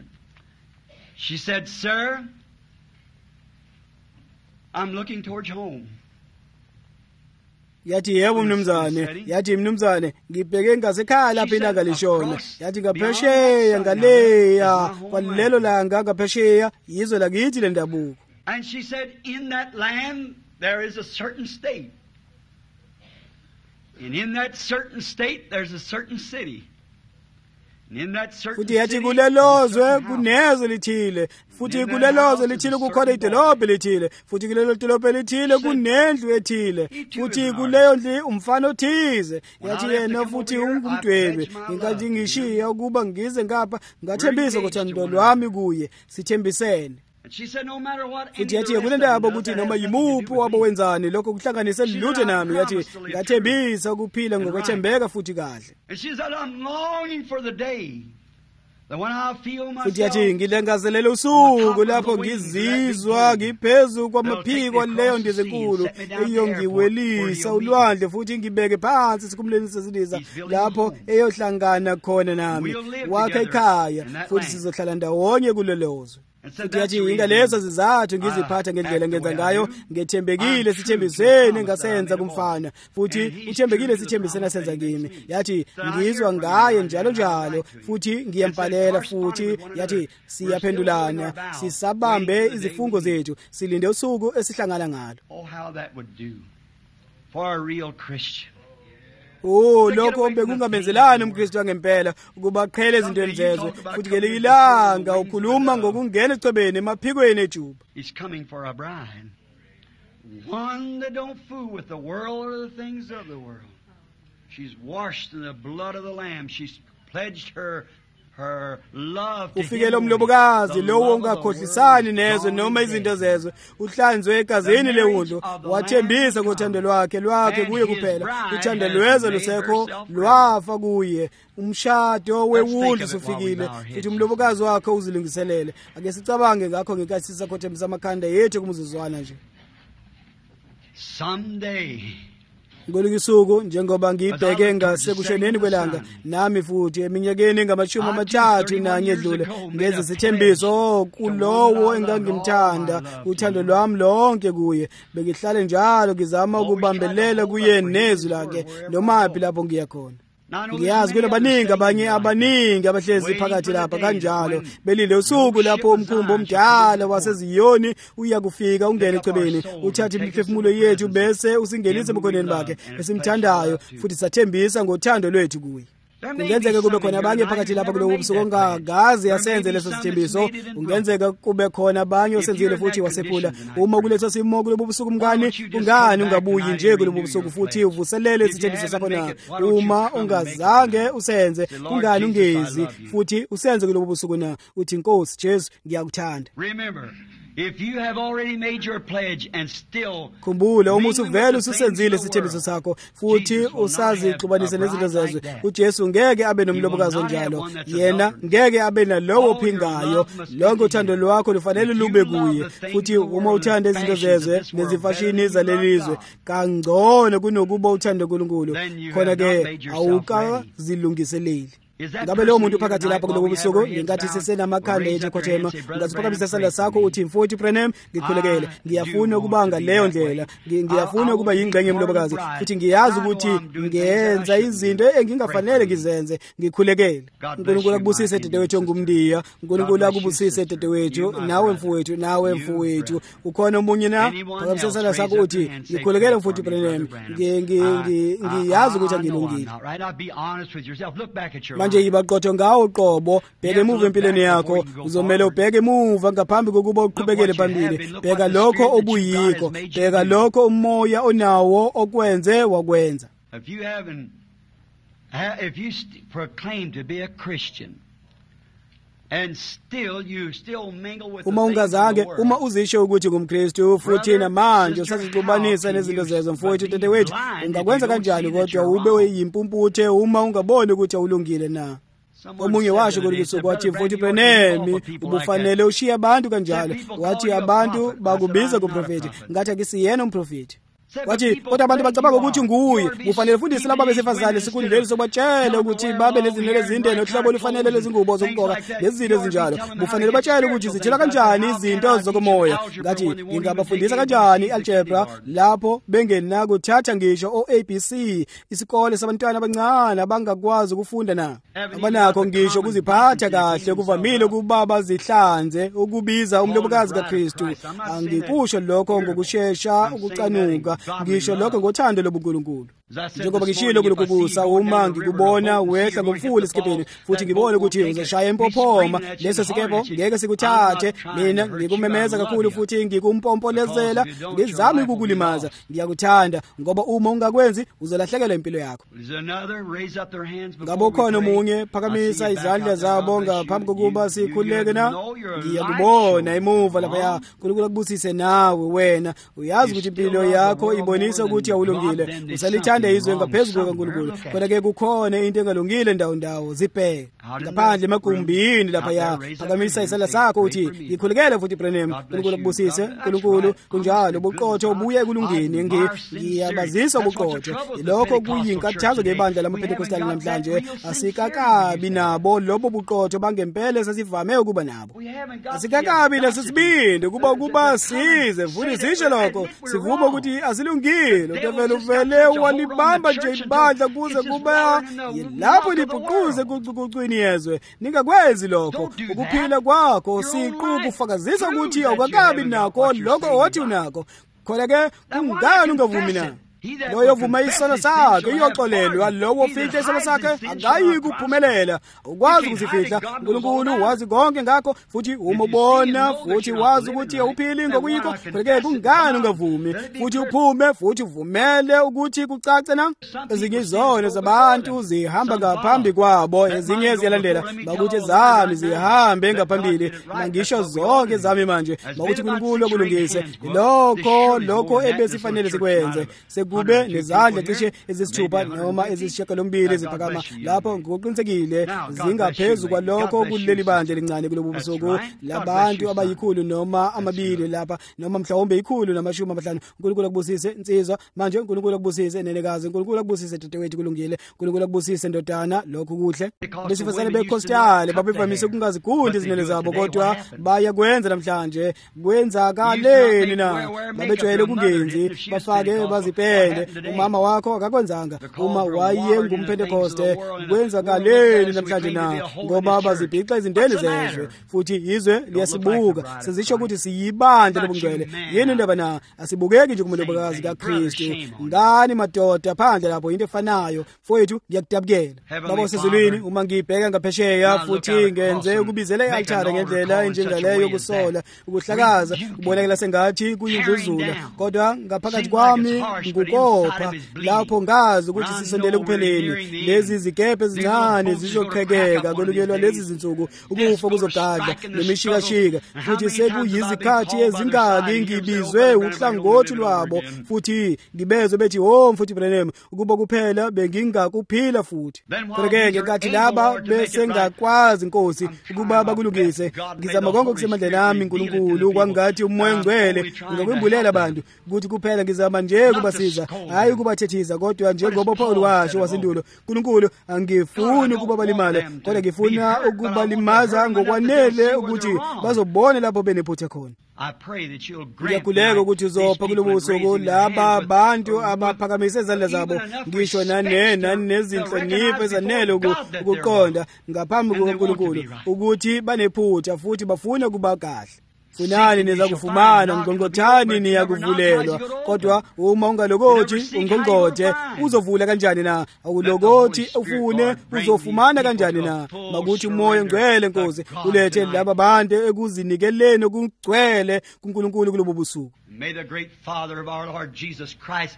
She said sir I'm looking towards home. Yathi yebo mnumzane yathi mnumzane ngibheke ngasekhaya lapha ilanga lishona yathi ngaphesheya ngaleya kwalelo langa ngaphesheya yizo lakithi le ndabuko. And she said in that land there is a certain state and in that certain state there's a certain city. Futhi yathi kulelozwe kunezwe lithile futhi kulelozwe lithile kukhona idolobha lithile futhi kulelo dolobha lithile kunendlu ethile futhi kuleyo ndlu umfana othize. Yathi yena futhi ungumdwebi inkathi ngishiya ukuba ngize ngapha ngathembisa ukuthi andolo wami kuye sithembisene. futhi yathi kunendaba ukuthi noma yimuphi wabowenzani lokho kuhlanganise lutho nami, yathi ngathembisa ukuphila ngokwethembeka futhi kahle. Futhi yathi ngilengazelela usuku lapho ngizizwa ngiphezu kwamaphiko leyo ndiza enkulu eyongiwelisa ulwandle futhi ngibeke phansi sikhumulweni sesilisa lapho eyohlangana khona nami wakhe ekhaya futhi sizohlala ndawonye kulolozwe. Futhi yathi ingalezo zizathu ngiziphatha ngendlela ngenza ngayo ngethembekile sithembiseni ngasenza kumfana futhi uthembekile sithembiseni asenza kimi. Yathi ngizwa ngaye njalo njalo futhi ngiyampalela futhi yathi siyaphendulana sisabambe izifungo zethu silinde usuku esihlangana ngalo. Oh, how that would do for a real Christian. Oh, lokho bekungabenzelani umKristu angempela ukuba aqhele izintweni zezwe futhi ngelilanga ukhuluma ngokungena echwebeni emaphikweni ejuba. He's coming for a bride, one that don't fool with the world or the things of the world. She's washed in the blood of the Lamb. She's pledged her her love to ufikele umlobokazi lowo ongakhohlisani nezwe noma izinto zezwe, uhlanzwe egazini lewundlu, wathembisa ngothando lwakhe lwakhe kuye kuphela. Uthando lwezwe lusekho lwafa kuye. Umshado wewundlu usufikile futhi umlobokazi wakhe uzilungiselele. Ake sicabange ngakho ngenkathi sisakhothemisa amakhanda yethu kumzuzwana nje. Someday ngolikusuku njengoba ngibheke ngasekusheneni kwelanga nami futhi eminyakeni engamashumi amathathu nanye edlule ngeze sithembiso kulowo engangimthanda uthando lwami lonke kuye. Bengihlale njalo ngizama ukubambelela kuye nezwi lakhe noma phi lapho ngiya khona. Ngiyazi kunabaningi abanye abaningi abahlezi phakathi lapha kanjalo belile usuku lapho umkhumbi omdala waseziyoni uya kufika ungene echwebeni uthathe imiphefumulo yethu bese usingenise ebukhoneni bakhe esimthandayo futhi sathembisa ngothando lwethu kuye. Kungenzeka kube khona abanye phakathi lapha kulowo busuku ongakazi yasenze leso sithembiso. Kungenzeka kube khona abanye osenzile futhi wasephula. Uma kuletho simo kulobo busuku mngani, ungani ungabuyi nje kulobo busuku futhi uvuselele isithembiso sakho na? Uma ungazange usenze, ungani ungezi futhi usenze kulobo busuku na? Uthi Nkosi Jesu ngiyakuthanda. Remember, if you have already made your pledge and still khumbula uma usuvela usenzile isithembiso sakho futhi usazixubanise nezinto zezwe, uJesu ngeke abe nomlobokazi onjalo. Yena ngeke abe nalowo ophingayo. Lonke uthando lwakho lufanele lube kuye. Futhi uma uthanda izinto zezwe nezifashini zalelizwe kangcono kunokuba uthande uNkulunkulu, khona ke awukazilungiseleli. Ngabe lo muntu phakathi lapha kulobo busuku ngenkathi sisenamakhanda ethu ekhothema ungaziphakamisa isandla sakho uthi mfowethu Branham ngikhulekele, ngiyafuna ukubanga leyo ndlela, ngiyafuna ukuba yingxenye yomlobokazi futhi ngiyazi ukuthi ngenza izinto engingafanele ngizenze, ngikhulekele. uNkulunkulu akubusise dadewethu ongumndiya, uNkulunkulu akubusise dadewethu, nawe mfowethu, nawe mfowethu. Ukhona omunye na phakamisa isandla sakho uthi ngikhulekele mfowethu Branham, ngiyazi ukuthi angilungile. Manje yibaqotho ngawo qobo, bheke emuva empilweni yakho, uzomela ubheke emuva ngaphambi kokuba uqhubekele phambili. Bheka lokho obuyikho, bheka lokho umoya onawo okwenze wakwenza. If you haven't if you proclaim to be a Christian and still you still mingle with uma ungazange uma uzisho ukuthi ngumKristu futhi namanje usazixubanisa nezinto zezo, mfowethu dadewethu, ungakwenza kanjani kodwa ube uyimpumputhe uma ungaboni ukuthi awulungile na? Omunye washo kulikusuku wathi mfowethu Branham ubufanele ushiye abantu kanjalo. Wathi abantu bakubiza kuprofeti ngathi akisiyena umprofeti. Wathi kodwa abantu bacabanga ukuthi nguye. Kufanele fundise laba besifazane sikhundleni sobatshela ukuthi babe nezinwele ezinde nohlabo olufanele lezingubo zokugqoka lezinto ezinjalo. Kufanele batshele ukuthi zithela kanjani izinto zokomoya. Ngathi ngingabafundisa kanjani algebra lapho bengena kuthatha ngisho o A B C, isikole sabantwana abancane abangakwazi ukufunda na. Abanakho ngisho kuziphatha kahle kuvamile kuba bazihlanze ukubiza umlobokazi kaKristu. Angikusho lokho ngokusheshsha ukucanuka, ngisho lokho ngothando lobuNkulunkulu. njengoba ngishilo kulokhu kusa uma ngikubona wehla ngomfula esikepeni futhi ngibone ukuthi uzoshaya impophoma leso sikepo ngeke sikuthathe mina ngikumemeza kakhulu futhi ngikumpompolizela ngizama ukukulimaza ngiyakuthanda ngoba uma ungakwenzi uzolahlekelwa impilo yakho ngabo khona umunye phakamisa izandla zabo ngaphambi kokuba sikhuleke na ngiyakubona emuva lapha ya uNkulunkulu akubusise nawe wena uyazi ukuthi impilo yakho ibonisa ukuthi awulungile usalithanda izwe ngaphezulu kaNkulunkulu kodwa ke kukhona into engalungile ndawo ndawo zibheke ngaphandle emagumbini lapha ya phakamisa isandla sakho uthi ngikhulekele futhi Branham uNkulunkulu akubusise uNkulunkulu kunjalo ubuqotho ubuye ekulungeni ngiyabazisa ubuqotho lokho kuyinkathazo ngebandla lamaPentecostal namhlanje asikakabi nabo lobo buqotho bangempela sasivame ukuba nabo asikakabi lesibindi kuba kuba size futhi sisho lokho sivuma ukuthi asilungile utevele uvele walibamba nje ibandla kuze kuba lapho libuquze kucukucwini yezwe ningakwenzi lokho ukuphila kwakho siqu kufakazisa ukuthi awukakabi nakho lokho othi unakho khona ke kungani ungavumi na loyo vuma isono sakhe iyoxolelwa lowo fihla isono sakhe akayi kuphumelela ukwazi ukuzifihla uNkulunkulu wazi konke ngakho futhi umubona futhi wazi ukuthi awuphili ngokuyikho kodwa kungani ungavumi futhi uphume futhi uvumele ukuthi kucace na ezinye izona zabantu zihamba ngaphambi kwabo ezinye ziyalandela bakuthi zami zihambe ngaphambili ngisho zonke zami manje bakuthi uNkulunkulu akulungise lokho lokho ebesifanele sikwenze kube nezandla cishe ezisithupha noma ezisishiyagalombili eziphakama lapho ngokuqinisekile zingaphezulu kwalokho kuleli bandla elincane kulobu busuku labantu abayikhulu noma amabili lapha noma mhlawumbe ikhulu namashumi amahlanu uNkulunkulu akubusise insizwa manje uNkulunkulu akubusise nenekazi uNkulunkulu akubusise dadewethu kulungile uNkulunkulu akubusise ndodana lokho kuhle besifazane bekhostale babevamise ukungazigundi izinwele zabo kodwa baya kwenza namhlanje kwenzakaleni na babejwayele ukungenzi bafake baziphe umama wakho akakwenzanga uma waye ngumPentecoste kwenzakaleni namhlanje na ngoba bazibhixa izindele zezwe futhi izwe liyasibuka sizisho ukuthi siyibandla lobungcwele yini indaba na asibukeki nje kumlobokazi kaKristu ngani madoda phandle lapho into efanayo fowethu ngiyakudabukela babo sezulwini uma ngibheka ngaphesheya futhi ngenze ukubizela ialtar ngendlela enjengaleyo kusola ukuhlakaza ubonakala sengathi kuyindluzula kodwa ngaphakathi kwami ngukopha lapho ngazi ukuthi sisondele kupheleni lezi zikepe ezincane zizoqhekeka kolukelwa lezi zinsuku ukufa kuzogadla nemishikashika futhi sekuyizikhathi ezingaki ngibizwe uhlangothi lwabo futhi ngibezwe bethi ho mfuthi Branham ukuba kuphela bengingakuphila futhi kodwa ngenkathi laba bese ngakwazi inkosi ukuba bakulungise ngizama konke kusemandleni ami uNkulunkulu kwangathi umoya ngcwele ngokwembulela abantu ukuthi kuphela ngizama nje kubasiza hayi ukubathethiza kodwa njengoba Paul washo wasendulo uNkulunkulu angifuni ukuba balimale kodwa ngifuna ukubalimaza ngokwanele ukuthi bazobona lapho benephutha khona ngiyakhuleka ukuthi uzopha kulobu busuku laba abantu abaphakamise izandla zabo ngisho nanena nezinhlonipho ezanele ukuqonda ngaphambi kukaNkulunkulu ukuthi banephutha futhi bafuna kuba kahle funani niza kufumana ngqongqothani niyakuvulelwa kodwa uma ungalokothi ungqongqothe uzovula kanjani na awulokothi ufune uzofumana kanjani na makuthi umoya ngcwele Nkosi ulethe laba bantu ekuzinikeleni okugcwele kuNkulunkulu kulobu busuku. May the great Father of our Lord Jesus Christ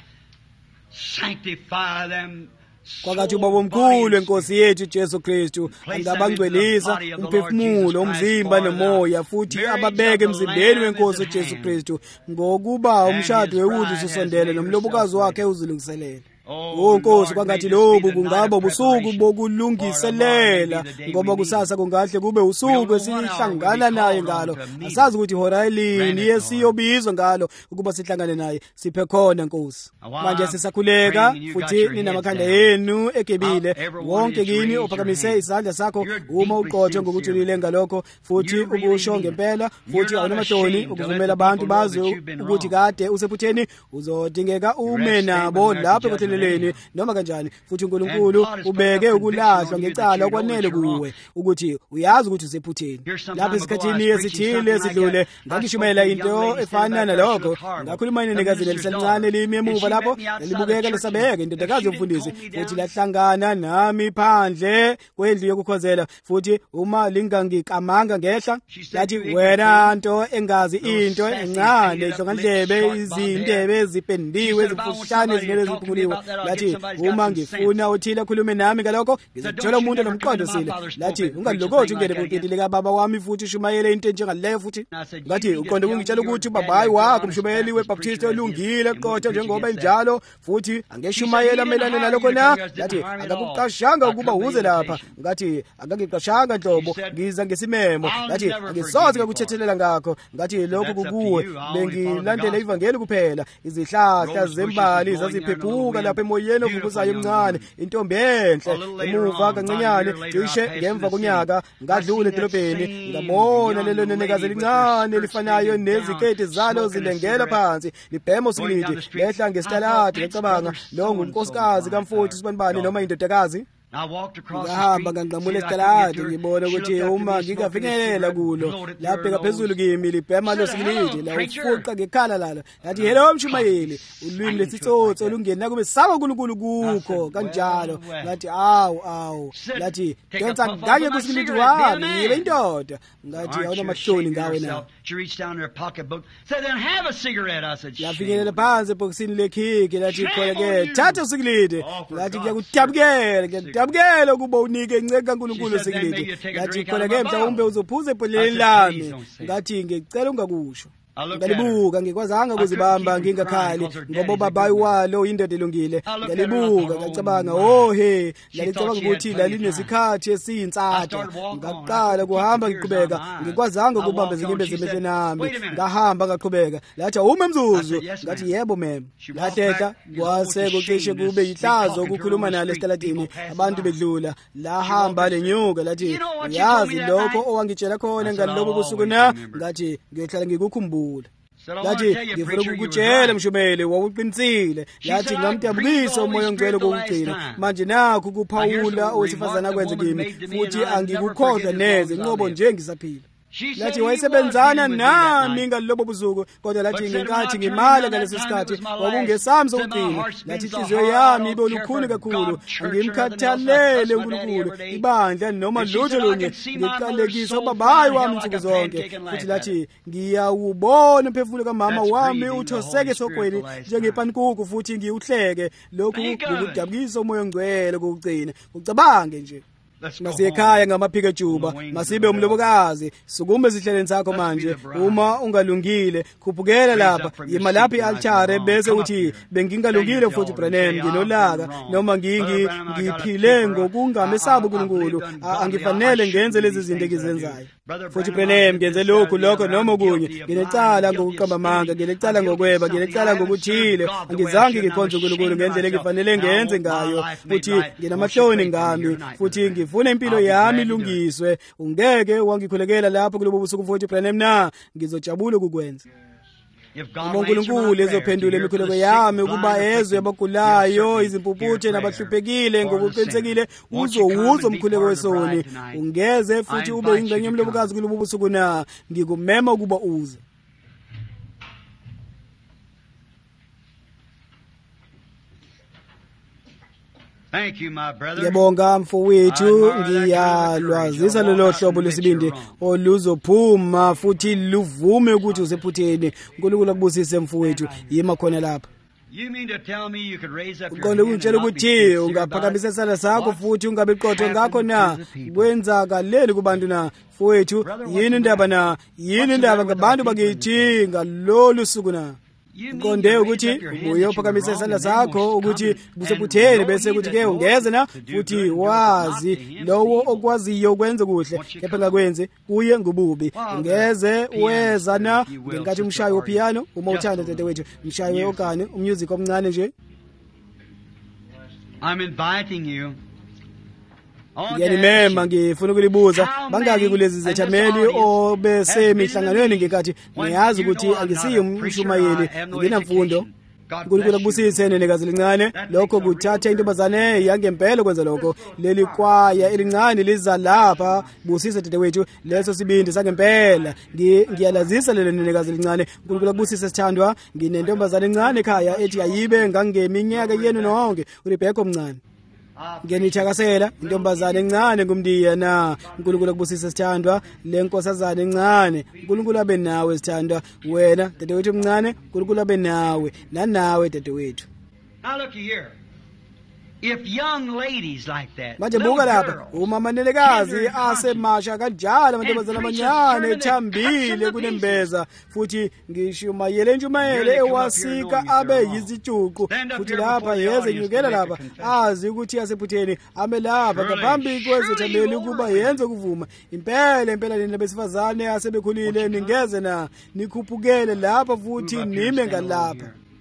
sanctify them kwakathi ubaba omkhulu enkosi yethu Jesu Kristu angabangcwelisa umphefumulo umzimba nomoya futhi ababeke emzimbeni wenkosi Jesu Kristu ngokuba umshado wewuthi usondele nomlobokazi wakhe uzilungiselele. Oh Nkosi kwangathi lobu kungaba ubusuku bokulungiselela ngoba kusasa kungahle kube usuku esihlangana naye ngalo asazi ukuthi horayilini yesiyobizwa ngalo ukuba sihlangane naye siphe khona Nkosi manje sisakhuleka futhi ninamakhanda yenu egebile wonke kini ophakamise isandla sakho uma uqotho ngokujulile ngalokho futhi ukusho ngempela futhi awunamahloni ukuvumela abantu bazi ukuthi kade usephutheni uzodingeka ume nabo lapho ekukholeleni noma kanjani futhi uNkulunkulu ubeke ukulahlwa ngecala okwanele kuwe ukuthi uyazi ukuthi usephutheni. Lapho esikhathini esithile esidlule ngangishumayela into efana nalokho, ngakhuluma nenekazini elisencane limi emuva lapho libukeka lesabeka indodakazi yomfundisi futhi lahlangana nami phandle kwendlu yokukhozela futhi uma lingangikamanga ngehla lathi wena nto engazi into encane ihlongandlebe izindebe ezipendiwe ezifushane ezinele eziphunguliwe lathi uma ngifuna uthile khulume nami ngalokho ngizothola umuntu nomqondo sile lathi ungalokothi ungene kubhidi lika baba wami futhi ushumayele into njengaleyo futhi ngathi uqonde ukungitshela ukuthi babayi wakho umshumayeli weBaptist olungile qotho njengoba injalo futhi angeshumayela melana nalokho na lathi akakuqashanga ukuba uze lapha ngathi akagiqashanga nhlobo ngiza ngesimemo lathi ngisoze ukuthethelela ngakho ngathi lokho kukuwe bengilandela ivangeli kuphela izihlahla zembali zaziphephuka lapha emoyeni ovukuzayo emncane intombi enhle emuva kancinyane cishe ngemva kunyaka ngadlula edolobheni ngabona lelo nenekazi elincane lifanayo neziketi zalo zilengela phansi libhema usilidi lehla ngesitaladi ngicabanga lo ngunkosikazi kamfowethu sibanibani noma indodakazi. Ngahamba nganqamula esitaladi ngibona ukuthi uma ngikafinyelela kulo lapha phezulu kimi libhema losikilidi la ufuqa ngekhala lala lathi hello mshumayeli ulwimi lesitsotsi olungena kube saba uNkulunkulu kukho kanjalo ngathi awu awu lathi denza ngake kusikilidi wami yibe indoda ngathi awuna mahloni ngawe na yafinyelela phansi ebhokisini lekhiki lathi khona ke thatha usikilidi lathi ngiyakudabukela ngiyadabukela ukuba unike inceke kaNkulunkulu usikilidi lathi khona ke mhlawumbe uzophuza ebhodleleni lami ngathi ngicela ungakusho ngalibuka ngikwazanga ukuzibamba ngingakhali ngoba babayi walo indoda elungile ngalibuka ngacabanga oh he lalicabanga ukuthi lalinesikhathi esiyinsatha ngaqala kuhamba ngiqhubeka ngikwazanga ukubamba izingimbe zemehle nami ngahamba ngaqhubeka lathi uma mzuzu ngathi yebo mem lahlehla kwase kucishe kube yihlazo ukukhuluma nalo esitaladini abantu bedlula lahamba lenyuka lathi yazi lokho owangitshela khona ngalokho kusuku na ngathi ngiyohlala ngikukhumbula lathi ngifuna ukukutshela mshumele wawuqinisile lathi ngamdabukisa umoya ongcwele kokugcina manje nakho kuphawula owesifazana kwenze kimi futhi angikukhohlwa neze inqobo nje ngisaphila lathi wayesebenzana nami ngalobo buzuku kodwa lathi ngenkathi ngimala ngalesi sikhathi wakungesami sokugcina lathi inhliziyo yami ibe lukhuni kakhulu ngimkhathalele uNkulunkulu ibandla noma lutho lunye ngiqalekisa ubabayi wami insuku zonke futhi lathi ngiyawubona umphefumulo kamama wami uthoseke sogwini njengepankuku futhi ngiyuhleke lokhu ngikudabukisa umoya ongcwele kokugcina ucabange nje masiyekhaya ngamaphika juba masibe umlobokazi sukume ezihlaleni zakho manje uma ungalungile khuphukela lapha yima lapha ialtare bese uthi bengingalungile futhi Branham nginolaka noma ngingi ngiphile ngokungamesaba uNkulunkulu angifanele ngenze lezi zinto engizenzayo futhi Branham ngenze lokho lokho noma kunye nginecala ngokuqamba amanga nginecala ngokweba nginecala ngokuthile angizange ngikhonze uNkulunkulu ngendlela engifanele ngenze ngayo futhi nginamahloni ngami futhi ngifuna impilo yami ilungiswe ungeke wangikhulekela lapho kulobo busuku futhi Branham na ngizojabula ukukwenza uNkulunkulu ezophendula imikhuleko yami ukuba ezwe abagulayo izimpuputhe nabahluphekile ngokuqinisekile uzowuza umkhuleko wesoni ungeze futhi ube ingxenye yomlobokazi kulobo busuku na ngikumema ukuba uze. Ngiyabonga mfowethu ngiyalwazisa lelo hlobo lesibindi oluzophuma futhi luvume ukuthi usephutheni uNkulunkulu akubusise mfowethu yima khona lapha uqonde ukutshela ukuthi ungaphakamisa isandla sakho futhi ungabe qotho ngakho na kwenzakaleli kubantu na mfowethu yini indaba na yini indaba ngabantu bakithi ngalolu suku na uqonde ukuthi uyophakamisa isandla sakho ukuthi busephutheni bese kuthi ke ungeze na futhi wazi lowo okwaziyo ukwenza kuhle kepha ngakwenze kuye ngobubi ungeze weza na ngenkathi umshayo wopiano uma uthanda dadewethu umshayo ogane umusic omncane nje. I'm inviting you. Ngiyanimema ngifuna ukulibuza bangaki kulezi zethameli obese emihlanganweni ngekathi niyazi ukuthi angisiyo umshumayeli nginamfundo uNkulunkulu akubusise nenekazi elincane lokho kuthatha intombazane yangempela kwenza lokho leli kwaya elincane liza lapha busise dadewethu leso sibindi sangempela ngiyalazisa lelo nenekazi elincane uNkulunkulu akubusise sithandwa nginentombazane encane ekhaya ethi ayibe ngangeminyaka yenu nonke uRebecca omncane ngenithakasela intombazane encane ngumndiya na uNkulunkulu akubusise sithandwa lenkosazana encane uNkulunkulu abe nawe sithandwa wena dadewethu omncane uNkulunkulu abe nawe nanawe dadewethu. Now look here. If young ladies like that, manje buka lapha uma amanelekazi asemasha kanjalo amantombazana amancane ethambile kunembeza futhi ngisho mayele ntshumayele ewasika abe yizijuqu futhi lapha yeze nyukela lapha azi ukuthi yasephutheni ame lapha ngaphambi kwezithameli ukuba yenze kuvuma impela impela lena besifazane asebekhulile ningeze na nikhuphukele lapha futhi nime ngalapha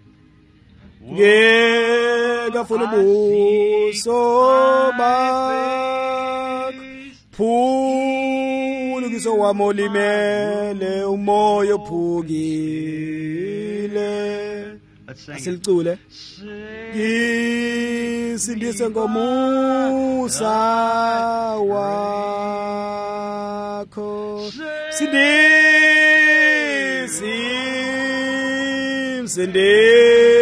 ngekafuna ubuso bakho phulukiso wami olimele umoya ophukile asilicule ngisindise ngomusa wakho sindisi sindisi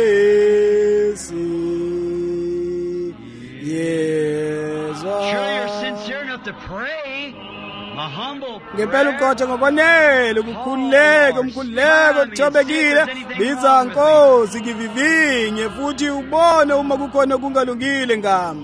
ngempela uqotha ngokwanele ukukhululeka umkhululeko kuthobekile biza Nkosi ngivivinye futhi ubone uma kukhona kungalungile ngami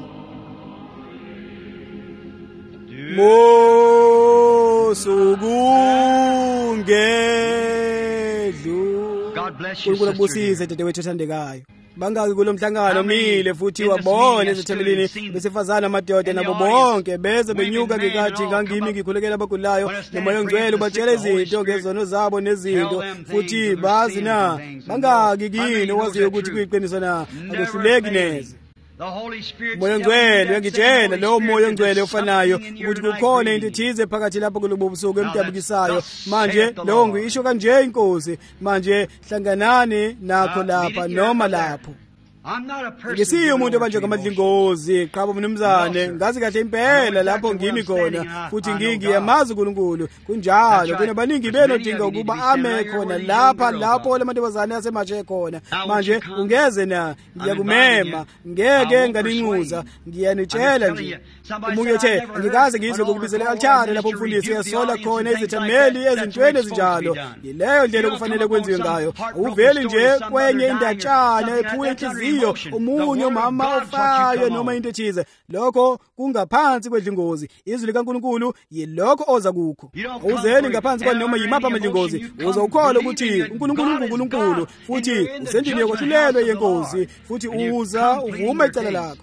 mosukungedlu uNkulunkulu akubusise dadewethu othandekayo bangaki kulomhlangano mile futhi wabone ezithamelini besifazana amadoda nabo bonke beze benyuka ngikathi ngangimi ngikhulekela abagulayo nomoya ongcwele ubatshela izinto ngezono zabo nezinto futhi bazi na bangaki kini owaziyo ukuthi kuyiqiniso na akuhluleki neze Moya ongcwele uyangitshela lowo moya ongcwele ofanayo ukuthi kukhona into ethize phakathi lapha kulobo busuku emdabukisayo manje lowo ngisho kanje inkosi manje hlanganani nakho lapha noma lapho ngisiyo umuntu obanje ngamadlingozi qhaba mnumzane ngazi kahle impela lapho ngimi khona futhi ngingiyamazi uNkulunkulu kunjalo kunabaningi benodinga ukuba ame khona lapha lapho lamantombazane asemaje khona manje ungeze na ngiyakumema ngeke ngalincuza ngiyanitshela nje umunye uthe ngikaze ngizwe ukubizela althare lapho umfundisi uyasola khona izithameli ezintweni ezinjalo yileyo ndlela kufanele kwenziwe ngayo uveli nje kwenye indatshana ephuye inhliziyo umunye umama ofayo noma into ethize lokho kungaphansi kwedlingozi izwi likaNkulunkulu yilokho oza kukho uzeni ngaphansi kwa noma yimapha amadlingozi uzokholwa ukuthi uNkulunkulu nguNkulunkulu futhi usendini yokwahlulelwa yenkosi futhi uza uvuma icala lakho.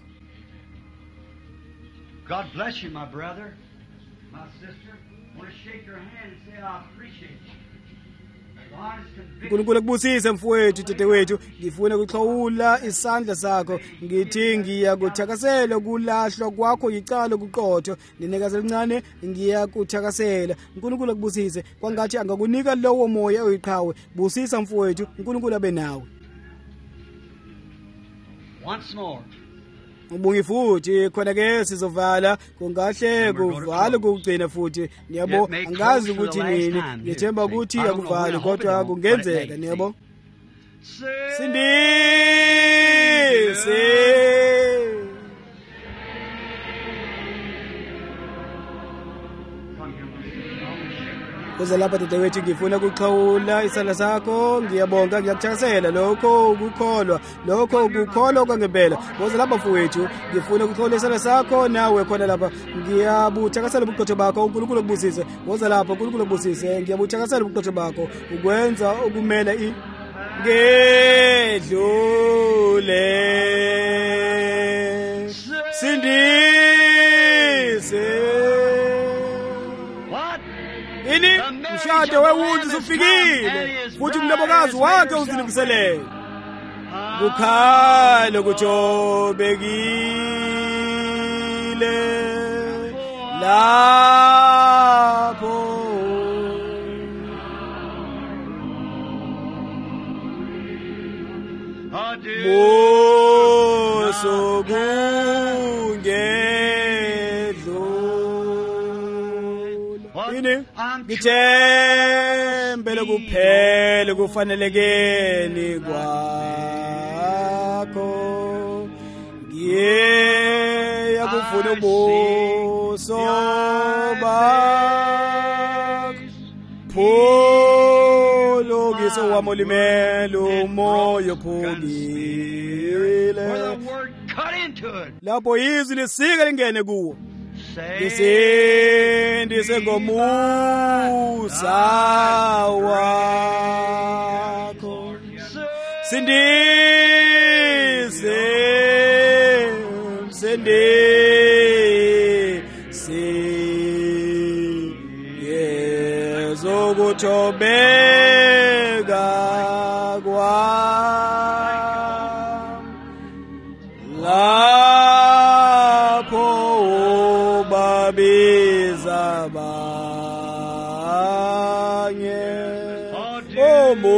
God bless you, my brother, my sister. I want to shake your hand and say I appreciate you. uNkulunkulu akubusise mfowethu dadewethu ngifuna ukuxhawula isandla sakho ngithi ngiyakuthakasela ukulahlwa kwakho yicala kuqotho nenekazi elincane ngiyakuthakasela uNkulunkulu akubusise kwangathi angakunika lowo moya oyiqhawe busisa mfowethu uNkulunkulu abe nawe. Once more ubungi futhi khona ke sizovala kungahle kuvala kugcina futhi niyabo angazi ukuthi nini ngithemba ukuthi akuvali kodwa kungenzeka niyabo sindise kuze lapha dadewethu ngifuna ukuxhawula isandla sakho ngiyabonga ngiyakuthakasela lokho ukukholwa lokho ukukholwa kwangempela kuze lapha mfowethu ngifuna ukuxhawula isandla sakho nawe khona lapha ngiyabuthakasela ubuqotho bakho uNkulunkulu akubusise kuze lapha uNkulunkulu akubusise ngiyabuthakasela ubuqotho bakho ukwenza ukumela i ngedlule sindise ini mshado wewuthi usufikile futhi umlobokazi wakhe uzilungiselele kukhalo kuthobekile lapho ini ngithembele kuphela kufanelekeni kwakho ngiye kufuna ubuso bakho phulukisa wami olimele umoya ophukile lapho izwi lisika lingene kuwo ngisindise ngomusa wakho sindise sindise yezokuthobeka kwami lapho ubabiza abanye omo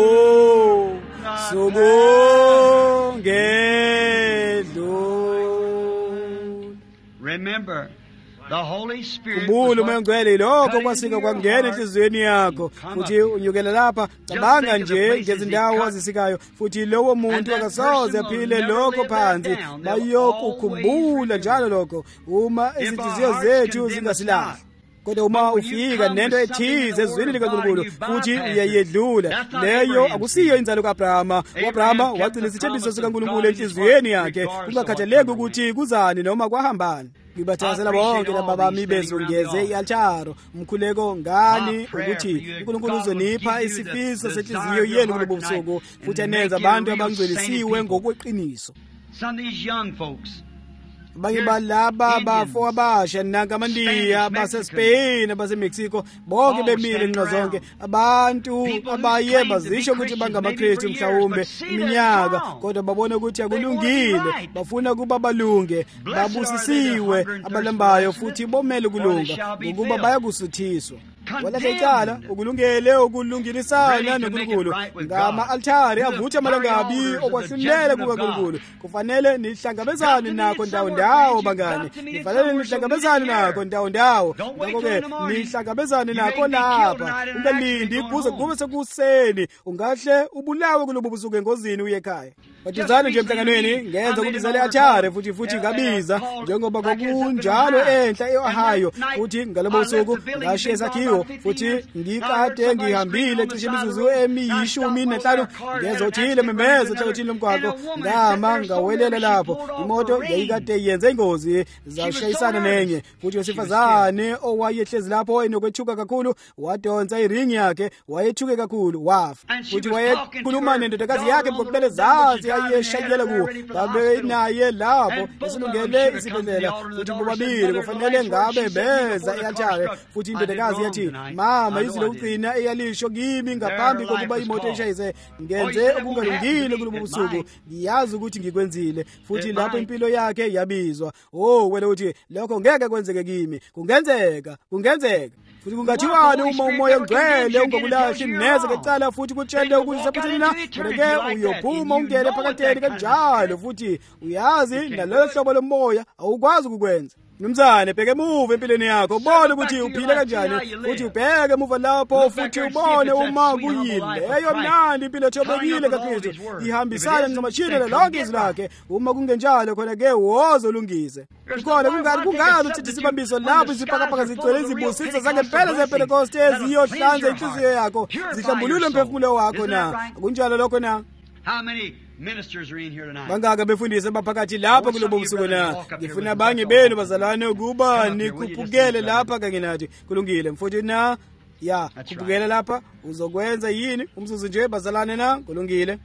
sokungedluli. Remember, the Holy Spirit kumbula umengcwele lokho kwasika kwangena enhliziyweni yakho futhi unyukela lapha cabanga nje ngezindawo azisikayo futhi lowo muntu akasoze aphile lokho phansi bayokukhumbula njalo lokho uma izinhliziyo zethu zingasilahli. Kodwa uma ufika nento ethize ezweni likaNkulunkulu futhi uyayedlula leyo akusiyo inzalo kaAbrahama. uAbrahama wagcina isithembiso sikaNkulunkulu enhliziyweni yakhe kungakhathaleki ukuthi kuzani noma kwahambani. Ngibathazela bonke laba bami bezungeze i-altar umkhuleko ngani ukuthi uNkulunkulu uzonipha isifiso senhliziyo yenu kulobo busuku futhi anenza abantu abangcwelisiwe ngokweqiniso. Some of these young folks, abanye balaba bafo abasha nakamandiya baseSpain baseMexico bonke bemile nxa zonke abantu abaye bazisho ukuthi bangamaKristu mhlawumbe iminyaka kodwa babona ukuthi akulungile bafuna kuba balunge babusisiwe abalambayo futhi bomele kulunga ngokuba bayakusuthiswa. Walahle icala ukulungele ukulungilisana noNkulunkulu ngama-altari avutha amalangabi okwahlulela kukaNkulunkulu. Kufanele nihlangabezane nakho ndawo ndawo bangane, kufanele nihlangabezane nakho ndawo ndawo. Ngakho-ke nihlangabezane nakho lapha, ungalindi kuze kube sekuseni ungahle ubulawe kulobo busuku engozini uye ekhaya. Batizane nje emhlanganweni ngenza ukubiza le-altari futhi futhi ngabiza njengoba kwakunjalo enhla e-Ohio futhi ngalobo busuku ngashiya isakhiwo futhi ngikade ngihambile cishe imizuzu emiyishumi nanhlanu ngezothile memeza ehlangothini lomgwaqo ngama ngawelela lapho imoto yayikade yenze ingozi zashayisana nenye futhi owesifazane owayehlezi lapho enokwethuka kakhulu wadonsa iringi yakhe wayethuke kakhulu wafa futhi wayekhuluma nendodakazi yakhe ngokubele zazi ayeshayela kuwo babe naye lapho esilungele isibhedlela futhi bobabili kufanele ngabe beza e-altare futhi indodakazi yathi mama izwi lokugcina eyalisho kimi ngaphambi kokuba imoto ishayise ngenze okungalungile kulobo busuku ngiyazi ukuthi ngikwenzile futhi lapho impilo yakhe yabizwa. Oh wena uthi lokho ngeke kwenzeke kimi. Kungenzeka kungenzeka futhi kungathiwani uma umoya ongcwele ungakulahli neze kecala futhi kutshele ukuthi sephuthina ngeke uyophuma ungene phakatheni kanjalo futhi uyazi nalelo hlobo lomoya awukwazi ukukwenza. Mnumzane bheke emuva empilweni yakho ubone ukuthi uphile kanjani futhi ubheke emuva lapho futhi ubone uma kuyileyo mnandi impilo ethobekile kaKristu ihambisana ncamashini lonke izwi lakhe. Uma kungenjalo khona ke wozo ulungise kukhona kungani kungani uthi sibambiso lapho izipakapaka zigcwele izibusisa zangempela zePentecost eziyohlanza inhliziyo yakho zihlambulule umphefumulo wakho na akunjalo lokho na. how many ministers are in here tonight? Bangaka befundise baphakathi lapha kulobo busuku na ngifuna abanye benu bazalwane ukuba nikuphukele lapha kanye nathi kulungile mfowethu na ya kuphukela lapha uzokwenza yini umzuzu nje bazalwane na kulungile.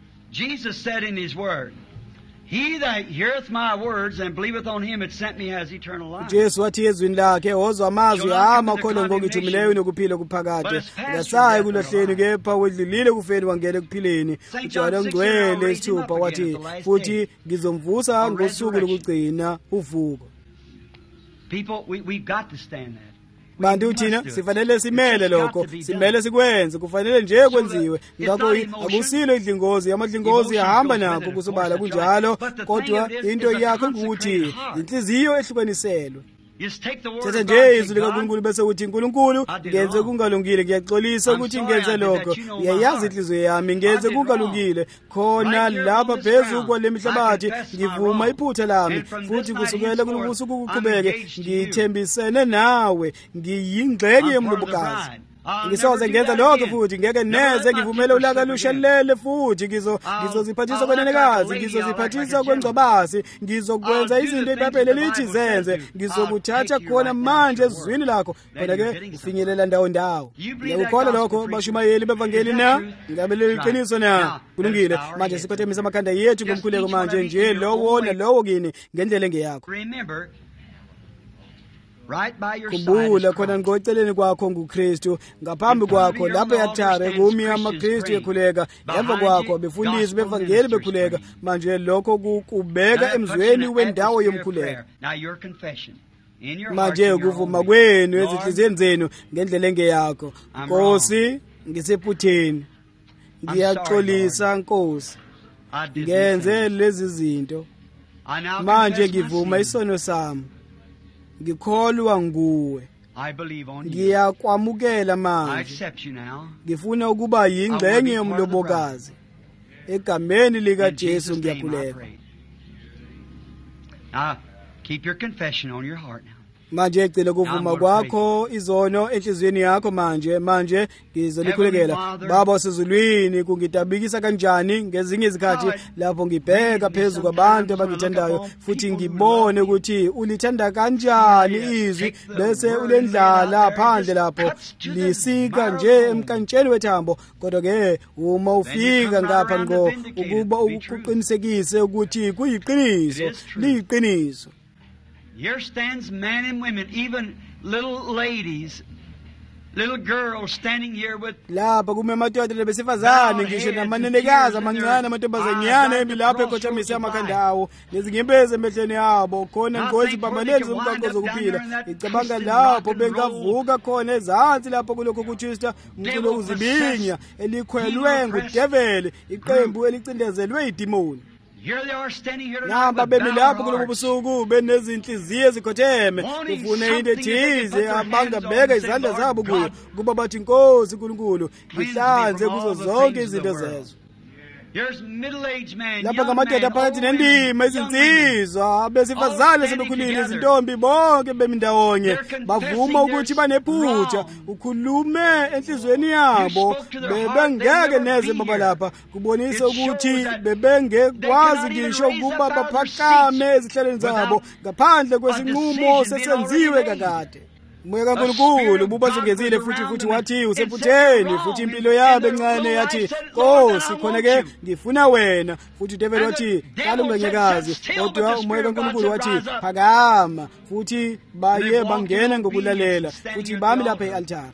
Jesus said in his word, he that heareth my words and believeth on him that sent me has eternal life. Jesu wathi ezwini lakhe ozwa amazwi amakholwa ngokuthumileyo nokuphila kuphakade ngasayi kulohleni kepha wedlulile kufeni wangena ekuphileni. uJohane ongcwele isithupha wathi futhi ngizomvusa ngosuku lokugcina uvuko. People, we, we've got to stand that. Bantu uthina sifanele simele lokho simele sikwenze kufanele nje kwenziwe ngakho akusilo idlingozi amadlingozi ahamba nakho kusobala kunjalo kodwa into yakho ukuthi inhliziyo ehlukaniselwe. Just take the word Thatha of nje God. izwi Say, likaNkulunkulu God, bese uthi uNkulunkulu I did ngenze wrong. kungalungile ngiyaxolisa I'm ukuthi sorry ngenze I did lokho that. You know my ngiyayazi heart. inhliziyo yami I ngenze did kungalungile khona Right here lapha on this phezulu ground, kwale I mihlabathi confess my ngivuma wrong. iphutha lami And from futhi this night kusukela henceforth, kulo usuku I'm kuqhubeke engaged to you. ngithembisene nawe ngiyingxenye I'm part of the yomlobokazi bride. I'll ngisoze never do ngenza that lokho again. futhi ngeke Never neze let my ngivumele keeper ulaka slip again. lushelele futhi ngizo I'll- ngizoziphathisa I'll kwenenekazi act like a lady, ngizoziphathisa I'll act like a kwengcwabazi ngizokwenza I'll do izinto the things iBhayibheli that the lithi Bible says zenze do. ngizokuthatha I'll take you khona right now manje at your ezwini word. lakho Then khona you're ke getting ufinyelela ndawo ndawo You believe that ngiyakukholwa gospel lokho preacher? bashumayeli bevangeli Is na that true? ngabe leli Right. qiniso na Now, kulungile let's bow our manje heads. sikhothamisa amakhanda yethu Just ngomkhuleko each one manje of you nje in your lowo own way. nalowo kini ngendlela engeyakho Remember, right by your side khumbula is khona Christ. ngoceleni kwakho nguKristu ngaphambi kwakho lapho yathare kumi amaKristu ekhuleka ngemva kwakho befundisi bevangeli bekhuleka manje lokho kubeka emzweni wendawo yomkhuleko Now your confession in your heart manje in your kuvuma own kwenu way. ezinhliziyweni zenu ngendlela engeyakho I'm Nkosi ngisephutheni ngiyaxolisa Nkosi I did these ngenze things. lezi zinto I now manje confess my ngivuma sin. isono sami ngikholwa nguwe I believe on you. ngiyakwamukela I manje accept you now. ngifuna ukuba yingxenye yomlobokazi egameni lika In Jesu Jesus' name I ngiyakhuleka pray. Now, keep your confession on your heart now. manje ecela kuvuma Now I'm kwakho izono enhliziyweni yakho manje manje ngizolikhulekela Heavenly Father, baba osezulwini kungidabikisa kanjani ngezinye izikhathi Lord, lapho ngibheka phezulu kwabantu abangithandayo futhi ngibone ukuthi ulithanda kanjani izwi bese ulendlala phandle lapho lisika nje emkantsheni wethambo kodwa ke uma ufika ngapha ngo ukuba ukuqinisekise ukuthi kuyiqiniso liyiqiniso. Here stands men and women, even little ladies, little girls standing here with lapha kume amadoda nebesifazane ngisho namanenekazi amancane amantombazanyana emi lapha ekhotshamisa amakhanda awo nezinyembezi emehlweni abo khona ngozi bambalezi zomgaqo zokuphila icabanga lapho bengavuka khona ezansi lapho kulokho kuthista umculo uzibinya elikhwelwe ngudeveli iqembu elicindezelwe idimoni. here they are standing here tonight namba with bemi bowed lapho kulobo hearts. busuku benezinhliziyo ezikhotheme ufune into ethize abangabeka izandla zabo kuyo kuba bathi Nkosi nkulunkulu ngihlanze kuzo zonke izinto zezo. There's middle-aged man, lapha young ngamadoda man, phakathi old women, nendima young women. izinsizwa abesifazane sebekhulile izintombi bonke bemi ndawonye bavuma ukuthi banephutha ukhulume enhlizweni yabo bebengeke neze baba lapha kubonisa ukuthi bebengekwazi ngisho ukuba baphakame ezihlalweni zabo ngaphandle kwesinqumo sesenziwe kakade. Moya kaNkulunkulu ububazungezile futhi futhi wathi usephutheni futhi impilo yabo encane yathi Nkosi khona ke ngifuna wena futhi David wathi qala unganyekazi kodwa umoya kaNkulunkulu wathi phakama futhi baye bangena ngokulalela futhi bami lapha e-altar.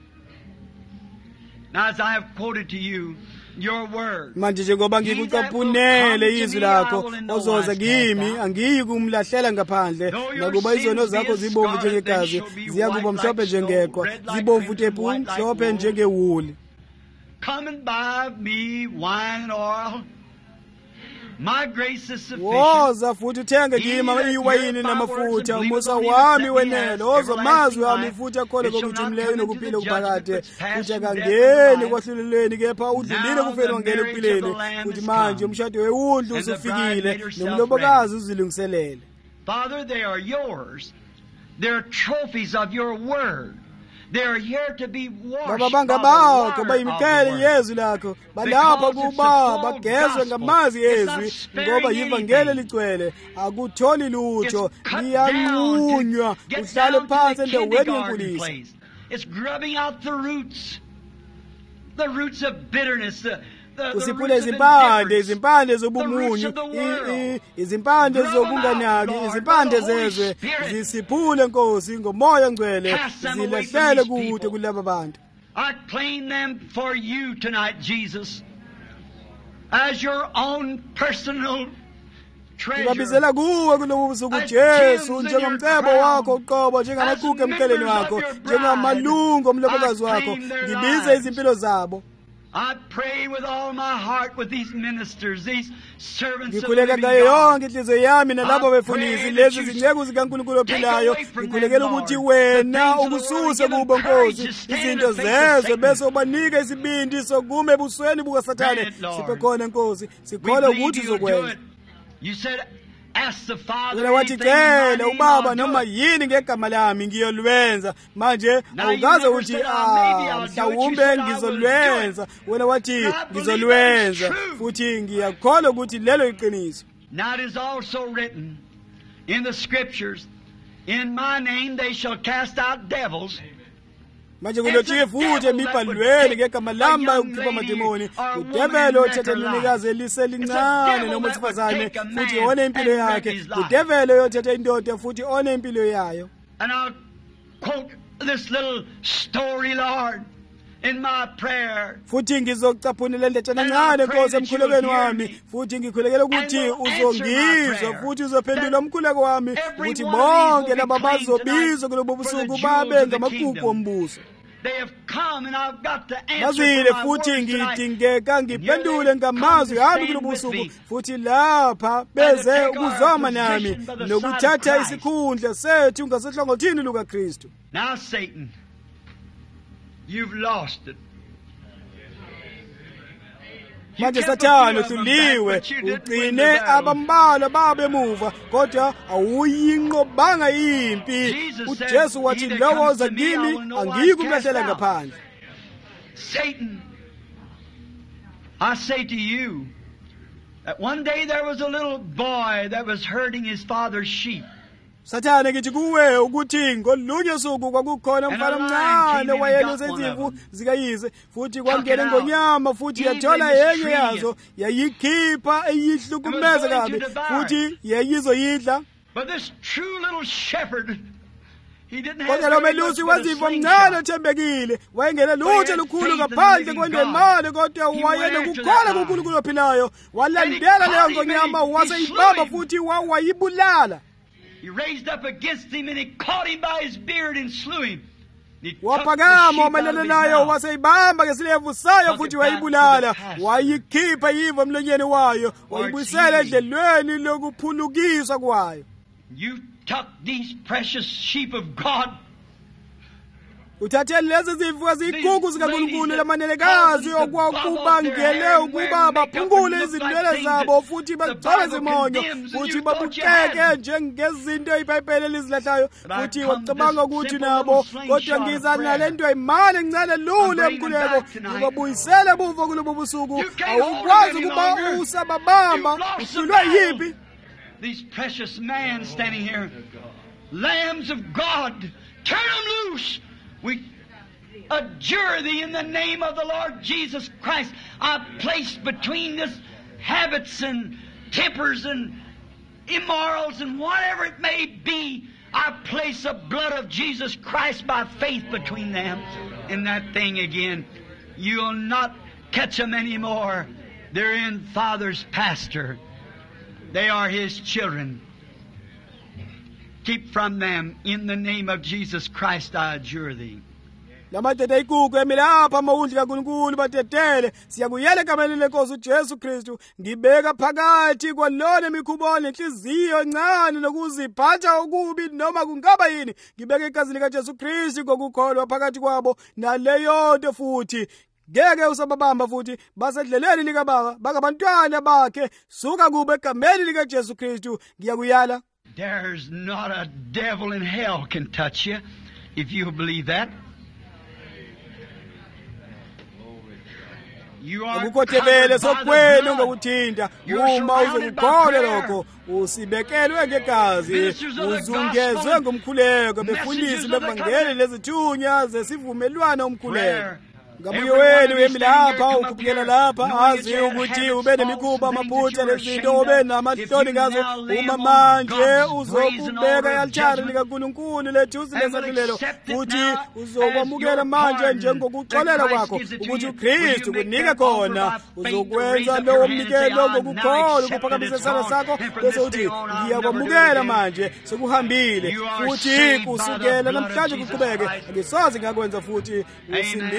Now as I have quoted to you your word, manje njengoba ngikucaphunele izwi lakho ozoza kimi angiyi kumlahlela ngaphandle nakuba izono zakho zibomvu njengegazi ziyakuba mhlophe njengeqhwa zibomvu tepu mhlophe njengewuli. come and buy me wine and oil. My grace is sufficient. woza futhi uthenge kimi iwayini namafutha umusa wami wenele ozwa amazwi ami futhi akhole kokuthimileyo nokuphila kuphakade futhi akangeni kwahlulelweni kepha udlulile kufeni wangena ekuphileni futhi manje umshado wewundlu usufikile nomlobokazi uzilungiselele. Father, they are yours. They're trophies of your word. They're here to be washed baba by the bangabakho water of bayimikele the word. yezwi lakho balapha kuba bagezwe ngamazi ezwi ngoba yivangeli ligcwele akutholi lutho liyanqunywa uhlale phansi endaweni yenkulisa. It's grubbing out the roots. The roots of bitterness, the, the, the usiphule roots of izimpande indifference, izimpande the roots zobumunyu of the i- world. i- izimpande Grub 'em out, zokunganaki Lord, izimpande by the Holy zezwe Spirit. zisiphule Nkosi ngomoya ngcwele Cast them away from zilahlele these kude people. kulaba bantu. I claim them for you tonight, Jesus, as your own personal treasure. ngibabizela kuwe kulobu busuku As Jesu gems in njengomcebo your wakho crown. uqobo njengamagugu As emkeleni members of wakho your bride. njengamalungu omlobokazi I wakho claim their ngibize lives. izimpilo zabo I pray with all my heart with these ministers, these servants of the ngikhuleka living ngayo God. yonke inhliziyo yami nalabo befundisi lezi zinceku zikaNkulunkulu ophilayo ngikhulekela ukuthi wena ukususe kubo Nkosi izinto zezwe bese ubanike isibindi sokume ebusweni bukaSathane siphe khona Nkosi sikholwe ukuthi uzokwenza. You said, ask the Father wena wathi anything in my cela name, ubaba I'll do noma it. yini ngegama lami ngiyolwenza manje Now, you awukaze never uthi said, ah "Maybe I'll do it." You mhlawumbe said, "I will ngizolwenza wena wathi And I believe ngizolwenza that is true. futhi ngiyakholwa ukuthi lelo iqiniso. Now it is also written in the Scriptures, in my name they shall cast out devils. manje kulotshiwe futhi emibhalweni ngegama lami bayokukhipha amademoni udevelo othethe inenekazi eliselincane noma owesifazane futhi one impilo yakhe udevelo yothethe indoda futhi one impilo yayo. And I'll quote this little story, Lord, in my prayer. futhi ngizocaphunela indletshana encane Nkosi emkhulekweni wami futhi ngikhulekela ukuthi uzongizwa futhi uzophendula umkhuleko wami ukuthi bonke laba bazobizwa kulobo busuku babe ngamagugu ombuso. They have come and I've got to answer bazile for my futhi words tonight. ngidingeka ngiphendule ngamazwi ami kulobo busuku futhi lapha beze ukuzoma nami nokuthatha isikhundla sethu ngasohlangothini lukaKristu. Now Satan, you've lost it. manje Sathane uhluliwe ugcine abambalwa babe emuva kodwa awuyinqobanga impi. uJesu wathi lowo oza kimi angiyikumlahlela ngaphandle. Satan, I say to you that one day there was a little boy that was herding his father's sheep. Sathane ngithi kuwe ukuthi ngolunye suku kwakukhona umfana omncane wayelusa izimvu zikayise futhi kwangena ngonyama futhi yathola yenye yazo yayikhipha eyihlukumeza kabi futhi yayizoyidla. But this true little shepherd, he didn't have kodwa lo very much melusi but a wezimvu slingshot. omncane othembekile wayengena lutho lukhulu ngaphandle kwendemali kodwa wayenokukholwa kuNkulunkulu ophilayo walandela leyo ngonyama waseyibamba futhi wawayibulala. He raised up against him and he caught him by his beard and slew him. He took the waphakama sheep out wamelana of his nayo mouth. waseyibamba ngesilevu sayo Took futhi it back wayibulala to the pasture. wayikhipha yiva emlonyeni wayo wayibuyisela healing. edlelweni lokuphulukiswa kwayo. You took these precious sheep of God. uthathe lezi zimvu eziyigugu zikaNkulunkulu lamanenekazi okwakubangele ukuba baphungule izindwele zabo futhi bagcobe zimonyo futhi babukeke njengezinto iBhayibheli elizilahlayo futhi wacabanga ukuthi nabo kodwa ngiza nale nto imali encane lule emkhuleko ngibabuyisele buvo kulobo busuku awukwazi ukuba usababamba uhlulwe yipi. These precious men standing here, lambs of God, turn them loose. We adjure thee in the name of the Lord Jesus Christ. I place between this habits and tempers and immorals and whatever it may be, I place the blood of Jesus Christ by faith between them in that thing again. You'll not catch them anymore. They're in Father's pasture. They are His children. Keep from them. In the name of Jesus Christ, I adjure thee. lamadede ikuku emilapha amawundli kaNkulunkulu batetele siyakuyela egameni lenkosi uJesu Kristu ngibeka phakathi kwalona mikhubo nenhliziyo encane nokuziphatha okubi noma kungaba yini ngibeka igazi likaJesu Kristu ngokukholwa phakathi kwabo naleyo nto futhi ngeke usababamba futhi basedleleni likababa bakabantwana bakhe suka kube egameni likaJesu Kristu ngiyakuyala. There's not a devil in hell can touch you if you believe that. akukhothebele sokwenu ngokuthinta uma uzokukholwa lokho usibekelwe ngegazi uzungezwe ngomkhuleko befundisi bevangeli lezithunya zesivumelwano umkhuleko. ngamunye wenu yemi lapha ukhuphukela lapha azi ukuthi ube nemikhuba amaphutha lezinto ube namahloni ngazo uma manje uzokubeka i-altare likaNkulunkulu lethusi lesahlulelo futhi uzokwamukela manje njengokuxolela kwakho ukuthi uKristu kunike khona uzokwenza lowo mnikelo ngokukholwa ukuphakamisa isandla sakho bese uthi ngiyakwamukela manje sekuhambile futhi kusukela namhlanje kuqhubeke ngisoze ngakwenza futhi usindiswa ngegazi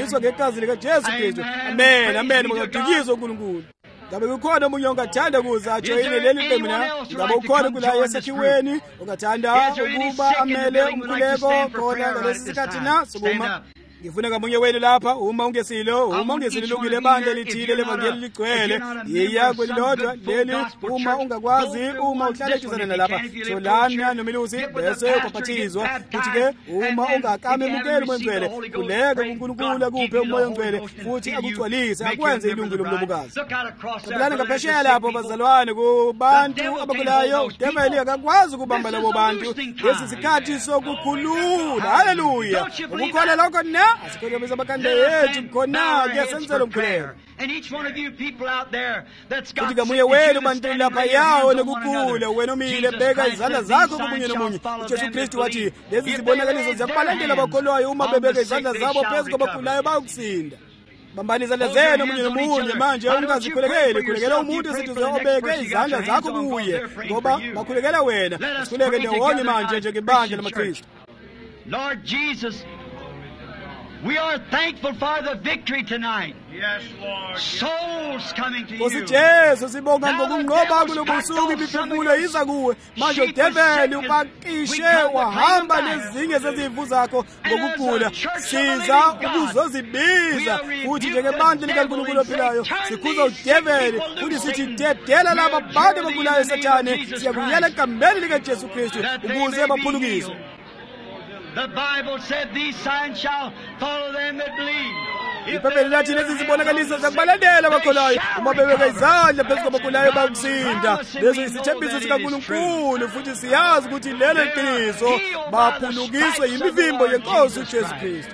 ngegazi likaJesu Kristu. Amen, amen, makadukiswe uNkulunkulu. Ngabe kukhona omunye ongathanda kuza ajoyine leli qembu na? Ngabe ukhona kula esakhiweni ongathanda ukuba amele umkhuleko khona ngalesi sikhathi na? Sukuma. Ngifuna ngamunye wenu lapha uma ungesilo uma ungesilungile bandla lithile levangeli ligcwele yiya kwelilodwa leli uma ungakwazi uma uhlala eduzane nalapha tholana nomilusi bese ukubhathizwa futhi ke uma ungakamemukeli umngcwele kuleke kuNkulunkulu akuphe umoya ongcwele futhi akugcwalise akwenze ilungelo lomlobokazi. Kabulani ngaphesheya lapho bazalwane kubantu abagulayo develi akakwazi ukubamba labo bantu lesi sikhathi sokukhulula. Haleluya. Ukukhola lokho na asikhulekeza bakande yethu khona kuyasenzela umkhuleko. And each one of you people out there that's got Kuthi kamunye wenu bantu lapha yawo nokukhula wena umile beka izandla zakho kumunye nomunye. uJesu Kristu wathi lezi zibonakaliso ziyabalandela abakholwayo uma bebeka izandla zabo phezu kwabakhulayo bayokusinda. Bambani izandla zenu omunye nomunye manje ungazikhulekeli khulekela umuntu esithi obeke izandla zakho kuye ngoba bakhulekela wena. Sikhuleke ndawonye manje njengebandla lamaKristu. Lord Jesus, we are thankful for the victory tonight. Yes, Lord. Souls coming to Nkosi you. Jesu sibonga ngokunqoba kulobusuku imiphefumulo iza kuwe manje udeveli upakishe wahamba nezinye zezivu zakho ngokugula siza ukuzozibiza futhi njengebandla likaNkulunkulu ophilayo sikhuza udeveli futhi sithi dedela laba bantu abagulayo Sathane siyakuyela egameni likaJesu Kristu ukuze baphulukiswe. The Bible said these signs shall follow them that believe. Iphepeli lathi lezi zibonakaliso zakubalandela abakholwayo uma bebeka izandla phezu kwabakhulayo bakusinda. Lezo isithembiso sikaNkulunkulu futhi siyazi ukuthi lelo qiniso baphulukiswe yimivimbo yenkosi uJesu Kristu.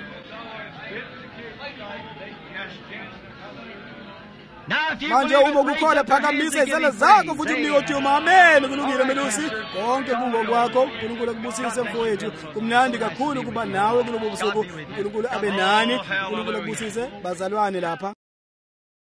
Manje uma kukhona phakamisa izandla zakho futhi umnike uthi amen kulungile melusi konke kungokwakho. uNkulunkulu akubusise mfowethu. Kumnandi kakhulu kuba nawe kulobo busuku. uNkulunkulu abe nani. uNkulunkulu akubusise bazalwane lapha.